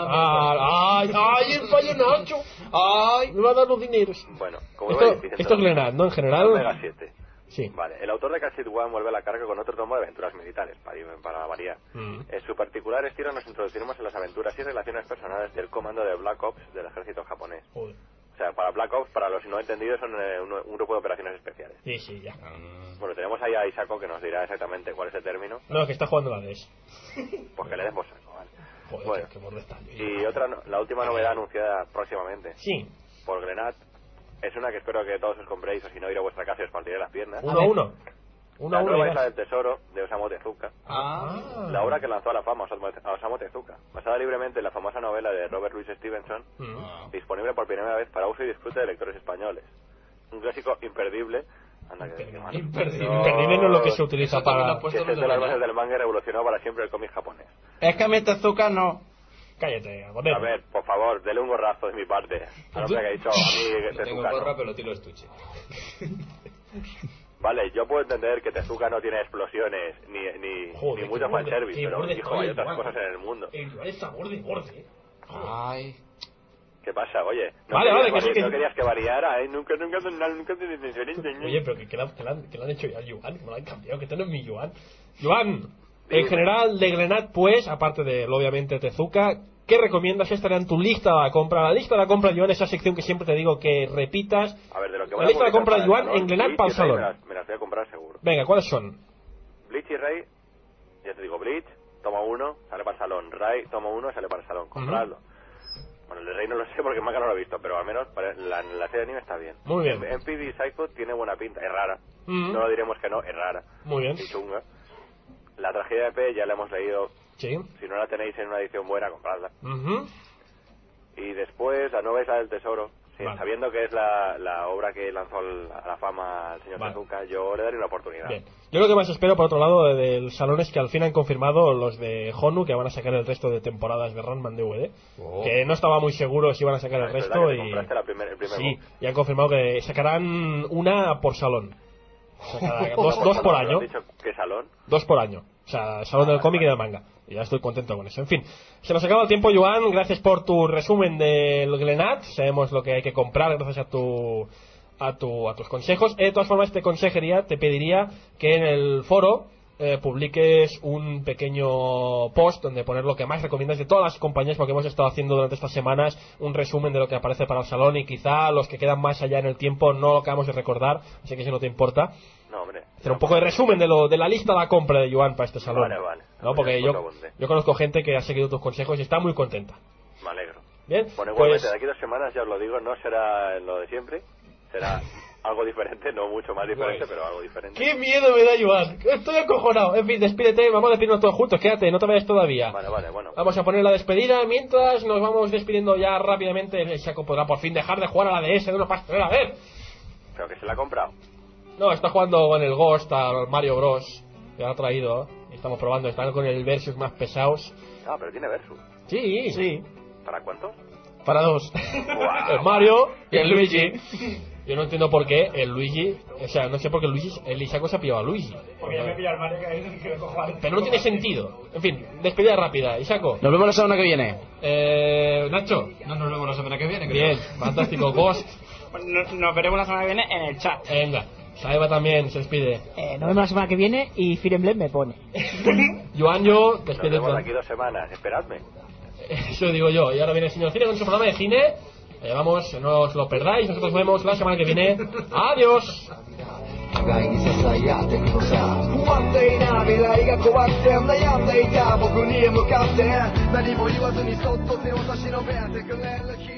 Ah, ay, ay, el fallo Nacho. Ay, me va a dar los dineros. Bueno, como Esto, iba diciendo, esto es Glenat, ¿no? En general. Omega siete. Sí. Vale, el autor de Catch It One vuelve a la carga con otro tomo de aventuras militares, para, para variar. Mm. En su particular estilo nos introduciremos en las aventuras y relaciones personales del comando de Black Ops del ejército japonés. Joder. O sea, para Black Ops, para los no entendidos, son eh, un, un grupo de operaciones especiales. Sí, sí, ya. Bueno, tenemos ahí a Isako que nos dirá exactamente cuál es el término. No, que está jugando la D S. Pues que le demos saco, vale. Joder, Bueno, qué, qué borde está. y otra, no- la última novedad anunciada próximamente Sí. por Glenat es una que espero que todos os compréis, o si no, ir a vuestra casa y os partiré las piernas. Uno a uno. Uno La a uno. nueva verás. Isla del Tesoro de Osamu Tezuka. Ah. La obra que lanzó a la fama a Osamu Tezuka, basada libremente en la famosa novela de Robert Louis Stevenson, Mm. disponible por primera vez para uso y disfrute de lectores españoles. Un clásico imperdible. Anda, que, que malo. Imperdible. Imperdible no es lo que se utiliza para... Que sentó las bases del manga y revolucionó para siempre el cómic japonés. Es que a mí Tezuka no. Cállate, A ver, por favor, dele un gorrazo de mi parte. A lo que ha dicho a mí No tengo Tezuka. gorra, No. pero tiro estuche. Vale, yo puedo entender que Tezuka no tiene explosiones ni, ni, Joder, ni mucho qué borde- fanservice, qué pero borde hijo, estoy, hay otras Juan. cosas en el mundo. El Joan está borde, borde. Ay. ¿Qué pasa? Oye, no, Vale, querías, vale, que sí, vari- que no sí. querías que variara, ¿eh? Nunca, nunca, nunca, nunca te diferente. Oye, pero que, que, la- que, la han- que le han hecho ya al Joan, que me lo han cambiado, que este no es mi Joan. Joan, en general de Glenat, pues, aparte de, obviamente, Tezuka, ¿qué recomiendas? Esta era en tu lista de la compra. La lista de la compra, Joan, esa sección que siempre te digo que repitas. A ver, de lo que La voy a lista de publicar compra de para el Joan salón, en Glenat Bleach para el y Rey salón. Me las, me las voy a comprar seguro. Venga, ¿cuáles son? Bleach y Rey, ya te digo, Bleach, toma uno, sale para el salón. Ray, toma uno, sale para el salón. Compradlo. Bueno, el de Rey no lo sé porque el manga no lo he visto, pero al menos para la, la serie de anime está bien. Muy bien. M P D Psycho tiene buena pinta, es rara. Mm. No lo diremos que no, es rara. Muy bien. Y chunga. La tragedia de P ya la hemos leído. Sí. Si no la tenéis en una edición buena, compradla. Ujú. Y después la nueva Isla del Tesoro. Sí, Vale. sabiendo que es la, la obra que lanzó al- a la fama al señor Vale. Tezuka, yo le daré una oportunidad. Bien. Yo lo que más espero, por otro lado, de- del salón es que al fin han confirmado los de Honu que van a sacar el resto de temporadas de Ranman D V D. Oh. Que no estaba muy seguro si iban a sacar el Es verdad resto. que te Y compraste la primer- el primer sí, box. y han confirmado que sacarán una por salón. O sea, cada- dos, dos por año. ¿Has dicho qué salón? Dos por año. O sea, el salón del cómic y del manga. Y ya estoy contento con eso. En fin, se nos acaba el tiempo, Joan. Gracias por tu resumen del Glenat. Sabemos lo que hay que comprar gracias a tu a, tu, a tus consejos. Eh, De todas formas, te consejería, te pediría que en el foro eh, publiques un pequeño post donde poner lo que más recomiendas de todas las compañías, porque hemos estado haciendo durante estas semanas un resumen de lo que aparece para el salón y quizá los que quedan más allá en el tiempo no lo acabamos de recordar, así que si no te importa, No, hombre. hacer un poco de resumen de lo de la lista de la compra de Joan para este salón. Vale, vale. ¿No? Porque Pues yo, apunte. yo conozco gente que ha seguido tus consejos y está muy contenta. Me alegro. Bien, Bueno, igualmente, pues de aquí a dos semanas, ya os lo digo, no será lo de siempre. Será algo diferente, no mucho más diferente, pero algo diferente. ¡qué miedo me da Joan! Estoy acojonado. En fin, despídete, vamos a despedirnos todos juntos, quédate, no te vayas todavía. Vale, vale, bueno. Vamos a poner la despedida mientras nos vamos despidiendo ya rápidamente. Saco podrá por fin dejar de jugar a la D S de una pastelera, a ver. Pero que se la ha comprado. No, está jugando con el Ghost al Mario Bros. Que lo ha traído. Estamos probando, están con el Versus más pesados. Ah, pero tiene versus. Sí, sí. ¿Para cuánto? Para dos. Guau. El Mario y el Luigi. Yo no entiendo por qué el Luigi, o sea, no sé por qué el Luigi, el Isako se ha pillado a Luigi. Porque ya me pilla el Mario que, que le cojo a... Pero no tiene sentido. En fin, despedida rápida. Isako. Nos vemos la semana que viene. Eh, Nacho. No nos vemos la semana que viene. Creo. Bien, fantástico. Ghost. Nos, nos veremos la semana que viene en el chat. Venga. Saiba también se despide. Eh, nos vemos la semana que viene y Fire Emblem me pone. Joanjo, Nos despide. vemos aquí dos semanas, esperadme. Eso digo yo. Y ahora viene el señor Cine con su programa de cine. Eh, vamos, no os lo perdáis. Nosotros nos vemos la semana que viene. Adiós. 互いに支え合ってくのさ不安定な未来が怖くて悩んでいた僕に向かって何も言わずにそっと手を差し伸べてくれる日